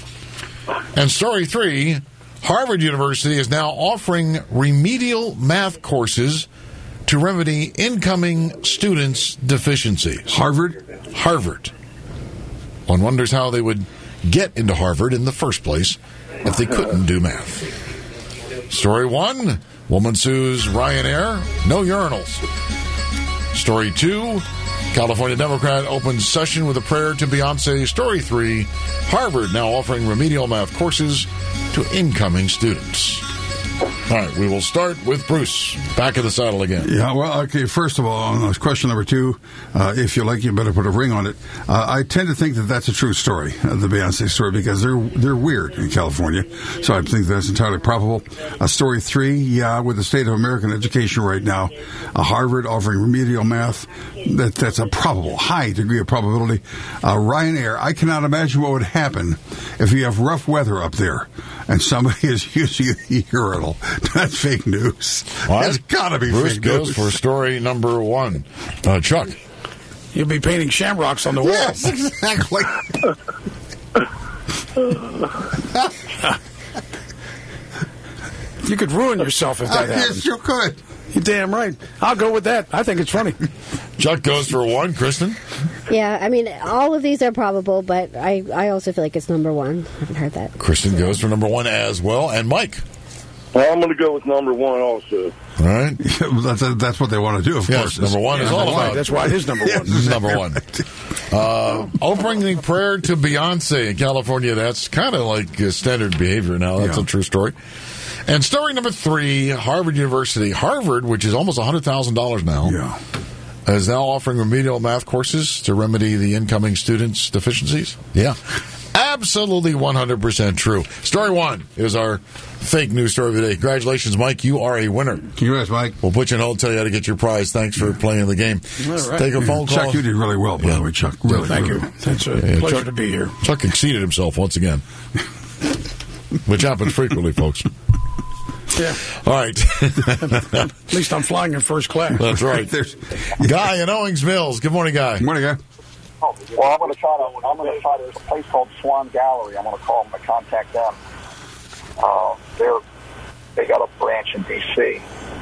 And story 3, Harvard University is now offering remedial math courses to remedy incoming students' deficiencies. Harvard? Harvard. One wonders how they would get into Harvard in the first place if they couldn't do math. Story 1, woman sues Ryanair, no urinals. Story 2, California Democrat opens session with a prayer to Beyonce. Story 3, Harvard now offering remedial math courses to incoming students. All right, we will start with Bruce. Back in the saddle again. Yeah, well, okay, first of all, on question number 2, if you like, you better put a ring on it. I tend to think that that's a true story, the Beyonce story, because they're weird in California, so I think that's entirely probable. Story 3, yeah, with the state of American education right now, Harvard offering remedial math, that's a probable, high degree of probability. Ryanair, I cannot imagine what would happen if you have rough weather up there and somebody is using the urinal. That's fake news. That's got to be Bruce fake goes news. for story number 1. Chuck. You'll be painting shamrocks on the wall. Yes, exactly. You could ruin yourself if that happens. Yes, you could. You're damn right. I'll go with that. I think it's funny. Chuck goes for 1. Kristen? Yeah, I mean, all of these are probable, but I also feel like it's number 1. I haven't heard that. Kristen goes for number 1 as well. And Mike? Well, I'm going to go with number 1 also. All right. That's what they want to do, of course. Number 1 is all about. That's why it is number 1. This is number 1. Opening prayer to Beyonce in California. That's kind of like standard behavior now. That's a true story. And story number 3, Harvard University. Harvard, which is almost $100,000 now, is now offering remedial math courses to remedy the incoming students' deficiencies. Yeah. Absolutely 100% true. Story 1 is our fake news story of the day. Congratulations, Mike. You are a winner. Congrats, Mike. We'll put you on hold, tell you how to get your prize. Thanks for playing the game. All right. Take a phone call. Chuck, you did really well, by the way, Chuck. Really, Thank really you. It's a pleasure Chuck, to be here. Chuck exceeded himself once again, which happens frequently, folks. Yeah. All right. At least I'm flying in first class. That's right. Guy in Owings Mills. Good morning, Guy. Good morning, Guy. Well, I'm going to try this place called Swan Gallery. I'm going to call them to contact them. They got a branch in D.C.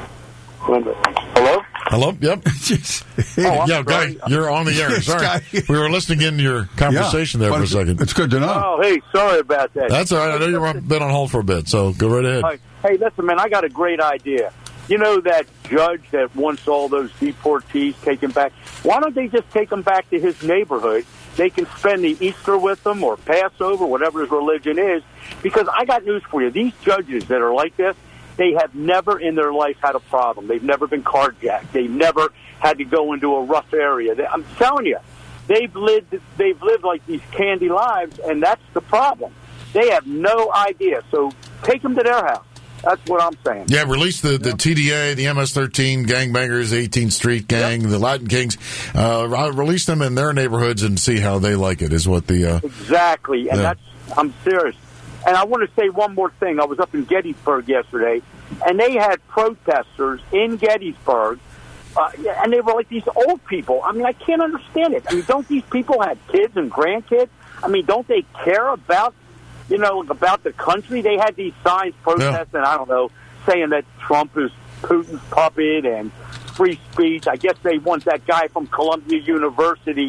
Hello? Hello? Yep. Yeah, Guy, you're on the air. Sorry. We were listening in to your conversation there for a second. It's good to know. Oh, hey, sorry about that. That's all right. I know you've been on hold for a bit, so go right ahead. Hey, listen, man, I got a great idea. You know that judge that wants all those deportees taken back? Why don't they just take them back to his neighborhood? They can spend the Easter with them or Passover, whatever his religion is. Because I got news for you. These judges that are like this, they have never in their life had a problem. They've never been carjacked. They've never had to go into a rough area. I'm telling you, they've lived like these candy lives, and that's the problem. They have no idea. So take them to their house. That's what I'm saying. Yeah, release the TDA, the MS-13 gangbangers, 18th Street Gang, the Latin Kings. Release them in their neighborhoods and see how they like it, is what the... Exactly, and I'm serious. And I want to say one more thing. I was up in Gettysburg yesterday, and they had protesters in Gettysburg, and they were like these old people. I mean, I can't understand it. I mean, don't these people have kids and grandkids? I mean, don't they care about the country? They had these signs protesting, I don't know, saying that Trump is Putin's puppet and free speech. I guess they want that guy from Columbia University,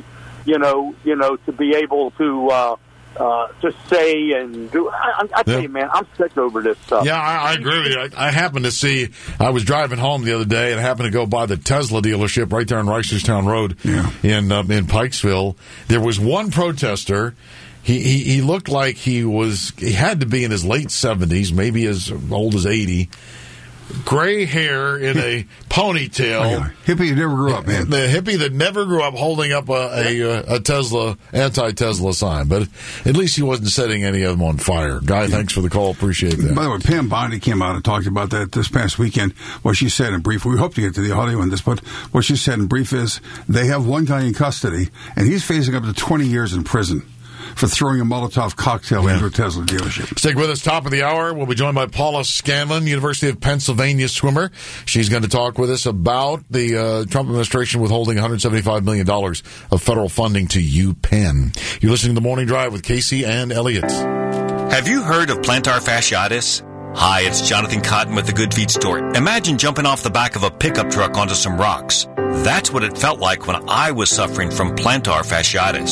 to be able to say and do. I tell you, man, I'm sick over this stuff. Yeah, I agree with you. I happened to see, I was driving home the other day and I happened to go by the Tesla dealership right there on Reisterstown Road in Pikesville. There was one protester. He looked like he had to be in his late 70s, maybe as old as 80. Gray hair in a ponytail. Hippie that never grew up, man. The hippie that never grew up holding up a Tesla, anti-Tesla sign. But at least he wasn't setting any of them on fire. Guy, thanks for the call. Appreciate that. By the way, Pam Bondi came out and talked about that this past weekend. What she said in brief, we hope to get to the audio on this, but what she said in brief is they have one guy in custody, and he's facing up to 20 years in prison for throwing a Molotov cocktail into a Tesla dealership. Stick with us. Top of the hour, we'll be joined by Paula Scanlon, University of Pennsylvania swimmer. She's going to talk with us about the Trump administration withholding $175 million of federal funding to UPenn. You're listening to The Morning Drive with Casey and Elliott. Have you heard of plantar fasciitis? Hi, it's Jonathan Cotton with the Good Feet Store. Imagine jumping off the back of a pickup truck onto some rocks. That's what it felt like when I was suffering from plantar fasciitis.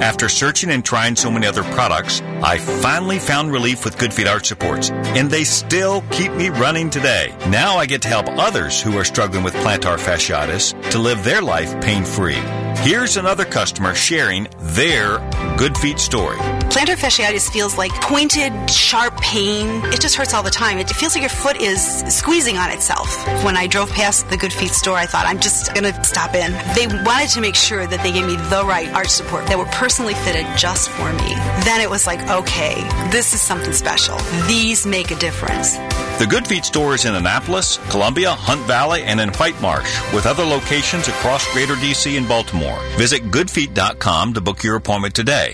After searching and trying so many other products, I finally found relief with Good Feet Arch Supports, and they still keep me running today. Now I get to help others who are struggling with plantar fasciitis to live their life pain-free. Here's another customer sharing their Good Feet story. Plantar fasciitis feels like pointed, sharp pain. It just hurts all the time. It feels like your foot is squeezing on itself. When I drove past the Good Feet store, I thought, I'm just going to stop in. They wanted to make sure that they gave me the right arch support that were personally fitted just for me. Then it was like, okay, this is something special. These make a difference. The Good Feet store is in Annapolis, Columbia, Hunt Valley, and in White Marsh, with other locations across Greater D.C. and Baltimore. Visit goodfeet.com to book your appointment today.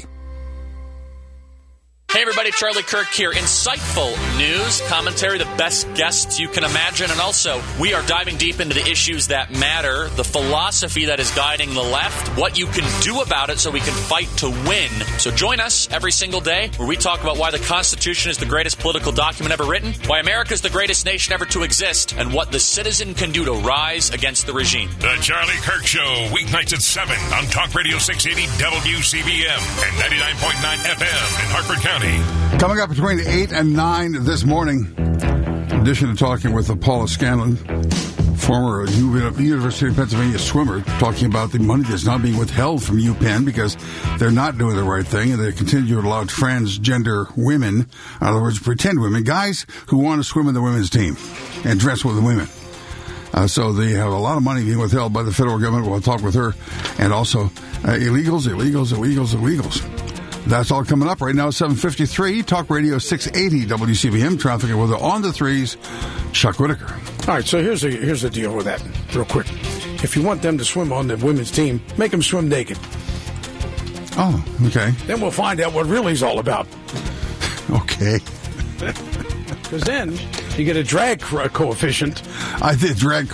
Hey everybody, Charlie Kirk here. Insightful news, commentary, the best guests you can imagine, and also we are diving deep into the issues that matter, the philosophy that is guiding the left, what you can do about it so we can fight to win. So join us every single day where we talk about why the Constitution is the greatest political document ever written, why America is the greatest nation ever to exist, and what the citizen can do to rise against the regime. The Charlie Kirk Show, weeknights at 7 on Talk Radio 680 WCBM and 99.9 FM in Hartford County. Coming up between 8 and 9 this morning, in addition to talking with Paula Scanlon, former University of Pennsylvania swimmer, talking about the money that's not being withheld from UPenn because they're not doing the right thing and they continue to allow transgender women, in other words, pretend women, guys who want to swim in the women's team and dress with the women. So they have a lot of money being withheld by the federal government. We'll talk with her. And also illegals. That's all coming up right now, 7:53. Talk Radio 680 WCBM. Traffic and weather on the threes. Chuck Whitaker. All right, so here's the deal with that, real quick. If you want them to swim on the women's team, make them swim naked. Oh, okay. Then we'll find out what really is all about. Okay. Because then you get a drag coefficient. The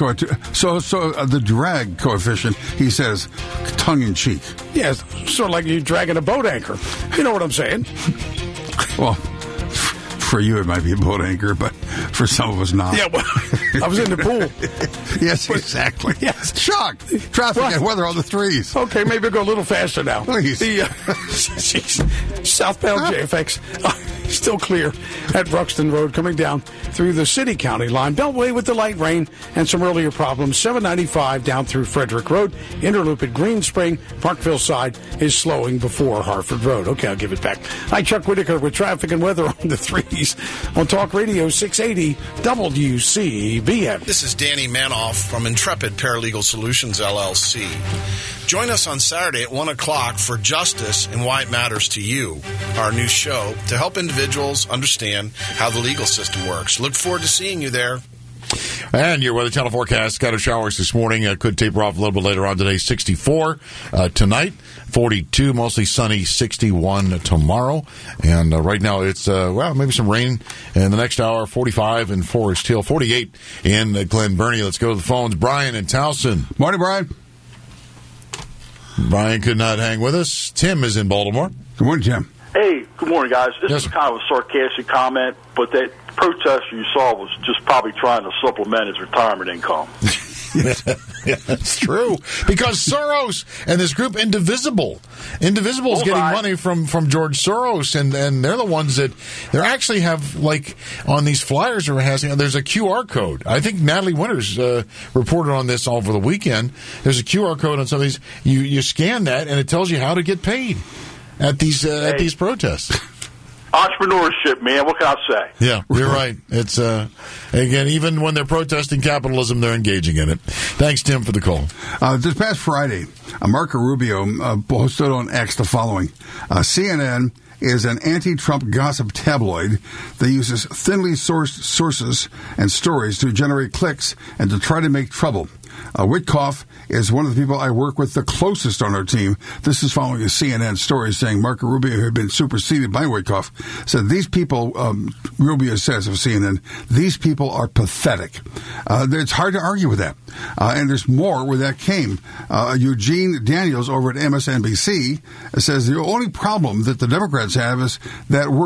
drag coefficient, he says, tongue in cheek. Yes, sort of like you're dragging a boat anchor. You know what I'm saying? Well, for you it might be a boat anchor, but for some of us not. Yeah, well, I was in the pool. Yes, exactly. Yes. Shock. Traffic and weather on the threes. Okay, maybe go a little faster now. Please. Southbound JFX. Still clear at Bruxton Road coming down through the city-county line. Beltway with the light rain and some earlier problems. 795 down through Frederick Road. Interloop at Green Spring. Parkville side is slowing before Hartford Road. Okay, I'll give it back. Hi, Chuck Whitaker with traffic and weather on the threes on Talk Radio 680 WCBM. This is Danny Manoff from Intrepid Paralegal Solutions, LLC. Join us on Saturday at 1 o'clock for Justice and Why It Matters to You, our new show to help individuals understand how the legal system works. Look forward to seeing you there. And your Weather Channel forecast, scattered showers this morning. Could taper off a little bit later on today. 64 tonight, 42, mostly sunny, 61 tomorrow. And right now it's, maybe some rain in the next hour, 45 in Forest Hill, 48 in Glen Burnie. Let's go to the phones. Brian in Towson. Morning, Brian. Brian could not hang with us. Tim is in Baltimore. Good morning, Tim. Hey, good morning, guys. This is kind of a sarcastic comment, but that protester you saw was just probably trying to supplement his retirement income. Yeah, that's true. Because Soros and this group Indivisible is getting money from George Soros, and they're the ones that they actually have, like, on these flyers there's a QR code. I think Natalie Winters reported on this over the weekend. There's a QR code on some of these. You scan that, and it tells you how to get paid at these protests. Entrepreneurship, man. What can I say? Yeah, you're right. It's, again, even when they're protesting capitalism, they're engaging in it. Thanks, Tim, for the call. This past Friday, Marco Rubio posted on X the following. CNN is an anti-Trump gossip tabloid that uses thinly sourced sources and stories to generate clicks and to try to make trouble. Witkoff is one of the people I work with the closest on our team. This is following a CNN story saying Marco Rubio, who had been superseded by Witkoff, said these people, Rubio says of CNN, these people are pathetic. It's hard to argue with that. And there's more where that came. Eugene Daniels over at MSNBC says the only problem that the Democrats have is that word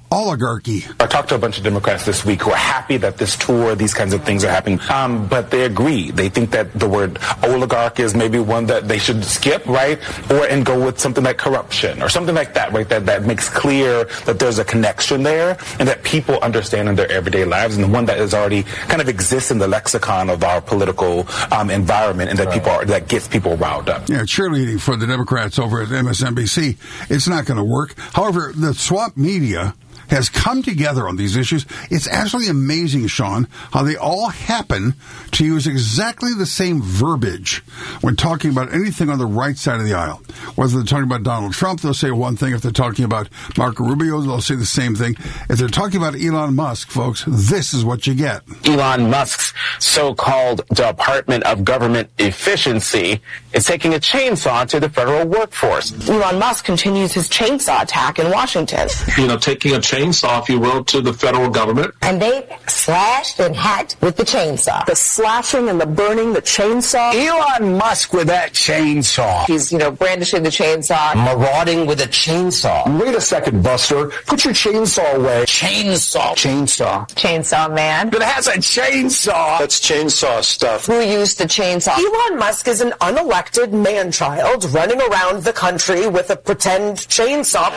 oligarchy. I talked to a bunch of Democrats this week who are happy that this tour, these kinds of things are happening, but they agree. They think that the word oligarch is maybe one that they should skip, right? And go with something like corruption or something like that, right? That makes clear that there's a connection there and that people understand in their everyday lives, and the one that is already kind of exists in the lexicon of our political environment, and that that gets people riled up. Yeah, cheerleading for the Democrats over at MSNBC. It's not going to work. However, the swamp media has come together on these issues. It's absolutely amazing, Sean, how they all happen to use exactly the same verbiage when talking about anything on the right side of the aisle. Whether they're talking about Donald Trump, they'll say one thing. If they're talking about Marco Rubio, they'll say the same thing. If they're talking about Elon Musk, folks, this is what you get. Elon Musk's so-called Department of Government Efficiency is taking a chainsaw to the federal workforce. Elon Musk continues his chainsaw attack in Washington. Taking a chainsaw, if you will, to the federal government. And they slashed and hacked with the chainsaw. The slashing and the burning, the chainsaw. Elon Musk with that chainsaw. He's, brandishing the chainsaw. Marauding with a chainsaw. Wait a second, Buster. Put your chainsaw away. Chainsaw. Chainsaw man. That has a chainsaw. That's chainsaw stuff. Who used the chainsaw? Elon Musk is an unelected man-child running around the country with a pretend chainsaw.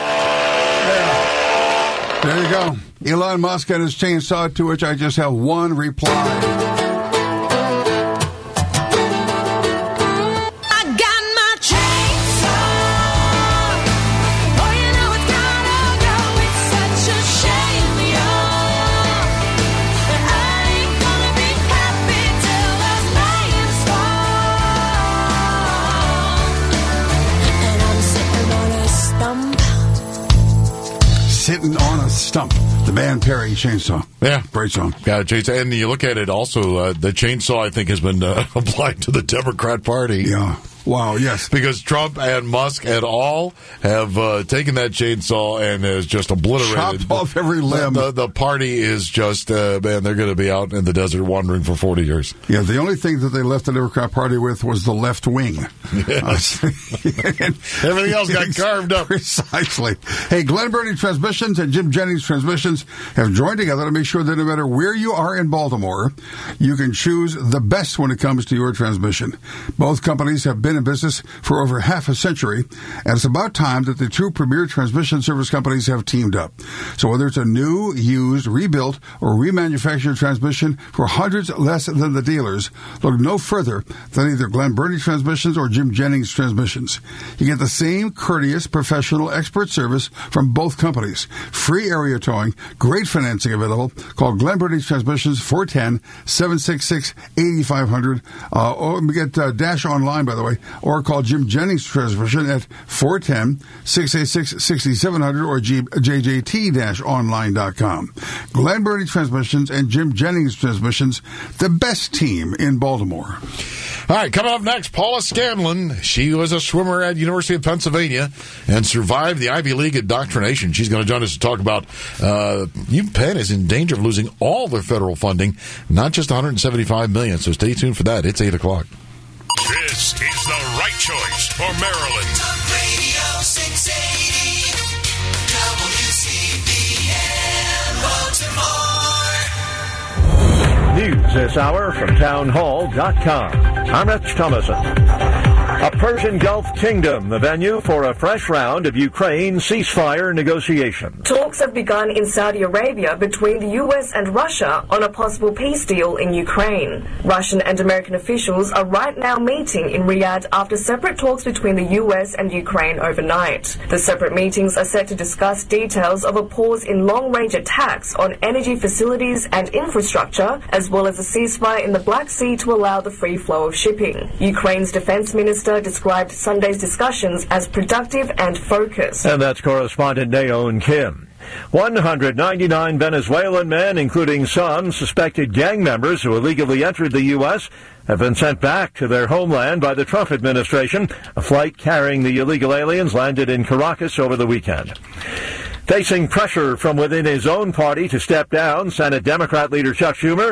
There you go. Elon Musk and his chainsaw, to which I just have one reply. Sitting on a Stump. The band Perry Chainsaw. Yeah. Great song. Got a chainsaw. And you look at it also, the chainsaw, I think, has been applied to the Democrat Party. Yeah. Wow, yes. Because Trump and Musk and all have taken that chainsaw and has just obliterated. Chopped off every limb. The party is just, man, they're going to be out in the desert wandering for 40 years. Yeah, the only thing that they left the Democrat Party with was the left wing. Yes. Everything else got carved up. Precisely. Hey, Glen Burnie Transmissions and Jim Jennings Transmissions have joined together to make sure that no matter where you are in Baltimore, you can choose the best when it comes to your transmission. Both companies have been in business for over half a century, and it's about time that the two premier transmission service companies have teamed up. So whether it's a new, used, rebuilt, or remanufactured transmission for hundreds less than the dealers, look no further than either Glen Burnie Transmissions or Jim Jennings Transmissions. You get the same courteous, professional, expert service from both companies. Free area towing, great financing available. Call Glen Burnie Transmissions 410-766-8500. Or get Dash online, by the way, or call Jim Jennings Transmission at 410-686-6700 or jjt-online.com. Glen Burnie Transmissions and Jim Jennings Transmissions, the best team in Baltimore. All right, coming up next, Paula Scanlon. She was a swimmer at University of Pennsylvania and survived the Ivy League indoctrination. She's going to join us to talk about UPenn is in danger of losing all their federal funding, not just $175 million. So stay tuned for that. It's 8 o'clock. This is the right choice for Maryland. Radio 680 WCBN Baltimore. News this hour from townhall.com. I'm Rich Thomason. A Persian Gulf kingdom, the venue for a fresh round of Ukraine ceasefire negotiations. Talks have begun in Saudi Arabia between the U.S. and Russia on a possible peace deal in Ukraine. Russian and American officials are right now meeting in Riyadh after separate talks between the U.S. and Ukraine overnight. The separate meetings are set to discuss details of a pause in long-range attacks on energy facilities and infrastructure, as well as a ceasefire in the Black Sea to allow the free flow of shipping. Ukraine's defense minister described Sunday's discussions as productive and focused. And that's correspondent Naeun Kim. 199 Venezuelan men, including some suspected gang members who illegally entered the U.S., have been sent back to their homeland by the Trump administration. A flight carrying the illegal aliens landed in Caracas over the weekend. Facing pressure from within his own party to step down, Senate Democrat leader Chuck Schumer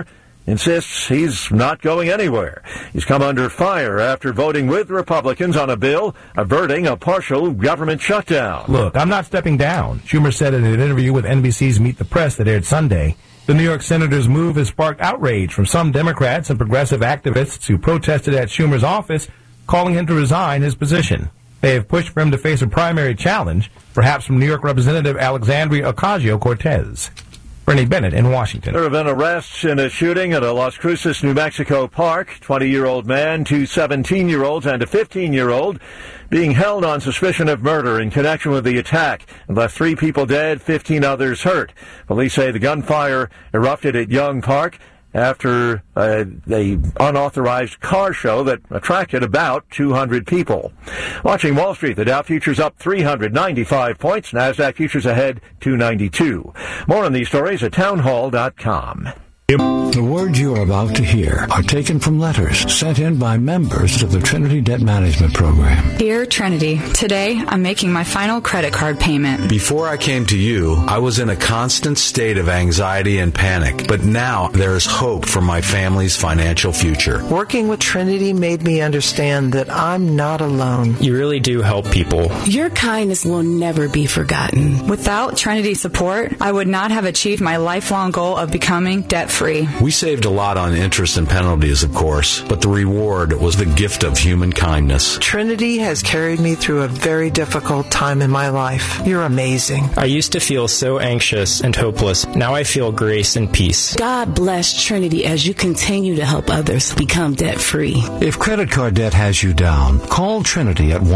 insists he's not going anywhere. He's come under fire after voting with Republicans on a bill averting a partial government shutdown. Look, I'm not stepping down, Schumer said in an interview with NBC's Meet the Press that aired Sunday. The New York senator's move has sparked outrage from some Democrats and progressive activists who protested at Schumer's office, calling him to resign his position. They have pushed for him to face a primary challenge, perhaps from New York Representative Alexandria Ocasio-Cortez. Bernie Bennett in Washington. There have been arrests in a shooting at a Las Cruces, New Mexico park. 20-year-old man, 2 17-year-olds, and a 15-year-old being held on suspicion of murder in connection with the attack and left 3 people dead, 15 others hurt. Police say the gunfire erupted at Young Park after the unauthorized car show that attracted about 200 people. Watching Wall Street, the Dow futures up 395 points. NASDAQ futures ahead 292. More on these stories at townhall.com. The words you are about to hear are taken from letters sent in by members of the Trinity Debt Management Program. Dear Trinity, today I'm making my final credit card payment. Before I came to you, I was in a constant state of anxiety and panic, but now there is hope for my family's financial future. Working with Trinity made me understand that I'm not alone. You really do help people. Your kindness will never be forgotten. Without Trinity support, I would not have achieved my lifelong goal of becoming debt-free. We saved a lot on interest and penalties, of course, but the reward was the gift of human kindness. Trinity has carried me through a very difficult time in my life. You're amazing. I used to feel so anxious and hopeless. Now I feel grace and peace. God bless Trinity as you continue to help others become debt-free. If credit card debt has you down, call Trinity at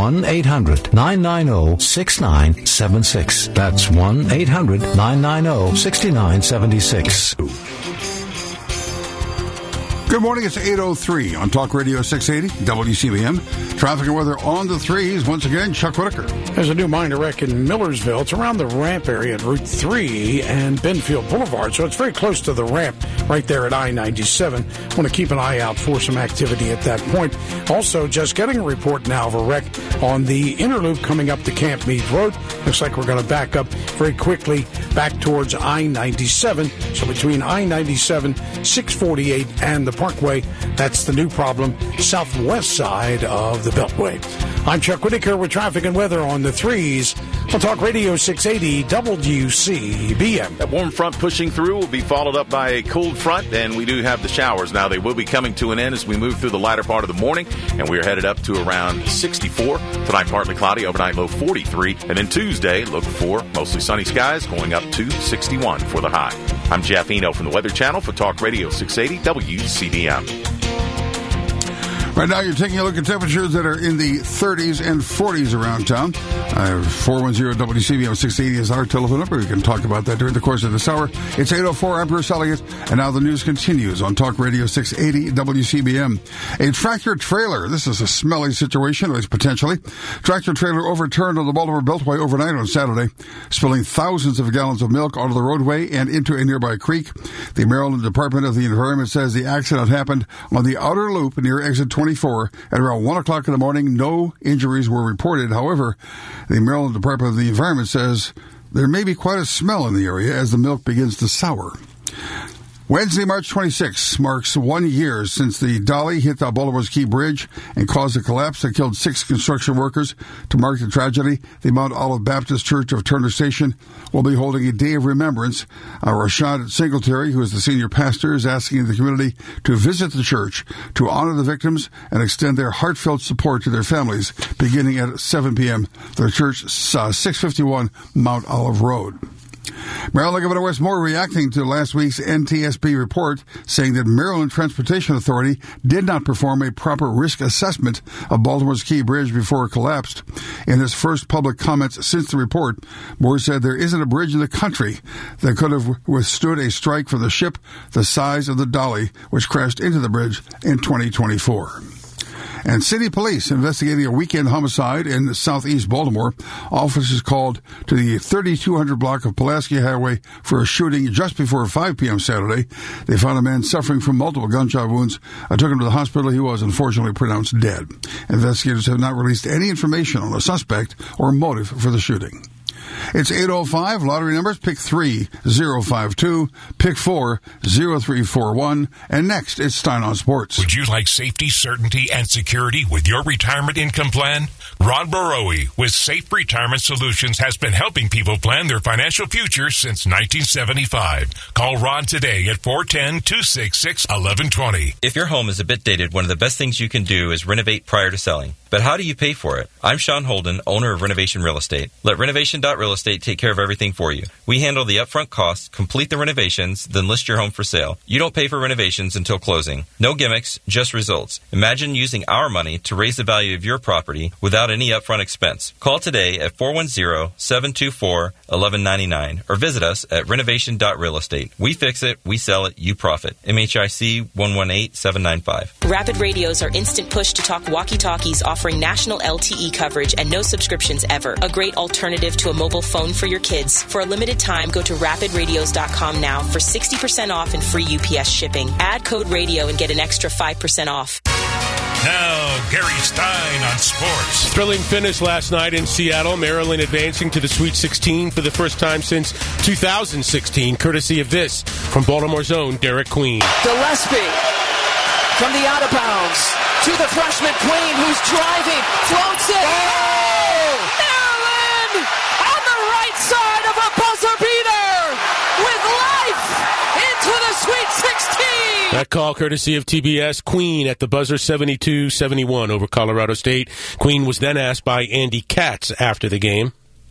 1-800-990-6976. That's 1-800-990-6976. Good morning, it's 8:03 on Talk Radio 680, WCBM. Traffic and weather on the threes. Once again, Chuck Whitaker. There's a new minor wreck in Millersville. It's around the ramp area at Route 3 and Benfield Boulevard, so it's very close to the ramp right there at I-97. Want to keep an eye out for some activity at that point. Also, just getting a report now of a wreck on the inner loop coming up to Camp Meade Road. Looks like we're going to back up very quickly back towards I-97. So between I-97, 648, and the Parkway, that's the new problem, southwest side of the Beltway. I'm Chuck Whitaker with traffic and weather on the threes. On Talk Radio 680 WCBM. That warm front pushing through will be followed up by a cold front, and we do have the showers. Now, they will be coming to an end as we move through the latter part of the morning, and we are headed up to around 64. Tonight, partly cloudy, overnight low 43. And then Tuesday, look for mostly sunny skies, going up to 61 for the high. I'm Jeff Eno from the Weather Channel for Talk Radio 680 WCBM. Right now, you're taking a look at temperatures that are in the 30s and 40s around town. 410-WCBM 680 is our telephone number. We can talk about that during the course of this hour. It's 8:04. I'm Bruce Elliott, and now the news continues on Talk Radio 680 WCBM. A tractor trailer. This is a smelly situation, at least potentially. Tractor trailer overturned on the Baltimore Beltway overnight on Saturday, spilling thousands of gallons of milk onto the roadway and into a nearby creek. The Maryland Department of the Environment says the accident happened on the outer loop near exit 24 at around 1 o'clock in the morning. No injuries were reported. However, the Maryland Department of the Environment says there may be quite a smell in the area as the milk begins to sour. Wednesday, March 26, marks 1 year since the Dolly hit the Baltimore's Key Bridge and caused a collapse that killed 6 construction workers. To mark the tragedy, the Mount Olive Baptist Church of Turner Station will be holding a day of remembrance. Rashad Singletary, who is the senior pastor, is asking the community to visit the church to honor the victims and extend their heartfelt support to their families, beginning at 7 p.m. The church, 651 Mount Olive Road. Maryland Governor Wes Moore reacting to last week's NTSB report, saying that Maryland Transportation Authority did not perform a proper risk assessment of Baltimore's Key Bridge before it collapsed. In his first public comments since the report, Moore said there isn't a bridge in the country that could have withstood a strike from the ship the size of the Dolly, which crashed into the bridge in 2024. And city police investigating a weekend homicide in southeast Baltimore. Officers called to the 3200 block of Pulaski Highway for a shooting just before 5 p.m. Saturday. They found a man suffering from multiple gunshot wounds. I took him to the hospital. He was unfortunately pronounced dead. Investigators have not released any information on the suspect or motive for the shooting. It's 805. Lottery numbers, pick 3, 052, pick 4, 0341. And next, it's Stein on Sports. Would you like safety, certainty, and security with your retirement income plan? Ron Barowie with Safe Retirement Solutions has been helping people plan their financial future since 1975. Call Ron today at 410-266-1120. If your home is a bit dated, one of the best things you can do is renovate prior to selling. But how do you pay for it? I'm Sean Holden, owner of Renovation Real Estate. Let Renovation.Real Estate take care of everything for you. We handle the upfront costs, complete the renovations, then list your home for sale. You don't pay for renovations until closing. No gimmicks, just results. Imagine using our money to raise the value of your property without any upfront expense. Call today at 410-724-1199 or visit us at Renovation.Real Estate. We fix it, we sell it, you profit. MHIC 118795. Rapid radios are instant push to talk walkie-talkies offering national LTE coverage and no subscriptions ever. A great alternative to a mobile phone for your kids. For a limited time, go to rapidradios.com now for 60% off and free UPS shipping. Add code radio and get an extra 5% off. Now, Gary Stein on sports. Thrilling finish last night in Seattle. Maryland advancing to the Sweet 16 for the first time since 2016, courtesy of this from Baltimore's own Derek Queen. Gillespie from the out of bounds to the freshman Queen, who's driving, floats it. Oh! Maryland on the right side of a buzzer beater with life into the Sweet 16. That call courtesy of TBS. Queen at the buzzer, 72-71 over Colorado State. Queen was then asked by Andy Katz after the game.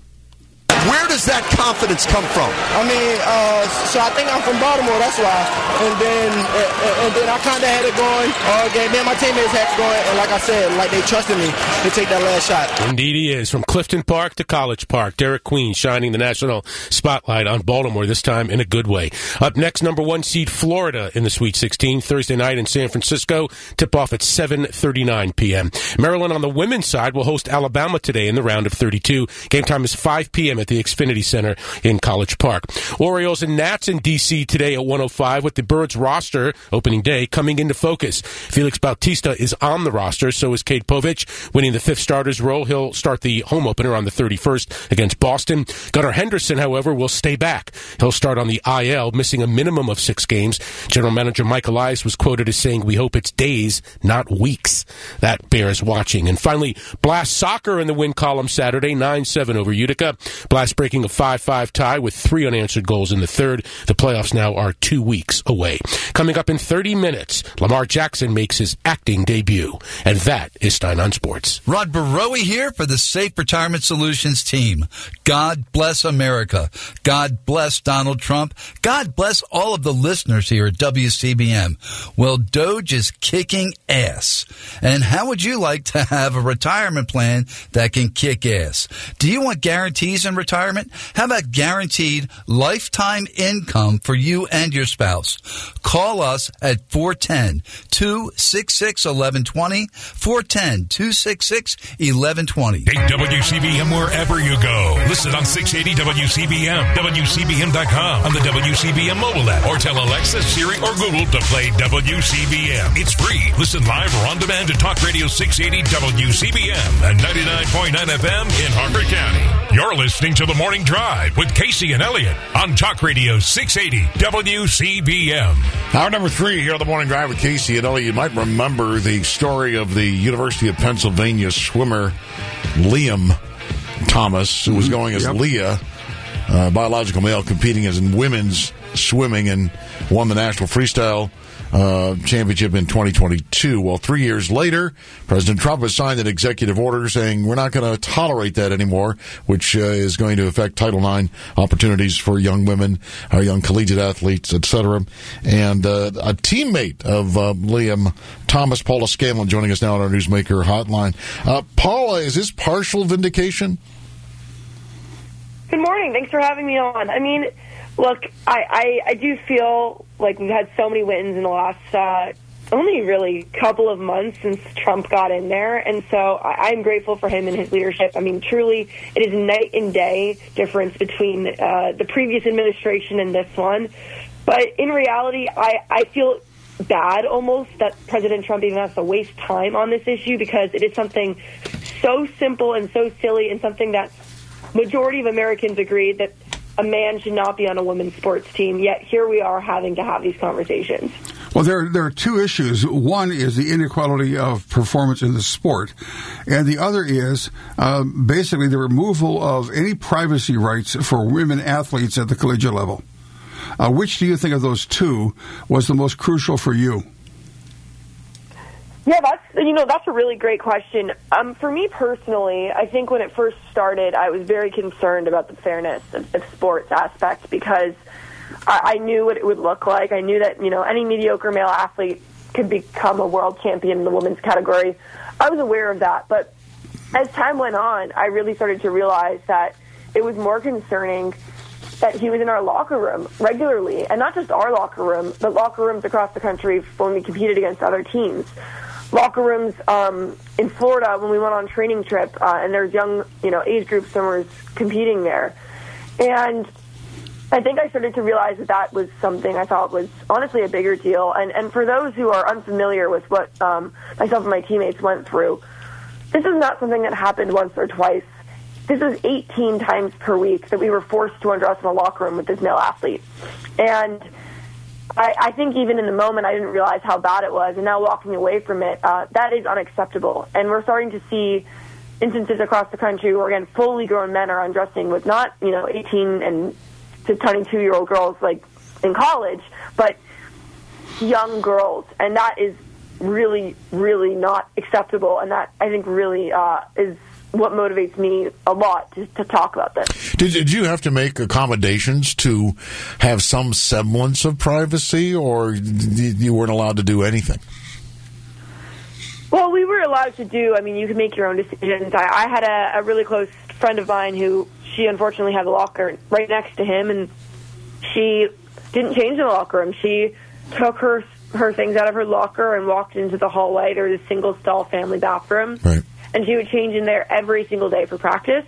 Where does that confidence come from? I mean, so I think I'm from Baltimore, that's why. And then I kind of had it going all game. Then my teammates had it going, and like I said, like they trusted me to take that last shot. Indeed he is. From Clifton Park to College Park, Derek Queen shining the national spotlight on Baltimore, this time in a good way. Up next, number 1 seed Florida in the Sweet 16, Thursday night in San Francisco. Tip-off at 7:39 p.m. Maryland on the women's side will host Alabama today in the round of 32. Game time is 5 p.m. at the Xfinity Center in College Park. Orioles and Nats in D.C. today at 1:05 with the Birds roster, opening day, coming into focus. Felix Bautista is on the roster, so is Cade Povich, winning the 5th starter's role. He'll start the home opener on the 31st against Boston. Gunnar Henderson, however, will stay back. He'll start on the IL, missing a minimum of 6 games. General Manager Mike Elias was quoted as saying, "We hope it's days, not weeks." That bears watching. And finally, Blast Soccer in the win column Saturday, 9-7 over Utica. Blast breaking a 5-5 tie with 3 unanswered goals in the third. The playoffs now are 2 weeks away. Coming up in 30 minutes, Lamar Jackson makes his acting debut. And that is Stein on Sports. Rod Barowie here for the Safe Retirement Solutions team. God bless America. God bless Donald Trump. God bless all of the listeners here at WCBM. Well, Doge is kicking ass. And how would you like to have a retirement plan that can kick ass? Do you want guarantees in retirement? How about guaranteed lifetime income for you and your spouse? Call us at 410-266-1120, 410-266-1120. Take WCBM wherever you go. Listen on 680 WCBM, WCBM.com, on the WCBM mobile app, or tell Alexa, Siri, or Google to play WCBM. It's free. Listen live or on demand to Talk Radio 680 WCBM and 99.9 FM in Harford County. You're listening to The Morning Drive with Casey and Elliott on Talk Radio 680 WCBM. Hour number 3 here on The Morning Drive with Casey and Elliott. You might remember the story of the University of Pennsylvania swimmer Liam Thomas, who was going as Leah, biological male, competing as in women's swimming, and won the National Freestyle Championship in 2022. Well, 3 years later, President Trump has signed an executive order saying we're not going to tolerate that anymore, which is going to affect Title IX opportunities for young women, young collegiate athletes, etc. And a teammate of Liam Thomas, Paula Scanlon, joining us now on our Newsmaker hotline. Paula, is this partial vindication? Good morning. Thanks for having me on. I mean, look, I do feel like we've had so many wins in the last only really couple of months since Trump got in there, and so I'm grateful for him and his leadership. I mean, truly, it is night and day difference between the previous administration and this one. But in reality, I feel bad almost that President Trump even has to waste time on this issue, because it is something so simple and so silly, and something that majority of Americans agree that a man should not be on a women's sports team, yet here we are having to have these conversations. Well, there are two issues. One is the inequality of performance in the sport, and the other is basically the removal of any privacy rights for women athletes at the collegiate level. Which do you think of those two was the most crucial for you? Yeah, that's a really great question. For me personally, I think when it first started, I was very concerned about the fairness of sports aspect because I knew what it would look like. I knew that, any mediocre male athlete could become a world champion in the women's category. I was aware of that, but as time went on, I really started to realize that it was more concerning that he was in our locker room regularly, and not just our locker room, but locker rooms across the country when we competed against other teams. Locker rooms in Florida when we went on training trip, and there's young, age group swimmers competing there. And I think I started to realize that was something I thought was honestly a bigger deal. And for those who are unfamiliar with what myself and my teammates went through, this is not something that happened once or twice. This was 18 times per week that we were forced to undress in a locker room with this male athlete. And I think even in the moment I didn't realize how bad it was, and now walking away from it, that is unacceptable. And we're starting to see instances across the country where, again, fully grown men are undressing with not, 18 and to 22-year-old girls like in college, but young girls. And that is really, really not acceptable. And that, I think, really is what motivates me a lot to talk about this. Did you have to make accommodations to have some semblance of privacy, or you weren't allowed to do anything? Well, we were allowed to do, you can make your own decisions. I had a really close friend of mine who, she unfortunately had the locker right next to him, and she didn't change in the locker room. She took her things out of her locker and walked into the hallway. There was a single-stall family bathroom. Right. And she would change in there every single day for practice.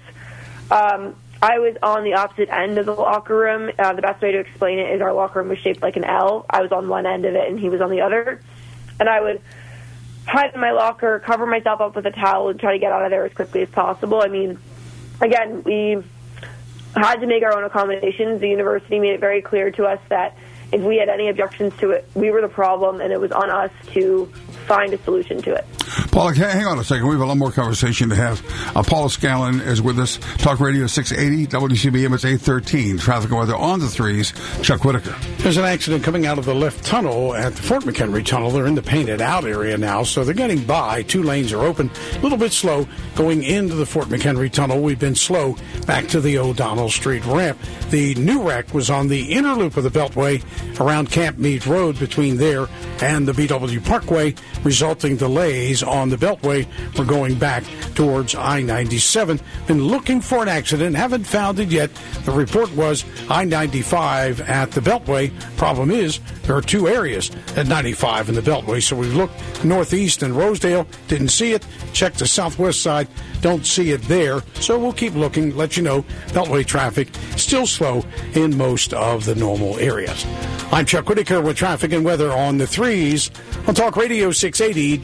I was on the opposite end of the locker room. The best way to explain it is our locker room was shaped like an L. I was on one end of it, and he was on the other. And I would hide in my locker, cover myself up with a towel, and try to get out of there as quickly as possible. Again, we had to make our own accommodations. The university made it very clear to us that if we had any objections to it, we were the problem, and it was on us to find a solution to it. Paula, hang on a second. We have a lot more conversation to have. Paula Scanlon is with us. Talk Radio 680, WCBM. It's 8:13. Traffic and weather on the threes. Chuck Whitaker. There's an accident coming out of the left tunnel at the Fort McHenry tunnel. They're in the painted out area now, so they're getting by. 2 lanes are open. A little bit slow going into the Fort McHenry tunnel. We've been slow back to the O'Donnell Street ramp. The new wreck was on the inner loop of the Beltway around Camp Meade Road between there and the BW Parkway, resulting delays on the Beltway. We're going back towards I-97. Been looking for an accident, haven't found it yet. The report was I-95 at the Beltway. Problem is, there are 2 areas at 95 in the Beltway, so we looked northeast in Rosedale, didn't see it. Checked the southwest side, don't see it there. So we'll keep looking, let you know. Beltway traffic still slow in most of the normal areas. I'm Chuck Whitaker with traffic and weather on the threes on Talk Radio 680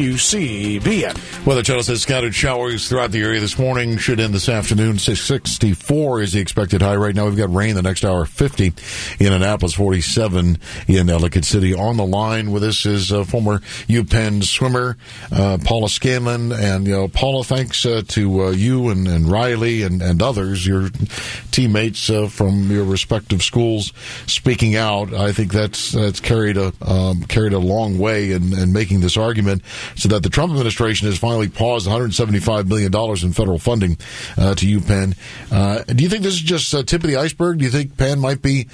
WCBM. Weather Channel says scattered showers throughout the area this morning. Should end this afternoon. 64 is the expected high. Right now we've got rain the next hour, 50 in Annapolis, 47 in Ellicott City. On the line with us is former UPenn swimmer Paula Scanlon. And, Paula, thanks to you and Riley and others, your teammates from your respective schools, speaking out. I think that's carried a long way in making this argument, so that the Trump administration has finally paused $175 million in federal funding to UPenn. Do you think this is just a tip of the iceberg? Do you think Penn might be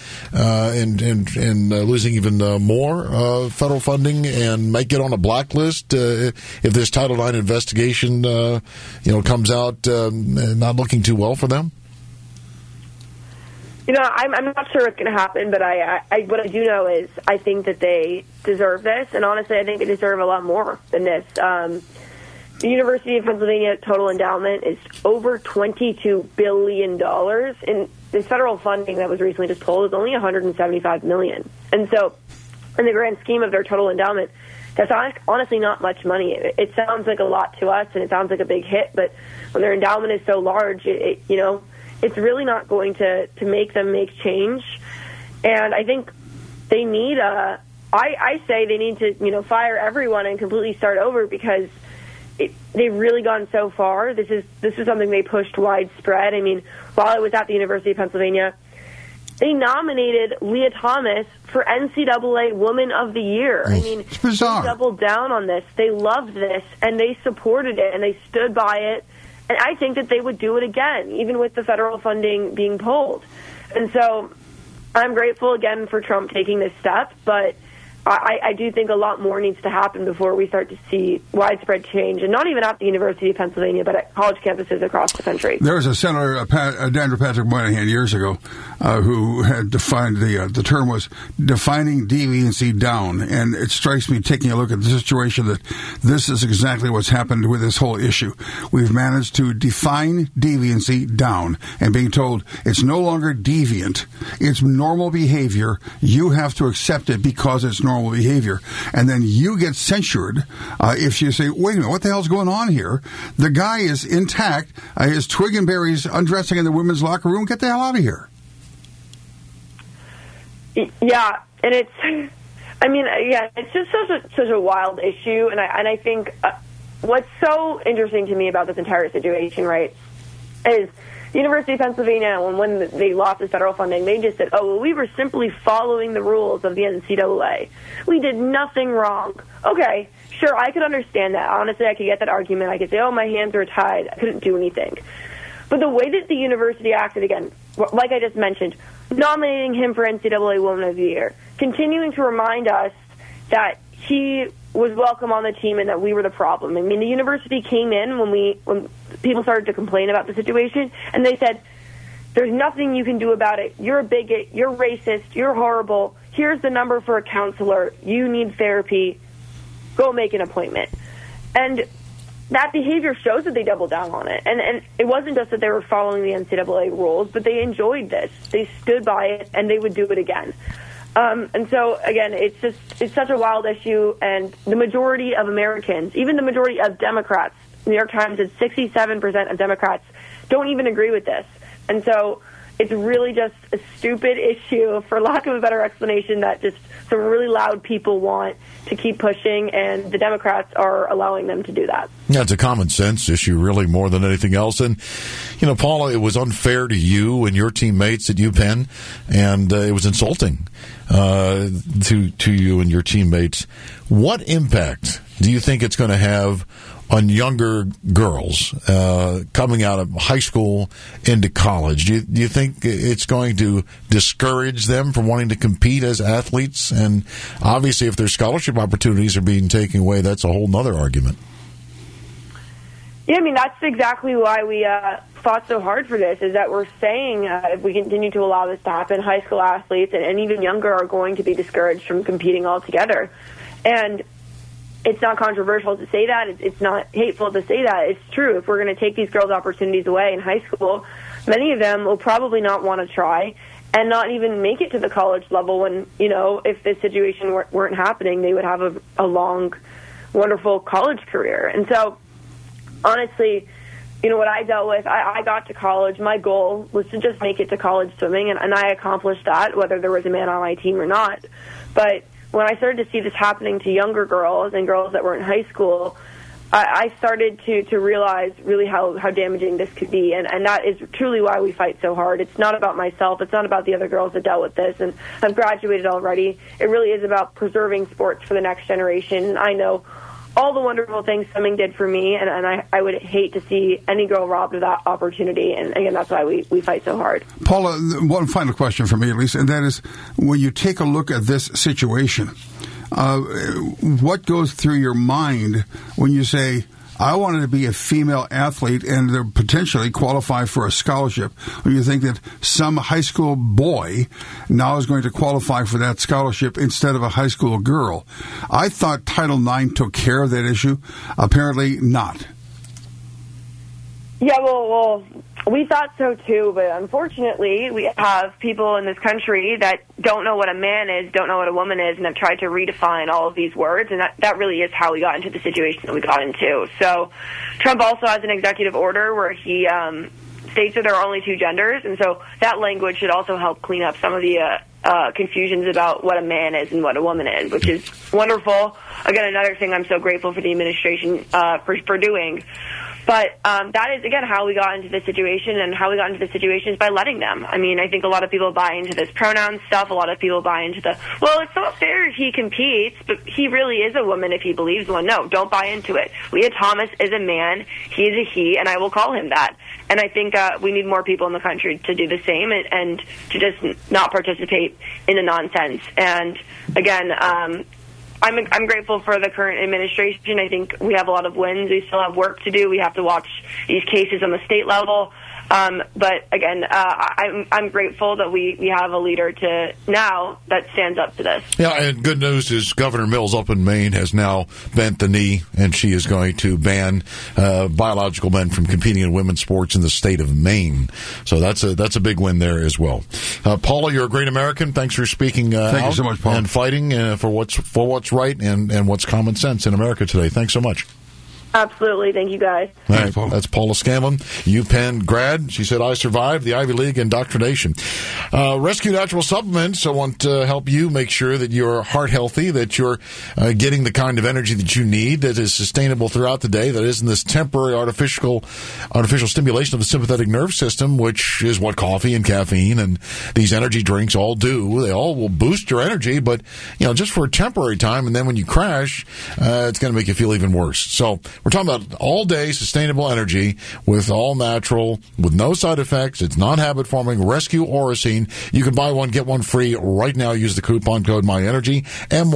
in losing even more federal funding and might get on a blacklist if this Title IX investigation comes out not looking too well for them? I'm not sure what's going to happen, but what I do know is I think that they deserve this, and honestly, I think they deserve a lot more than this. The University of Pennsylvania total endowment is over $22 billion, and the federal funding that was recently just pulled is only $175 million. And so, in the grand scheme of their total endowment, that's honestly not much money. It sounds like a lot to us, and it sounds like a big hit, but when their endowment is so large, it's really not going to make them make change. And I think they need I say they need to, fire everyone and completely start over, because they've really gone so far. This is something they pushed widespread. I mean, while I was at the University of Pennsylvania, they nominated Leah Thomas for NCAA Woman of the Year. I mean, it's bizarre. They doubled down on this. They loved this, and they supported it, and they stood by it. And I think that they would do it again, even with the federal funding being pulled. And so I'm grateful again for Trump taking this step, but I do think a lot more needs to happen before we start to see widespread change, and not even at the University of Pennsylvania, but at college campuses across the country. There was a Senator, Daniel Patrick Moynihan, years ago, who had defined the term was defining deviancy down, and it strikes me, taking a look at the situation, that this is exactly what's happened with this whole issue. We've managed to define deviancy down, and being told it's no longer deviant, it's normal behavior. You have to accept it because it's normal behavior, and then you get censured if you say, wait a minute, what the hell's going on here? The guy is intact, his twig and berries undressing in the women's locker room. Get the hell out of here. Yeah, and it's just such a wild issue, and I think what's so interesting to me about this entire situation, right, is the University of Pennsylvania, when they lost the federal funding, they just said, we were simply following the rules of the NCAA. We did nothing wrong. Okay, sure, I could understand that. Honestly, I could get that argument. I could say, my hands are tied. I couldn't do anything. But the way that the university acted, again, like I just mentioned, nominating him for NCAA Woman of the Year, continuing to remind us that he was welcome on the team and that we were the problem. I mean, the university came in when people started to complain about the situation, and they said, there's nothing you can do about it. You're a bigot. You're racist. You're horrible. Here's the number for a counselor. You need therapy. Go make an appointment. And that behavior shows that they doubled down on it. And it wasn't just that they were following the NCAA rules, but they enjoyed this. They stood by it, and they would do it again. And so, again, it's such a wild issue, and the majority of Americans, even the majority of Democrats, New York Times said 67% of Democrats don't even agree with this. And so it's really just a stupid issue, for lack of a better explanation, that just some really loud people want to keep pushing, and the Democrats are allowing them to do that. Yeah, it's a common sense issue, really, more than anything else. And, Paula, it was unfair to you and your teammates at UPenn, and it was insulting to you and your teammates. What impact do you think it's going to have on younger girls coming out of high school into college? Do you think it's going to discourage them from wanting to compete as athletes? And obviously, if their scholarship opportunities are being taken away, that's a whole other argument. Yeah, I mean, that's exactly why we fought so hard for this, is that we're saying if we continue to allow this to happen, high school athletes and even younger are going to be discouraged from competing altogether. And it's not controversial to say that. It's not hateful to say that. It's true. If we're going to take these girls' opportunities away in high school, many of them will probably not want to try and not even make it to the college level when, if this situation weren't happening, they would have a long, wonderful college career. And so, honestly, what I dealt with, I got to college. My goal was to just make it to college swimming, and I accomplished that, whether there was a man on my team or not. But when I started to see this happening to younger girls and girls that were in high school, I started to realize really how damaging this could be, and that is truly why we fight so hard. It's not about myself. It's not about the other girls that dealt with this, and I've graduated already. It really is about preserving sports for the next generation, and I know all the wonderful things swimming did for me, and I would hate to see any girl robbed of that opportunity, and again, that's why we fight so hard. Paula, one final question for me, at least, and that is, when you take a look at this situation, what goes through your mind when you say, I wanted to be a female athlete and potentially qualify for a scholarship? When you think that some high school boy now is going to qualify for that scholarship instead of a high school girl. I thought Title IX took care of that issue. Apparently not. Yeah, well, we thought so too, but unfortunately we have people in this country that don't know what a man is, don't know what a woman is, and have tried to redefine all of these words, and that really is how we got into the situation that we got into. So Trump also has an executive order where he states that there are only two genders, and so that language should also help clean up some of the confusions about what a man is and what a woman is, which is wonderful. Again, another thing I'm so grateful for the administration for doing. But that is, again, how we got into this situation, and how we got into this situation is by letting them. I mean, I think a lot of people buy into this pronoun stuff. A lot of people buy into well, it's not fair if he competes, but he really is a woman if he believes one. No, don't buy into it. Leah Thomas is a man. He is a he, and I will call him that. And I think we need more people in the country to do the same and to just not participate in the nonsense. And, again, I'm grateful for the current administration. I think we have a lot of wins. We still have work to do. We have to watch these cases on the state level. But again, I'm grateful that we have a leader now that stands up to this. Yeah, and good news is Governor Mills up in Maine has now bent the knee, and she is going to ban biological men from competing in women's sports in the state of Maine. So that's a big win there as well. Paula, you're a great American. Thanks for speaking Thank you so much, Paul. And fighting for what's right and what's common sense in America today. Thanks so much. Absolutely. Thank you, guys. All right, that's Paula Scanlon, UPenn grad. She said, I survived the Ivy League indoctrination. Rescue Natural Supplements. I want to help you make sure that you're heart healthy, that you're getting the kind of energy that you need, that is sustainable throughout the day, that isn't this temporary artificial stimulation of the sympathetic nerve system, which is what coffee and caffeine and these energy drinks all do. They all will boost your energy, but just for a temporary time, and then when you crash, it's going to make you feel even worse. So we're talking about all-day sustainable energy with all natural, with no side effects. It's non-habit forming. Rescue Orosine. You can buy one, get one free right now. Use the coupon code MyEnergy,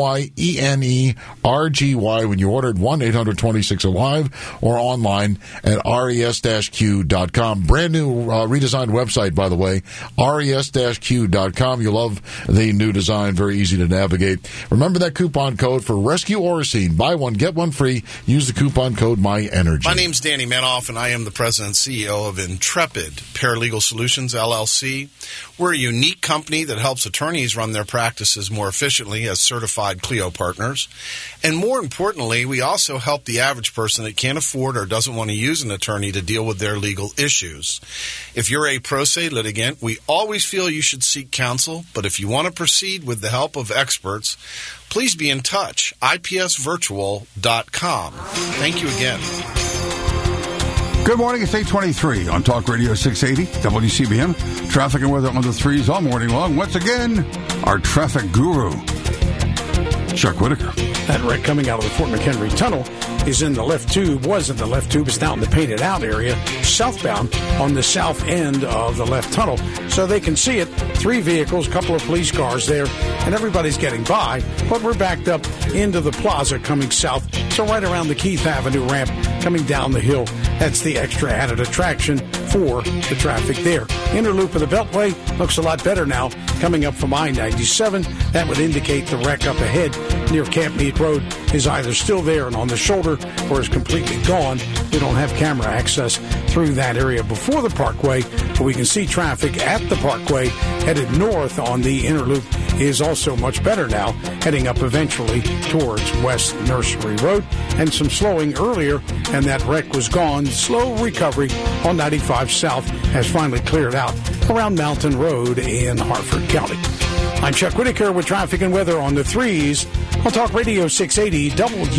MYENERGY, when you order at 1-800-26-ALIVE or online at res-q.com. Brand new redesigned website, by the way, res-q.com. You'll love the new design. Very easy to navigate. Remember that coupon code for Rescue Orosine. Buy one, get one free. Use the coupon code MyEnergy. My name's Danny Manoff, and I am the president and CEO of Intrepid Paralegal Solutions, LLC. We're a unique company that helps attorneys run their practices more efficiently as certified Clio partners. And more importantly, we also help the average person that can't afford or doesn't want to use an attorney to deal with their legal issues. If you're a pro se litigant, we always feel you should seek counsel, but if you want to proceed with the help of experts, please be in touch. IPSvirtual.com. Thank you again. Good morning. It's 8:23 on Talk Radio 680 WCBM. Traffic and weather on the threes all morning long. Once again, our traffic guru, Chuck Whitaker. That wreck coming out of the Fort McHenry Tunnel is in the left tube, was in the left tube, is now in the painted out area, southbound on the south end of the left tunnel. So they can see it. 3 vehicles, a couple of police cars there, and everybody's getting by. But we're backed up into the plaza coming south. So right around the Keith Avenue ramp coming down the hill. That's the extra added attraction for the traffic there. Inner loop of the Beltway looks a lot better now coming up from I-97. That would indicate the wreck up ahead near Camp Meade Road is either still there and on the shoulder or is completely gone. We don't have camera access through that area before the Parkway, but we can see traffic at the Parkway headed north on the inner loop is also much better now, heading up eventually towards West Nursery Road. And some slowing earlier, and that wreck was gone. Slow recovery on 95 South has finally cleared out around Mountain Road in Harford County. I'm Chuck Whitaker with traffic and weather on the threes on Talk Radio 680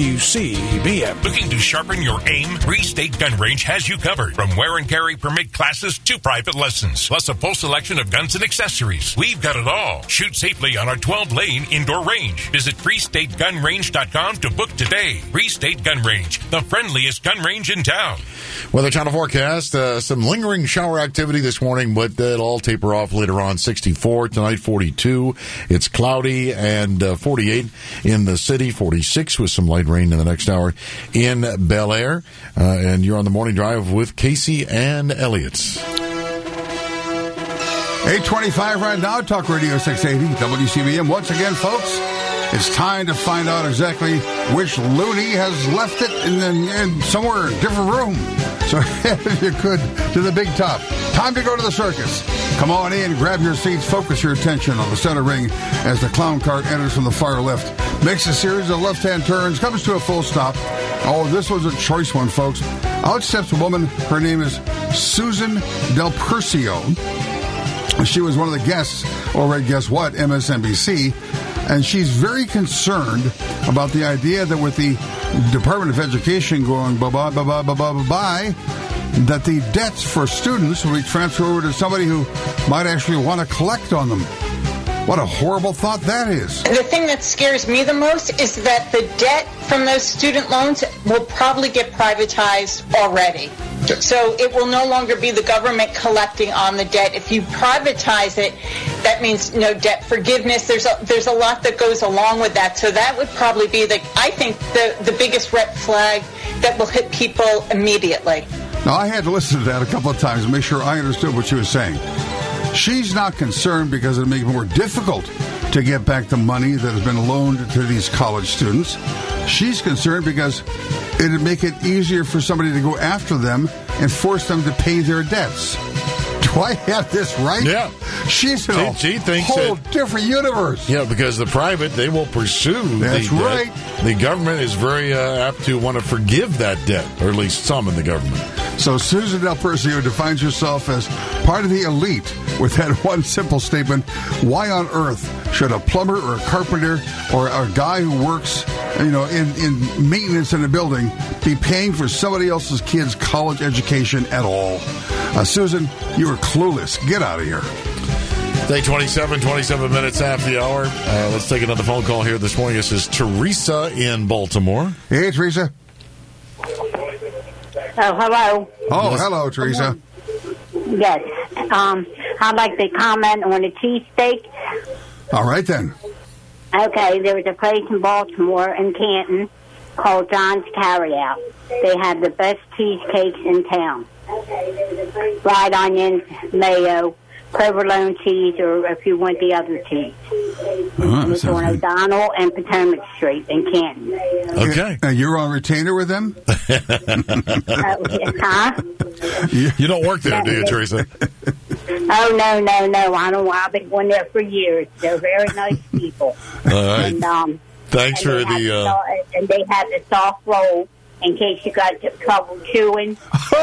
WCBM. Looking to sharpen your aim? Free State Gun Range has you covered. From wear and carry permit classes to private lessons, plus a full selection of guns and accessories. We've got it all. Shoot safely on our 12-lane indoor range. Visit FreeStateGunRange.com to book today. Free State Gun Range, the friendliest gun range in town. Weather Channel forecast, some lingering shower activity this morning, but it'll all taper off later on. 64, tonight 42. It's cloudy and 48 in the city, 46 with some light rain in the next hour in Bel Air. And you're on the morning drive with Casey and Elliott. 8:25 right now, Talk Radio 680 WCBM. Once again, folks, it's time to find out exactly which loony has left it in somewhere in a different room. So if you could, to the big top. Time to go to the circus. Come on in, grab your seats, focus your attention on the center ring as the clown cart enters from the far left. Makes a series of left-hand turns, comes to a full stop. Oh, this was a choice one, folks. Out steps a woman. Her name is Susan Del Percio. She was one of the guests over at Guess What, MSNBC, and she's very concerned about the idea that with the Department of Education going bye-bye, that the debts for students will be transferred over to somebody who might actually want to collect on them. What a horrible thought that is. The thing that scares me the most is that the debt from those student loans will probably get privatized already. So it will no longer be the government collecting on the debt. If you privatize it, that means no debt forgiveness. There's a lot that goes along with that. So that would probably be, I think, the biggest red flag that will hit people immediately. Now, I had to listen to that a couple of times to make sure I understood what she was saying. She's not concerned because it would make it more difficult to get back the money that has been loaned to these college students. She's concerned because it would make it easier for somebody to go after them and force them to pay their debts. Do I have this right? Yeah. She's in a whole different universe. Yeah, because the private, they will pursue That's the right. debt. The government is very apt to want to forgive that debt, or at least some in the government. So Susan Del Percio defines herself as part of the elite with that one simple statement: why on earth should a plumber or a carpenter or a guy who works, in maintenance in a building be paying for somebody else's kid's college education at all? Susan, you are clueless. Get out of here. Day 27 minutes after the hour. Let's take another phone call here this morning. This is Teresa in Baltimore. Hey, Teresa. Oh, hello. Oh, hello, Teresa. Yes. I'd like to comment on the cheesesteak. All right, then. Okay, there was a place in Baltimore and Canton called John's Carryout. They have the best cheesecakes in town. Fried onions, mayo, provolone cheese, or if you want the other cheese. It's on O'Donnell and Potomac Street in Canton. Okay. You're on retainer with them? Huh? You don't work there, do you, Teresa? Oh, no. I don't. I've been going there for years. They're very nice people. All right. And, thanks for the... and they have the soft roll in case you got trouble chewing.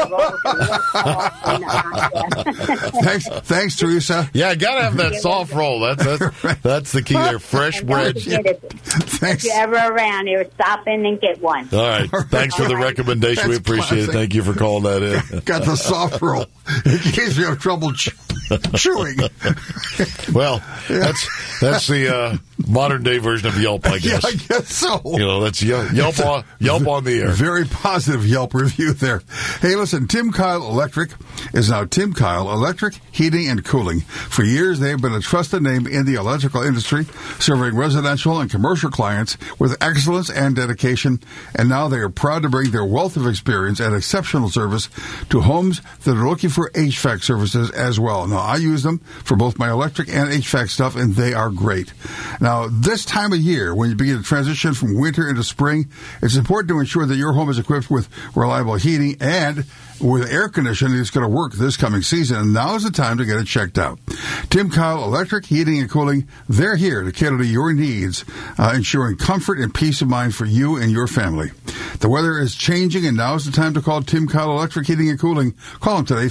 Thanks, Teresa. Yeah, gotta have that soft roll. That's the key there. Fresh bread. If you're ever around here, stop in and get one. All right. Thanks for the recommendation. We appreciate it. Thank you for calling that in. Got the soft roll in case you have trouble chewing. Well, that's the modern day version of Yelp, I guess. Yeah, I guess so. That's Yelp on the air. Very positive Yelp review there. Hey, listen, Tim Kyle Electric is now Tim Kyle Electric Heating and Cooling. For years, they've been a trusted name in the electrical industry, serving residential and commercial clients with excellence and dedication. And now they are proud to bring their wealth of experience and exceptional service to homes that are looking for HVAC services as well. Now, I use them for both my electric and HVAC stuff, and they are great. Now, this time of year, when you begin to transition from winter into spring, it's important to ensure that your home is equipped with reliable heating and with air conditioning that's going to work this coming season. And now is the time to get it checked out. Tim Kyle Electric Heating and Cooling, they're here to cater to your needs, ensuring comfort and peace of mind for you and your family. The weather is changing, and now is the time to call Tim Kyle Electric Heating and Cooling. Call them today,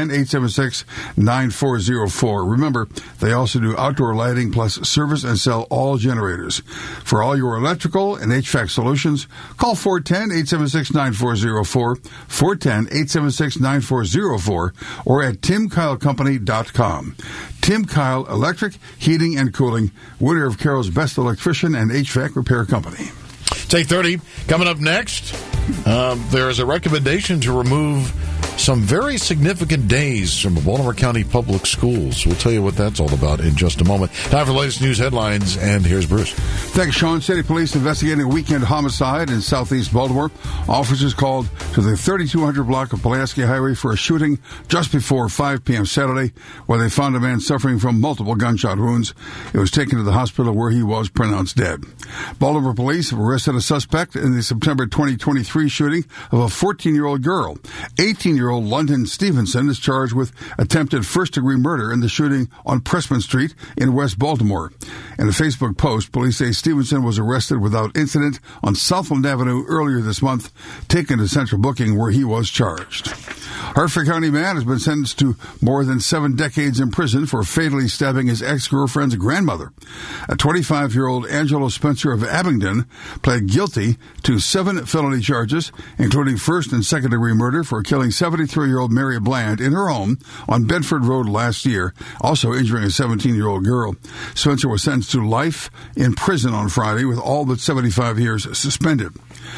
410-876-9404. Remember, they also do outdoor lighting plus service and sell all generators. For all your electrical and HVAC solutions, call 410-876-9404, 410-876-9404, or at timkylecompany.com. Tim Kyle Electric Heating and Cooling, winner of Carroll's Best Electrician and HVAC Repair Company. Take 30. Coming up next, there is a recommendation to remove some very significant days from the Baltimore County Public Schools. We'll tell you what that's all about in just a moment. Time for the latest news headlines, and here's Bruce. Thanks, Sean. City Police investigating a weekend homicide in southeast Baltimore. Officers called to the 3200 block of Pulaski Highway for a shooting just before 5 p.m. Saturday, where they found a man suffering from multiple gunshot wounds. He was taken to the hospital where he was pronounced dead. Baltimore police have arrested a suspect in the September 2023 1993 shooting of a 14-year-old girl. 18-year-old London Stevenson is charged with attempted first-degree murder in the shooting on Pressman Street in West Baltimore. In a Facebook post, police say Stevenson was arrested without incident on Southland Avenue earlier this month, taken to central booking where he was charged. Hartford County man has been sentenced to more than 7 decades in prison for fatally stabbing his ex-girlfriend's grandmother. A 25-year-old Angelo Spencer of Abingdon pled guilty to 7 felony charges, including first and second-degree murder for killing 73-year-old Mary Bland in her home on Bedford Road last year, also injuring a 17-year-old girl. Spencer was sentenced to life in prison on Friday with all but 75 years suspended.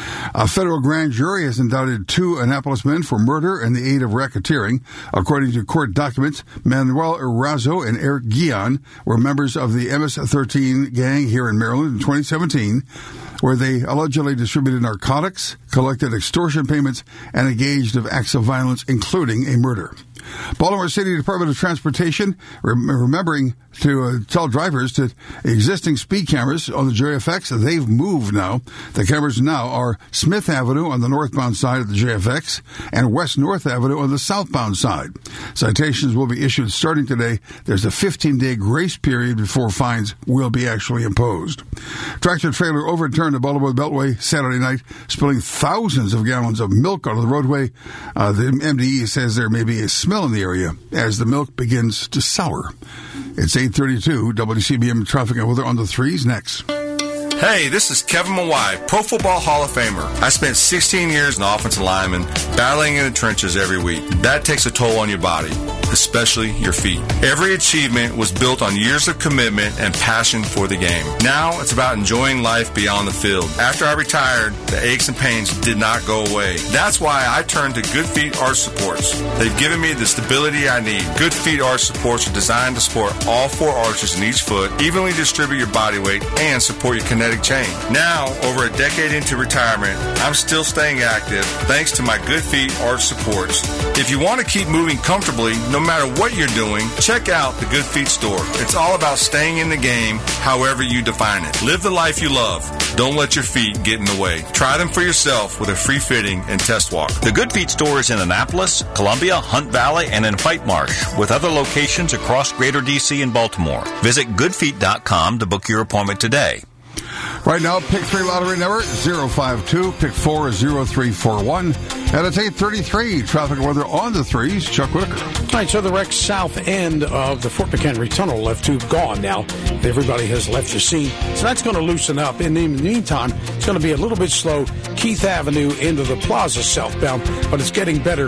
A federal grand jury has indicted 2 Annapolis men for murder and the aid of racketeering. According to court documents, Manuel Erazo and Eric Guillen were members of the MS-13 gang here in Maryland in 2017, where they allegedly distributed narcotics, collected extortion payments, and engaged in acts of violence, including a murder. Baltimore City Department of Transportation remembering to tell drivers that existing speed cameras on the JFX, they've moved now. The cameras now are Smith Avenue on the northbound side of the JFX and West North Avenue on the southbound side. Citations will be issued starting today. There's a 15-day grace period before fines will be actually imposed. Tractor trailer overturned the Baltimore Beltway Saturday night, spilling thousands of gallons of milk onto the roadway. The MDE says there may be a smell in the area as the milk begins to sour. It's 8:32. WCBM traffic and weather on the 3s next. Hey, this is Kevin Mawai, Pro Football Hall of Famer. I spent 16 years in offensive lineman, battling in the trenches every week. That takes a toll on your body, especially your feet. Every achievement was built on years of commitment and passion for the game. Now it's about enjoying life beyond the field. After I retired, the aches and pains did not go away. That's why I turned to Good Feet Arch Supports. They've given me the stability I need. Good Feet Arch Supports are designed to support all 4 arches in each foot, evenly distribute your body weight, and support your kinetic chain. Now, over a decade into retirement, I'm still staying active thanks to my Good Feet Arch Supports. If you want to keep moving comfortably, no matter what you're doing, check out the Good Feet store. It's all about staying in the game, however you define it. Live the life you love. Don't let your feet get in the way. Try them for yourself with a free fitting and test walk. The Good Feet store is in Annapolis, Columbia, Hunt Valley, and in White Marsh, with other locations across Greater D.C. and Baltimore. Visit goodfeet.com to book your appointment today. Right now, pick 3 lottery number 052, pick 4 0341. And it's 8:33. Traffic and weather on the 3s. Chuck Whitaker. All right, so the wrecked south end of the Fort McHenry Tunnel left tube gone now. Everybody has left the scene. So that's going to loosen up. In the meantime, it's going to be a little bit slow. Keith Avenue into the plaza southbound, but it's getting better.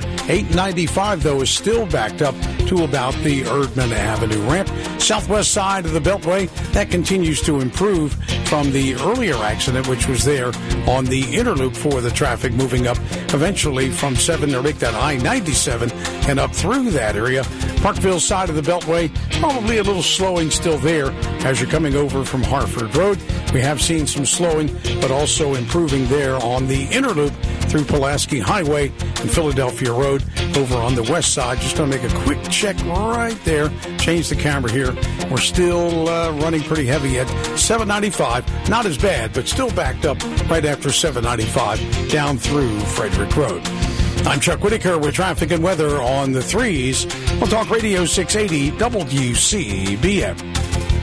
895, though, is still backed up to about the Erdman Avenue ramp. Southwest side of the Beltway, that continues to improve from the earlier accident, which was there on the interloop for the traffic moving up eventually from 7 to make that I-97 and up through that area. Parkville side of the Beltway, probably a little slowing still there as you're coming over from Hartford Road. We have seen some slowing, but also improving there on the interloop through Pulaski Highway and Philadelphia Road over on the west side. Just going to make a quick check right there. Change the camera here. We're still running pretty heavy at 795. Not as bad, but still backed up right after 795 down through Frederick Road. I'm Chuck Whitaker with traffic and weather on the 3s. We'll talk Radio 680 WCBM.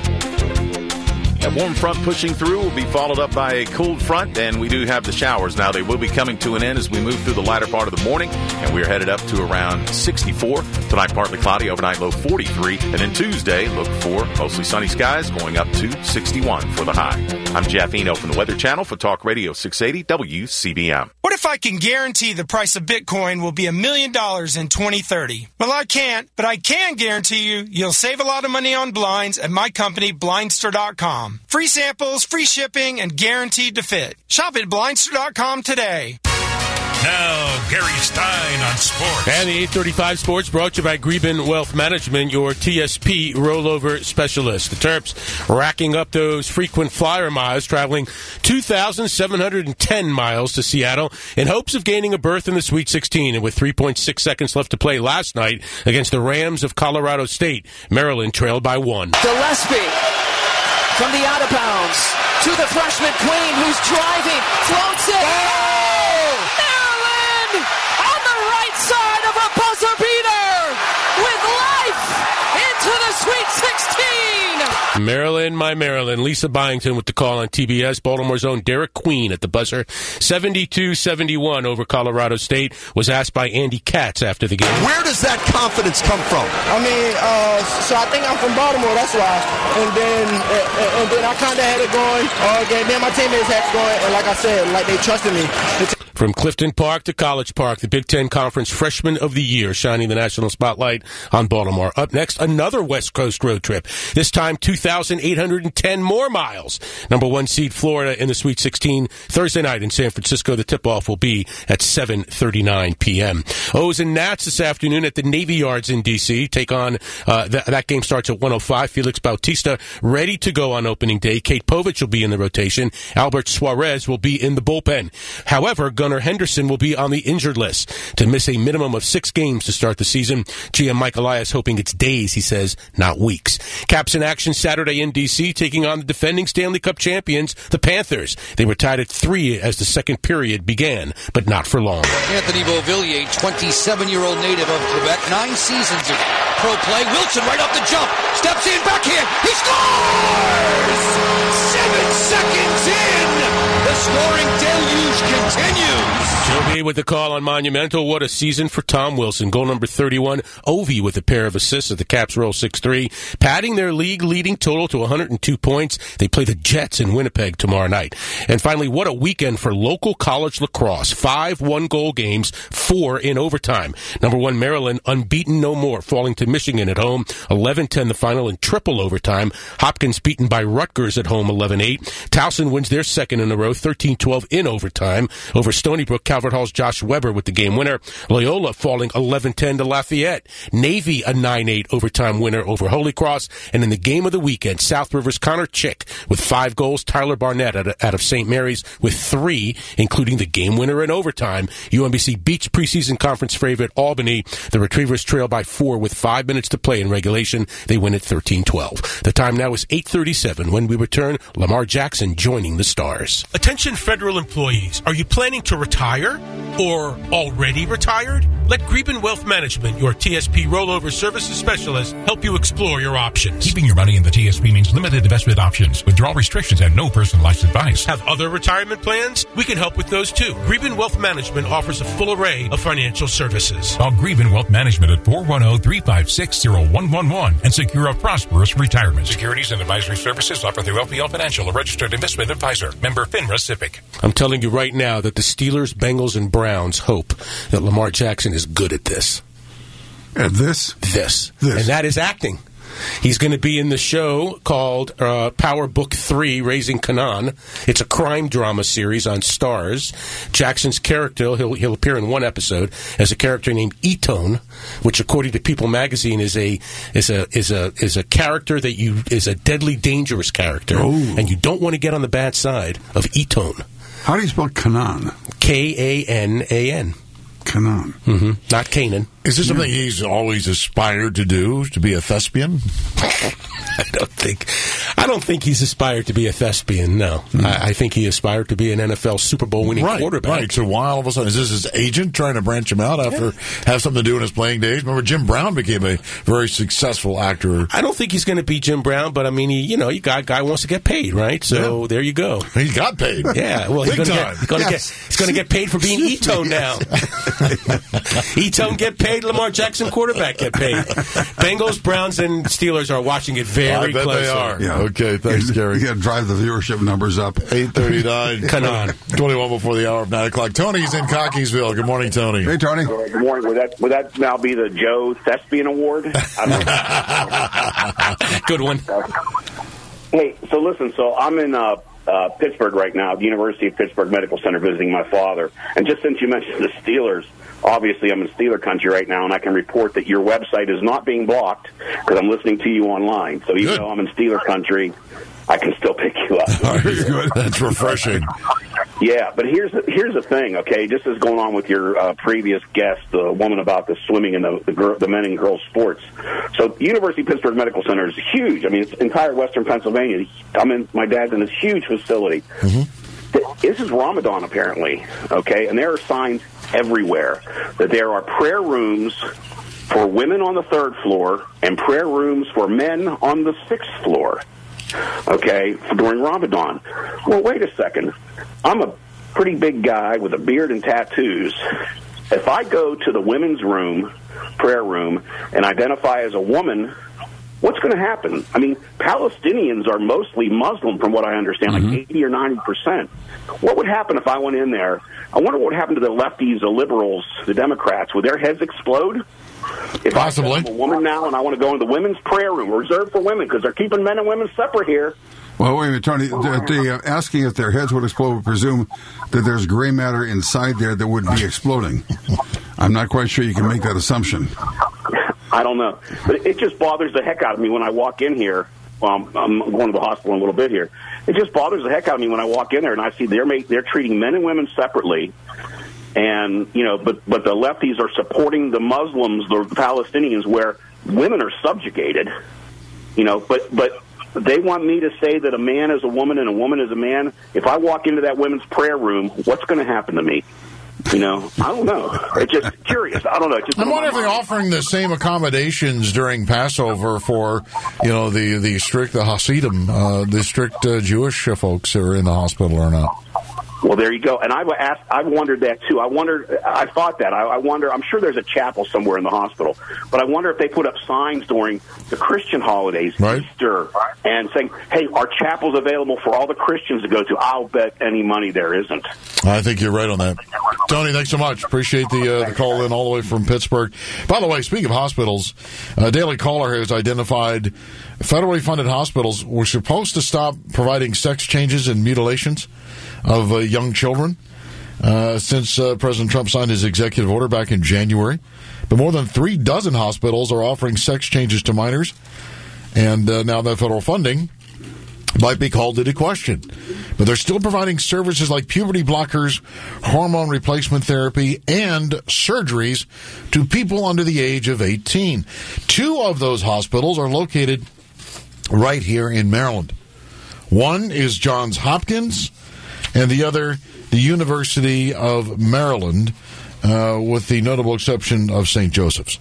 A warm front pushing through will be followed up by a cold front, and we do have the showers. Now, they will be coming to an end as we move through the latter part of the morning, and we are headed up to around 64. Tonight, partly cloudy, overnight low 43. And then Tuesday, look for mostly sunny skies going up to 61 for the high. I'm Jeff Eno from the Weather Channel for Talk Radio 680 WCBM. What if I can guarantee the price of Bitcoin will be $1 million in 2030? Well, I can't, but I can guarantee you'll save a lot of money on blinds at my company, Blindster.com. Free samples, free shipping, and guaranteed to fit. Shop at Blindster.com today. Now, Gary Stein on sports. And the 835 Sports brought to you by Greben Wealth Management, your TSP rollover specialist. The Terps racking up those frequent flyer miles, traveling 2,710 miles to Seattle in hopes of gaining a berth in the Sweet 16. And with 3.6 seconds left to play last night against the Rams of Colorado State, Maryland trailed by 1. Gillespie from the out of bounds to the freshman Queen, who's driving, floats it. Oh! Maryland, my Maryland. Lisa Byington with the call on TBS. Baltimore's own Derek Queen at the buzzer. 72-71 over Colorado State. Was asked by Andy Katz after the game. Where does that confidence come from? I mean, so I think I'm from Baltimore, that's why. And then I kind of had it going all game. Then my teammates had it going, and like I said, like they trusted me. From Clifton Park to College Park, the Big Ten Conference Freshman of the Year, shining the national spotlight on Baltimore. Up next, another West Coast road trip. This time, 2,810 more miles. Number 1 seed Florida in the Sweet 16. Thursday night in San Francisco, the tip-off will be at 7:39 p.m. O's and Nats this afternoon at the Navy Yards in D.C. Take on, that game starts at 1:05. Felix Bautista ready to go on opening day. Kate Povich will be in the rotation. Albert Suarez will be in the bullpen. However, Gunnar Henderson will be on the injured list to miss a minimum of 6 games to start the season. GM Mike Elias hoping it's days, he says, not weeks. Caps in action Saturday in D.C., taking on the defending Stanley Cup champions, the Panthers. They were tied at 3 as the second period began, but not for long. Anthony Beauvillier, 27-year-old native of Quebec, 9 seasons of pro play. Wilson right off the jump, steps in, backhand, he scores! 7 seconds in! The scoring deluge continues. Joby with the call on Monumental. What a season for Tom Wilson. Goal number 31. Ovi with a pair of assists as the Caps roll 6-3. Padding their league-leading total to 102 points. They play the Jets in Winnipeg tomorrow night. And finally, what a weekend for local college lacrosse. 5 one-goal games, 4 in overtime. Number 1 Maryland, unbeaten no more, falling to Michigan at home. 11-10 the final in triple overtime. Hopkins beaten by Rutgers at home 11-8. Towson wins their second in a row, 13-12 in overtime over Stony Brook. Calvert Hall's Josh Weber with the game winner. Loyola falling 11-10 to Lafayette. Navy a 9-8 overtime winner over Holy Cross. And in the game of the weekend, South River's Connor Chick with 5 goals. Tyler Barnett out of St. Mary's with 3, including the game winner in overtime. UMBC beats preseason conference favorite Albany. The Retrievers trail by 4 with 5 minutes to play in regulation. They win at 13-12. The time now is 8:37. When we return, Lamar Jackson joining the Stars. Attention federal employees. Are you planning to retire or already retired? Let Greben Wealth Management, your TSP rollover services specialist, help you explore your options. Keeping your money in the TSP means limited investment options, withdrawal restrictions, and no personalized advice. Have other retirement plans? We can help with those too. Greben Wealth Management offers a full array of financial services. Call Greben Wealth Management at 410-356-0111 and secure a prosperous retirement. Securities and advisory services offered through LPL Financial, a registered investment advisor. Member FINRA SIPC. I'm telling you right now that the Steelers, Bengals, and Browns hope that Lamar Jackson is good at this. At this? This. And that is acting. He's going to be in the show called Power Book 3, Raising Kanan. It's a crime drama series on Stars. Jackson's character, he'll appear in one episode as a character named Etone, which according to People magazine is a character that is a deadly dangerous character. Ooh. And you don't want to get on the bad side of Etone. How do you spell Kanan? K-A-N-A-N. Kanan. Mm-hmm. Not Canaan. Is this something he's always aspired to do, to be a thespian? I don't think he's aspired to be a thespian, no. I think he aspired to be an NFL Super Bowl winning quarterback. Right, so why all of a sudden, is this his agent trying to branch him out after have something to do in his playing days? Remember, Jim Brown became a very successful actor. I don't think he's going to be Jim Brown, but I mean, guy wants to get paid, right? So there you go. He got paid. Yeah, well, he's going to get paid for being Etone now. Etone get paid, Lamar Jackson quarterback get paid. Bengals, Browns, and Steelers are watching it very closely. They are. Yeah. Okay, thanks, Gary. You got to drive the viewership numbers up. 8:39. Come on. 21 before the hour of 9 o'clock. Tony's in Cockeysville. Good morning, Tony. Hey, Tony. Good morning. Would that now be the Joe Thespian Award? Good one. Hey, so listen. So I'm in Pittsburgh right now, at the University of Pittsburgh Medical Center, visiting my father. And just since you mentioned the Steelers, obviously I'm in Steeler country right now, and I can report that your website is not being blocked because I'm listening to you online. So even though I'm in Steeler country, I can still pick you up. Good. That's refreshing. Yeah, but here's the thing, okay? Just as going on with your previous guest, the woman about the swimming and the men and girls sports. So the University of Pittsburgh Medical Center is huge. I mean, it's entire Western Pennsylvania. My dad's in this huge facility. Mm-hmm. This is Ramadan, apparently, okay? And there are signs everywhere that there are prayer rooms for women on the 3rd floor and prayer rooms for men on the 6th floor. okay, during Ramadan. Well, wait a second. I'm a pretty big guy with a beard and tattoos. If I go to the women's room, prayer room, and identify as a woman, what's going to happen? I mean, Palestinians are mostly Muslim, from what I understand, like 80 or 90%. What would happen if I went in there? I wonder what would happen to the lefties, the liberals, the Democrats. Would their heads explode? If Possibly. I'm a woman now and I want to go in the women's prayer room, reserved for women, because they're keeping men and women separate here. Well, wait a minute, Tony. Asking if their heads would explode would presume that there's gray matter inside there that would be exploding. I'm not quite sure you can make that assumption. I don't know. But it just bothers the heck out of me when I walk in here. I'm going to the hospital in a little bit here. It just bothers the heck out of me when I walk in there and I see they're treating men and women separately. And, but the lefties are supporting the Muslims, the Palestinians, where women are subjugated, but they want me to say that a man is a woman and a woman is a man. If I walk into that women's prayer room, what's going to happen to me? I don't know. It's just curious. I don't know. I wonder if they're offering the same accommodations during Passover for, the Hasidim, the strict Jewish folks who are in the hospital or not. Well, there you go. And I've wondered that, too. I thought that. I wonder, I'm sure there's a chapel somewhere in the hospital, but I wonder if they put up signs during the Christian holidays, right. Easter, and saying, hey, our chapel's available for all the Christians to go to. I'll bet any money there isn't. I think you're right on that. Tony, thanks so much. Appreciate the call in all the way from Pittsburgh. By the way, speaking of hospitals, Daily Caller has identified federally funded hospitals were supposed to stop providing sex changes and mutilations of young children since President Trump signed his executive order back in January. But more than 36 hospitals are offering sex changes to minors, and now that federal funding might be called into question. But they're still providing services like puberty blockers, hormone replacement therapy, and surgeries to people under the age of 18. 2 of those hospitals are located right here in Maryland. One is Johns Hopkins, and the other, the University of Maryland, with the notable exception of St. Joseph's.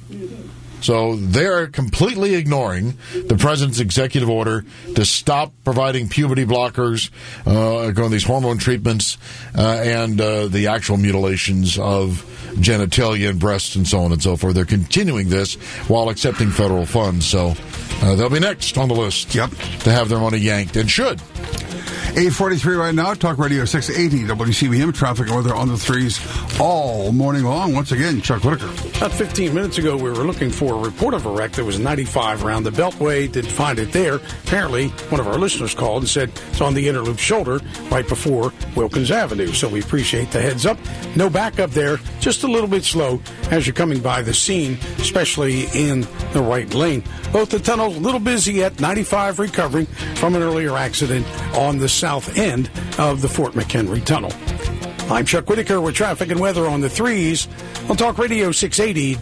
So they're completely ignoring the president's executive order to stop providing puberty blockers, going these hormone treatments, and the actual mutilations of genitalia and breasts and so on and so forth. They're continuing this while accepting federal funds. So they'll be next on the list to have their money yanked, and should. 8:43 right now, Talk Radio 680, WCBM, traffic and weather on the threes all morning long. Once again, Chuck Whitaker. About 15 minutes ago, we were looking for a report of a wreck that was 95 around the Beltway. Didn't find it there. Apparently, one of our listeners called and said it's on the Interloop shoulder right before Wilkins Avenue. So we appreciate the heads up. No backup there, just a little bit slow as you're coming by the scene, especially in the right lane. Both the tunnels a little busy at 95, recovering from an earlier accident on the south end of the Fort McHenry Tunnel. I'm Chuck Whitaker with traffic and weather on the threes on Talk Radio 680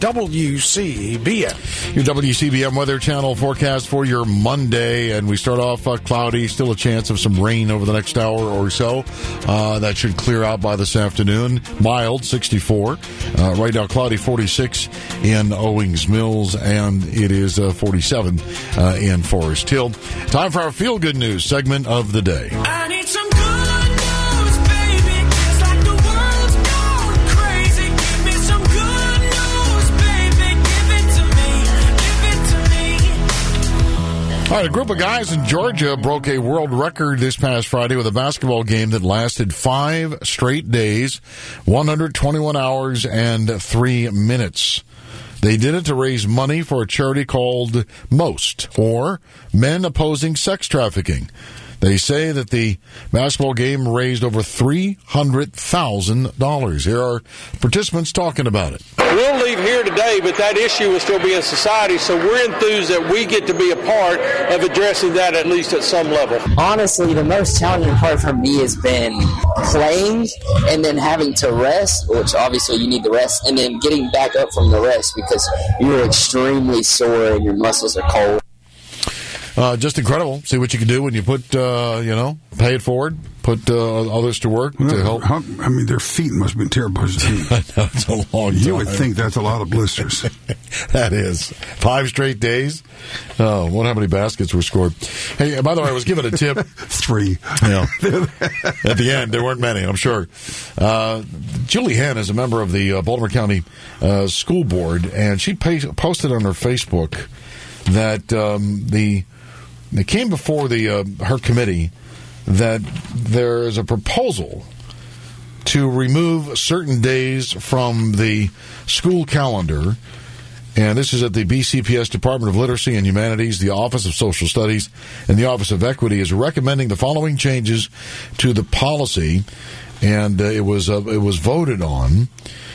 WCBM. Your WCBM Weather Channel forecast for your Monday, and we start off cloudy, still a chance of some rain over the next hour or so. That should clear out by this afternoon. Mild, 64. Right now, cloudy, 46 in Owings Mills, and it is 47 in Forest Hill. Time for our Feel Good News segment of the day. I need some good news, baby. It's like the world's gone crazy. Give me some good news, baby. Give it to me. Give it to me. All right, a group of guys in Georgia broke a world record this past Friday with a basketball game that lasted 5 straight days, 121 hours, and 3 minutes. They did it to raise money for a charity called MOST, or Men Opposing Sex Trafficking. They say that the basketball game raised over $300,000. Here are participants talking about it. We'll leave here today, but that issue will still be in society, so we're enthused that we get to be a part of addressing that at least at some level. Honestly, the most challenging part for me has been playing and then having to rest, which obviously you need the rest, and then getting back up from the rest because you're extremely sore and your muscles are cold. Just incredible. See what you can do when you put, pay it forward. put others to work to help. I mean, their feet must have been terrible. That's a long time. You would think that's a lot of blisters. That is 5 straight days. Oh, wonder how many baskets were scored. Hey, by the way, I was given a tip. 3. Yeah. At the end, there weren't many, I'm sure. Julie Henn is a member of the Baltimore County School Board, and she posted on her Facebook that it came before her committee that there is a proposal to remove certain days from the school calendar, and this is at the BCPS Department of Literacy and Humanities. The Office of Social Studies and the Office of Equity is recommending the following changes to the policy, and it was voted on.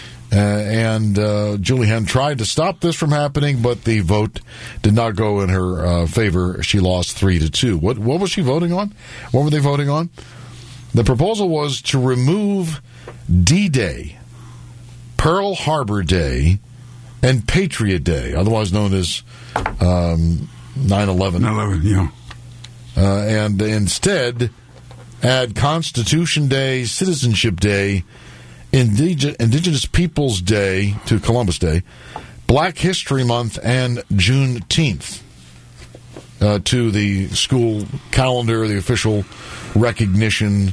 Julie Henn tried to stop this from happening, but the vote did not go in her favor. She lost 3-2. What was she voting on? What were they voting on? The proposal was to remove D-Day, Pearl Harbor Day, and Patriot Day, otherwise known as 9/11. 9/11, yeah. And instead add Constitution Day, Citizenship Day, Indigenous Peoples Day to Columbus Day, Black History Month, and Juneteenth to the school calendar, the official recognition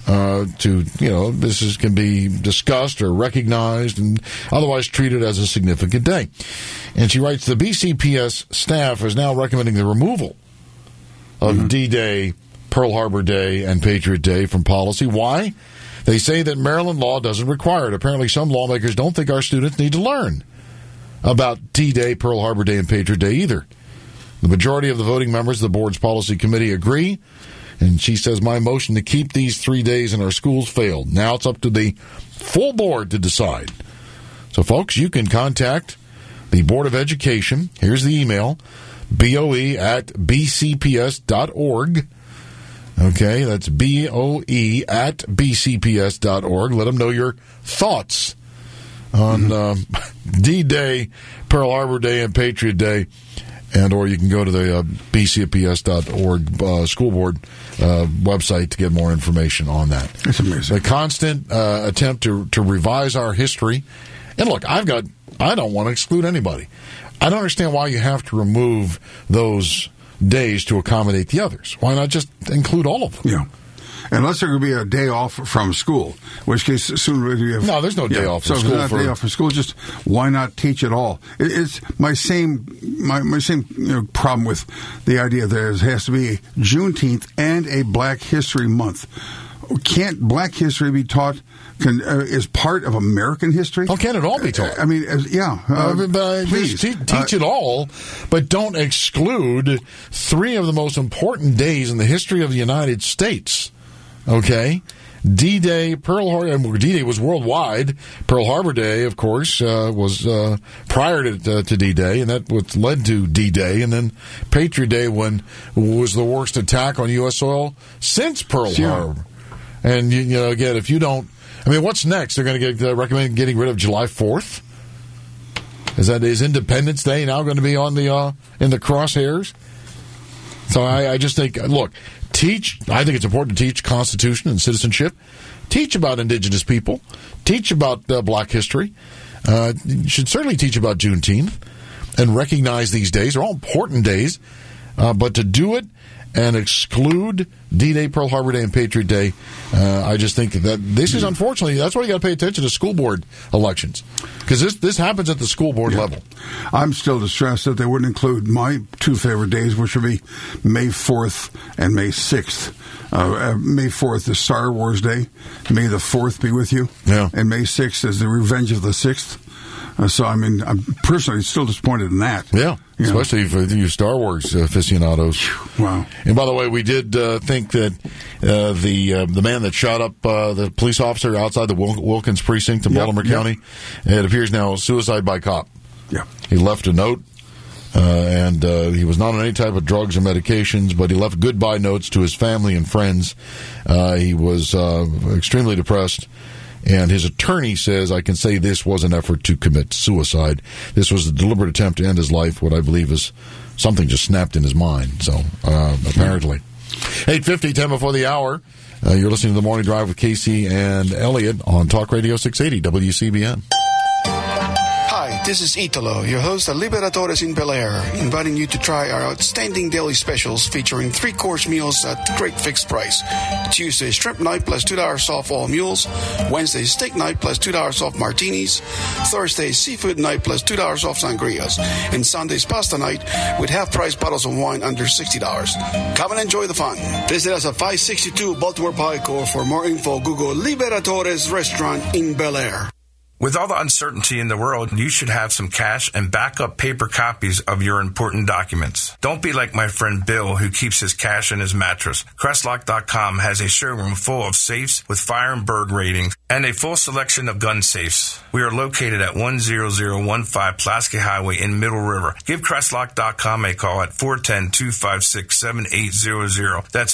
this can be discussed or recognized and otherwise treated as a significant day. And she writes, the BCPS staff is now recommending the removal of D-Day, Pearl Harbor Day, and Patriot Day from policy. Why? They say that Maryland law doesn't require it. Apparently, some lawmakers don't think our students need to learn about D-Day, Pearl Harbor Day, and Patriot Day either. The majority of the voting members of the board's policy committee agree, and she says, my motion to keep these 3 days in our schools failed. Now it's up to the full board to decide. So, folks, you can contact the Board of Education. Here's the email, BOE@bcps.org. Okay, that's BOE@bcps.org. Let them know your thoughts on D-Day, Pearl Harbor Day, and Patriot Day. And or you can go to the bcps.org school board website to get more information on that. It's amazing. The constant attempt to revise our history. And look, I don't want to exclude anybody. I don't understand why you have to remove those days to accommodate the others. Why not just include all of them? Yeah. Unless there could be a day off from school, in which case sooner you have... No, there's no day off from school. So if there's not a day off from school, just why not teach it all? It's my same problem with the idea that there has to be a Juneteenth and a Black History Month. Can't Black history be taught as part of American history? How can it all be taught? I mean, please. Teach it all, but don't exclude 3 of the most important days in the history of the United States. Okay? D-Day, Pearl Harbor. D-Day was worldwide. Pearl Harbor Day, of course, was prior to D-Day, and that was led to D-Day. And then Patriot Day was the worst attack on U.S. soil since Pearl Harbor. And, again, if you don't... I mean, what's next? They're going to recommend getting rid of July 4th? Is Independence Day now going to be on in the crosshairs? So I just think, look... I think it's important to teach Constitution and citizenship. Teach about Indigenous people. Teach about Black history. You should certainly teach about Juneteenth and recognize these days. They're all important days. But to do it and exclude D-Day, Pearl Harbor Day, and Patriot Day, I just think that this is, unfortunately, that's why you got to pay attention to school board elections. Because this happens at the school board level. I'm still distressed that they wouldn't include my 2 favorite days, which would be May 4th and May 6th. May 4th is Star Wars Day. May the 4th be with you. Yeah. And May 6th is the Revenge of the 6th. So, I mean, I'm personally still disappointed in that. Yeah, especially for you Star Wars aficionados. Wow. And by the way, we did think that the man that shot up the police officer outside the Wilkins precinct in Baltimore County, it appears now suicide by cop. Yeah. He left a note, and he was not on any type of drugs or medications, but he left goodbye notes to his family and friends. He was extremely depressed. And his attorney says, I can say this was an effort to commit suicide. This was a deliberate attempt to end his life, what I believe is something just snapped in his mind. So, apparently. 8:50, 10 before the hour. You're listening to The Morning Drive with Casey and Elliot on Talk Radio 680 WCBN. Hi, this is Italo, your host at Liberatores in Bel Air, inviting you to try our outstanding daily specials featuring 3-course meals at great fixed price. Tuesday, shrimp night plus $2 off all meals. Wednesday, steak night plus $2 off martinis. Thursday, seafood night plus $2 off sangrias. And Sunday's pasta night with half-price bottles of wine under $60. Come and enjoy the fun. Visit us at 562 Baltimore Pike, or for more info, Google Liberatores Restaurant in Bel Air. With all the uncertainty in the world, you should have some cash and backup paper copies of your important documents. Don't be like my friend Bill, who keeps his cash in his mattress. Crestlock.com has a showroom full of safes with fire and burg ratings and a full selection of gun safes. We are located at 10015 Pulaski Highway in Middle River. Give Crestlock.com a call at 410-256-7800. That's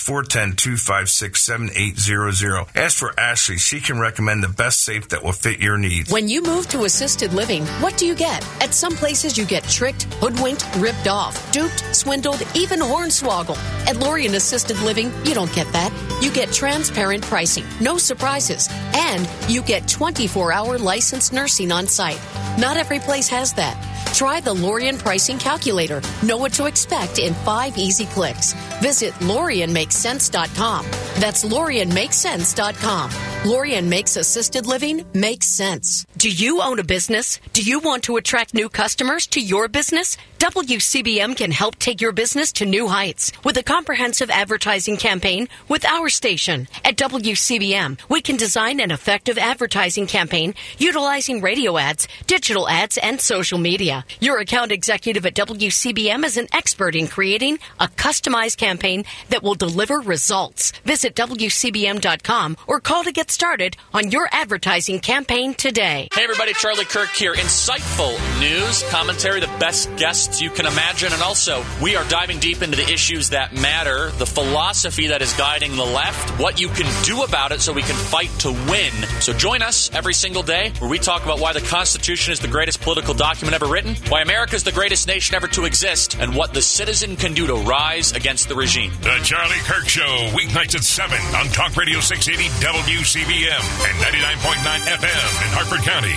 410-256-7800. Ask for Ashley. She can recommend the best safe that will fit your needs. When you move to assisted living, what do you get? At some places, you get tricked, hoodwinked, ripped off, duped, swindled, even hornswoggled. At Lorien Assisted Living, you don't get that. You get transparent pricing, no surprises, and you get 24-hour licensed nursing on site. Not every place has that. Try the Lorien Pricing Calculator. Know what to expect in 5 easy clicks. Visit LorienMakesSense.com. That's LorienMakesSense.com. Lorien makes assisted living make sense. Do you own a business? Do you want to attract new customers to your business? WCBM can help take your business to new heights with a comprehensive advertising campaign with our station. At WCBM, we can design an effective advertising campaign utilizing radio ads, digital ads, and social media. Your account executive at WCBM is an expert in creating a customized campaign that will deliver results. Visit WCBM.com or call to get started on your advertising campaign today. Hey everybody, Charlie Kirk here. Insightful news, commentary, the best guests you can imagine, and also we are diving deep into the issues that matter, the philosophy that is guiding the left, what you can do about it so we can fight to win. So join us every single day where we talk about why the Constitution is the greatest political document ever written, why America is the greatest nation ever to exist, and what the citizen can do to rise against the regime. The Charlie Kirk Show, weeknights at 7 on Talk Radio 680 WCBM and 99.9 FM in Hartford County.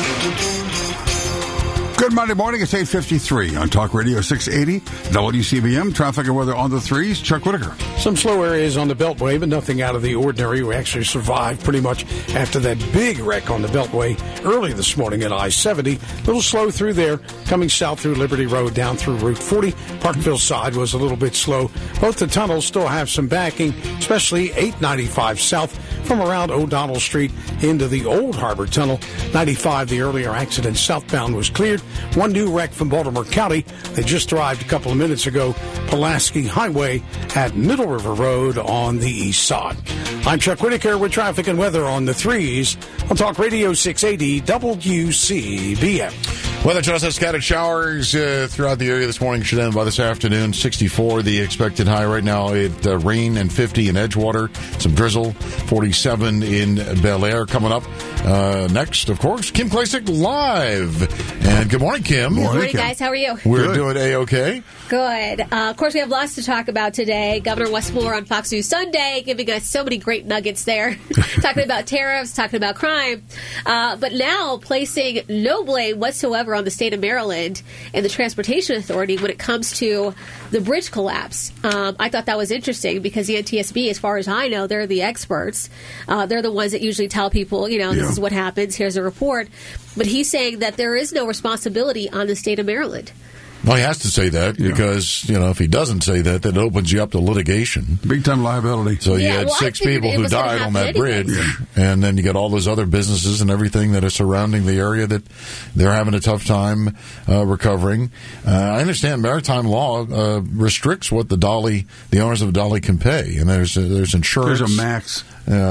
Good Monday morning. It's 8:53 on Talk Radio 680 WCBM. Traffic and weather on the threes. Chuck Whitaker. Some slow areas on the Beltway, but nothing out of the ordinary. We actually survived pretty much after that big wreck on the Beltway early this morning at I-70. A little slow through there, coming south through Liberty Road down through Route 40. Parkville side was a little bit slow. Both the tunnels still have some backing, especially 895 south from around O'Donnell Street into the Old Harbor Tunnel. 95, the earlier accident southbound was cleared. One new wreck from Baltimore County that just arrived a couple of minutes ago, Pulaski Highway at Middle River Road on the east side. I'm Chuck Whitaker with traffic and weather on the threes on Talk Radio 680 WCBM. Weather tells us scattered showers throughout the area this morning. Should end by this afternoon. 64 the expected high right now. Rain and 50 in Edgewater. Some drizzle. 47 in Bel Air. Coming up next, of course, Kim Klacik live. And good morning, Kim. Good morning, guys. How are you? We're doing A-OK. Good. Of course, we have lots to talk about today. Governor Wes Moore on Fox News Sunday giving us so many great nuggets there. Talking about tariffs, talking about crime. But now placing no blame whatsoever on the state of Maryland and the Transportation Authority when it comes to the bridge collapse. I thought that was interesting because the NTSB, as far as I know, they're the experts. They're the ones that usually tell people, this is what happens, here's a report. But he's saying that there is no responsibility on the state of Maryland. Well, he has to say that because, if he doesn't say that, then it opens you up to litigation. Big time liability. So you had 6 people who died on that bridge, and then you got all those other businesses and everything that are surrounding the area that they're having a tough time recovering. I understand maritime law restricts what the owners of a dolly can pay, and there's insurance. There's a max.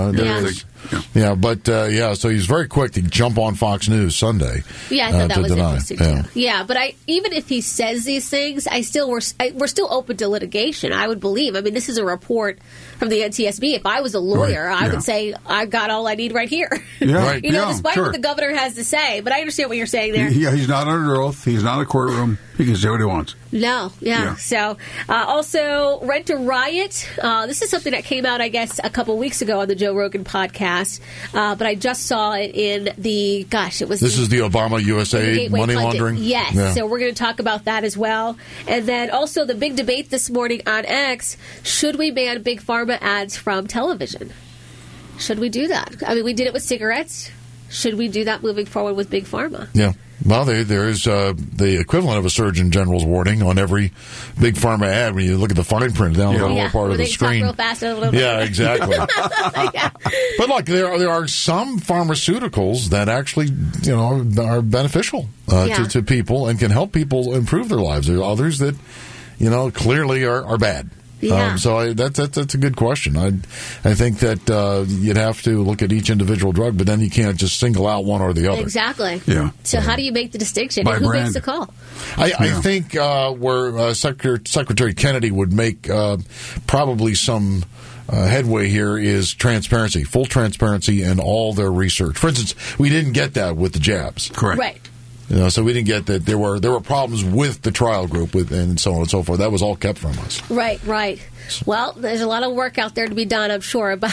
So he's very quick to jump on Fox News Sunday. Yeah, I thought that was interesting too. Yeah, but even if he says these things, we're still open to litigation. I would believe. I mean, this is a report from the NTSB. If I was a lawyer, I would say I've got all I need right here. Despite what the governor has to say. But I understand what you're saying there. Yeah, he's not under oath. He's not in a courtroom. He can say what he wants. No, yeah. So, also, Rent a Riot. This is something that came out, I guess, a couple weeks ago on the Joe Rogan podcast, but I just saw it in the, This is the Obama USA money laundering? Yes. Yeah. So we're going to talk about that as well. And then also the big debate this morning on X, should we ban Big Pharma ads from television? Should we do that? I mean, we did it with cigarettes. Should we do that moving forward with Big Pharma? Yeah. Well, there is the equivalent of a Surgeon General's warning on every Big Pharma ad when you look at the fine print down the lower part of the screen. Talk real fast Yeah, exactly. But look, there are some pharmaceuticals that actually, are beneficial to people and can help people improve their lives. There are others that, clearly are bad. Yeah. So that's a good question. I think that you'd have to look at each individual drug, but then you can't just single out one or the other. Exactly. Yeah. So how do you make the distinction? By And who brand. makes the call? I think where Secretary Kennedy would make probably some headway here is transparency, full transparency in all their research. For instance, we didn't get that with the jabs. Correct. Right. So we didn't get that there were problems with the trial group and so on and so forth. That was all kept from us. Right. Well, there's a lot of work out there to be done, I'm sure, by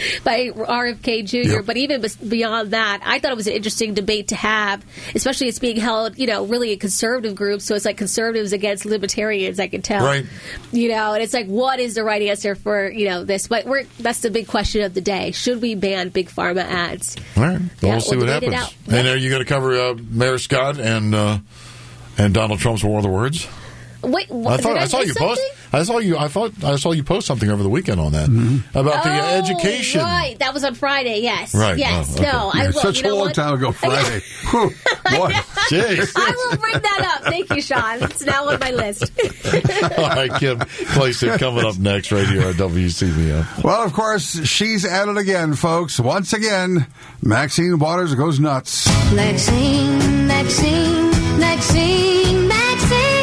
RFK Jr. Yep. But even beyond that, I thought it was an interesting debate to have, especially it's being held, really a conservative group. So it's like conservatives against libertarians, I can tell. Right. And it's like, what is the right answer for, this? But that's the big question of the day. Should we ban Big Pharma ads? All right. Well, we'll see what debate it happens. out. And are you going to cover Mayor Scott and Donald Trump's War of the Words? Wait, I saw you post. I saw you post something over the weekend on that about the education. Right, that was on Friday. Yes, Right. Yes. Oh, okay. No, I will. Such a long time ago, Friday. Whew, boy. Jeez. I will bring that up. Thank you, Sean. It's now on my list. All right, Kim Clayson coming up next right here on WCBM. Well, of course, she's at it again, folks. Once again, Maxine Waters goes nuts. Maxine, Maxine, Maxine, Maxine.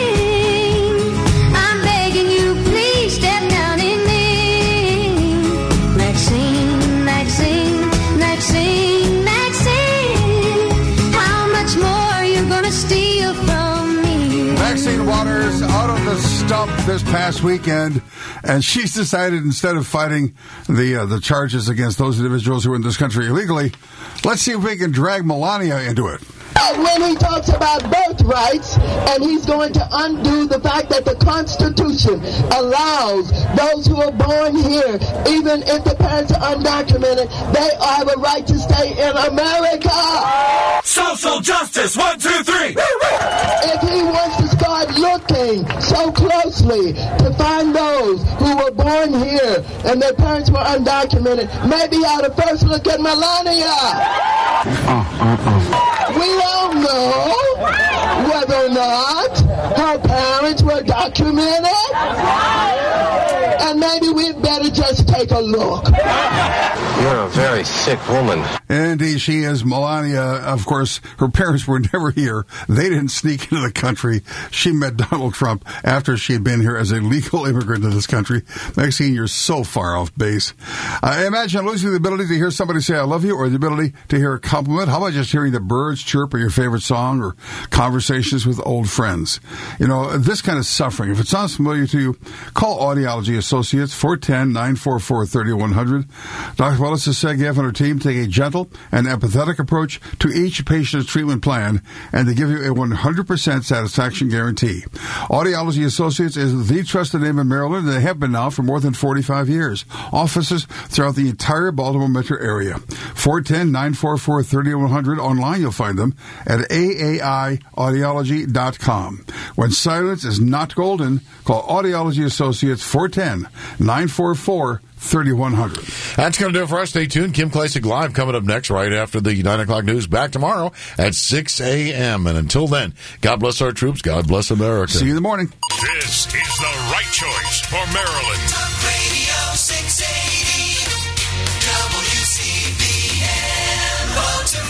I'm begging you, please step down in me. Maxine, Maxine, Maxine, Maxine. How much more are you gonna steal from me? Maxine Waters out on the stump this past weekend, and she's decided instead of fighting the charges against those individuals who are in this country illegally, let's see if we can drag Melania into it. When he talks about birthrights, and he's going to undo the fact that the Constitution allows those who are born here, even if the parents are undocumented, they have a right to stay in America. Social justice, 1, 2, 3. If he wants to start looking so closely to find those who were born here and their parents were undocumented, maybe he ought to first look at Melania. We don't know whether or not her parents were documented. And maybe we'd better just take a look. You're a very sick woman. Indeed, she is. Melania, of course, her parents were never here. They didn't sneak into the country. She met Donald Trump after she had been here as a legal immigrant to this country. Maxine, you're so far off base. Imagine losing the ability to hear somebody say, I love you, or the ability to hear a compliment. How about just hearing the birds chirp or your favorite song or conversations with old friends? This kind of suffering, if it sounds familiar to you, call Audiology Associates, 410-944-3100. Dr. Wallace Segyev and her team take a gentle and empathetic approach to each patient's treatment plan, and they give you a 100% satisfaction guarantee. Audiology Associates is the trusted name in Maryland, and they have been now for more than 45 years. Offices throughout the entire Baltimore metro area. 410-944-3100. Online, you'll find them at aaiaudiology.com. When silence is not golden, call Audiology Associates, 410-944-3100. 3100. That's going to do it for us. Stay tuned. Kim Klasick Live coming up next right after the 9 o'clock news. Back tomorrow at 6 a.m. And until then, God bless our troops. God bless America. See you in the morning. This is the right choice for Maryland. Radio.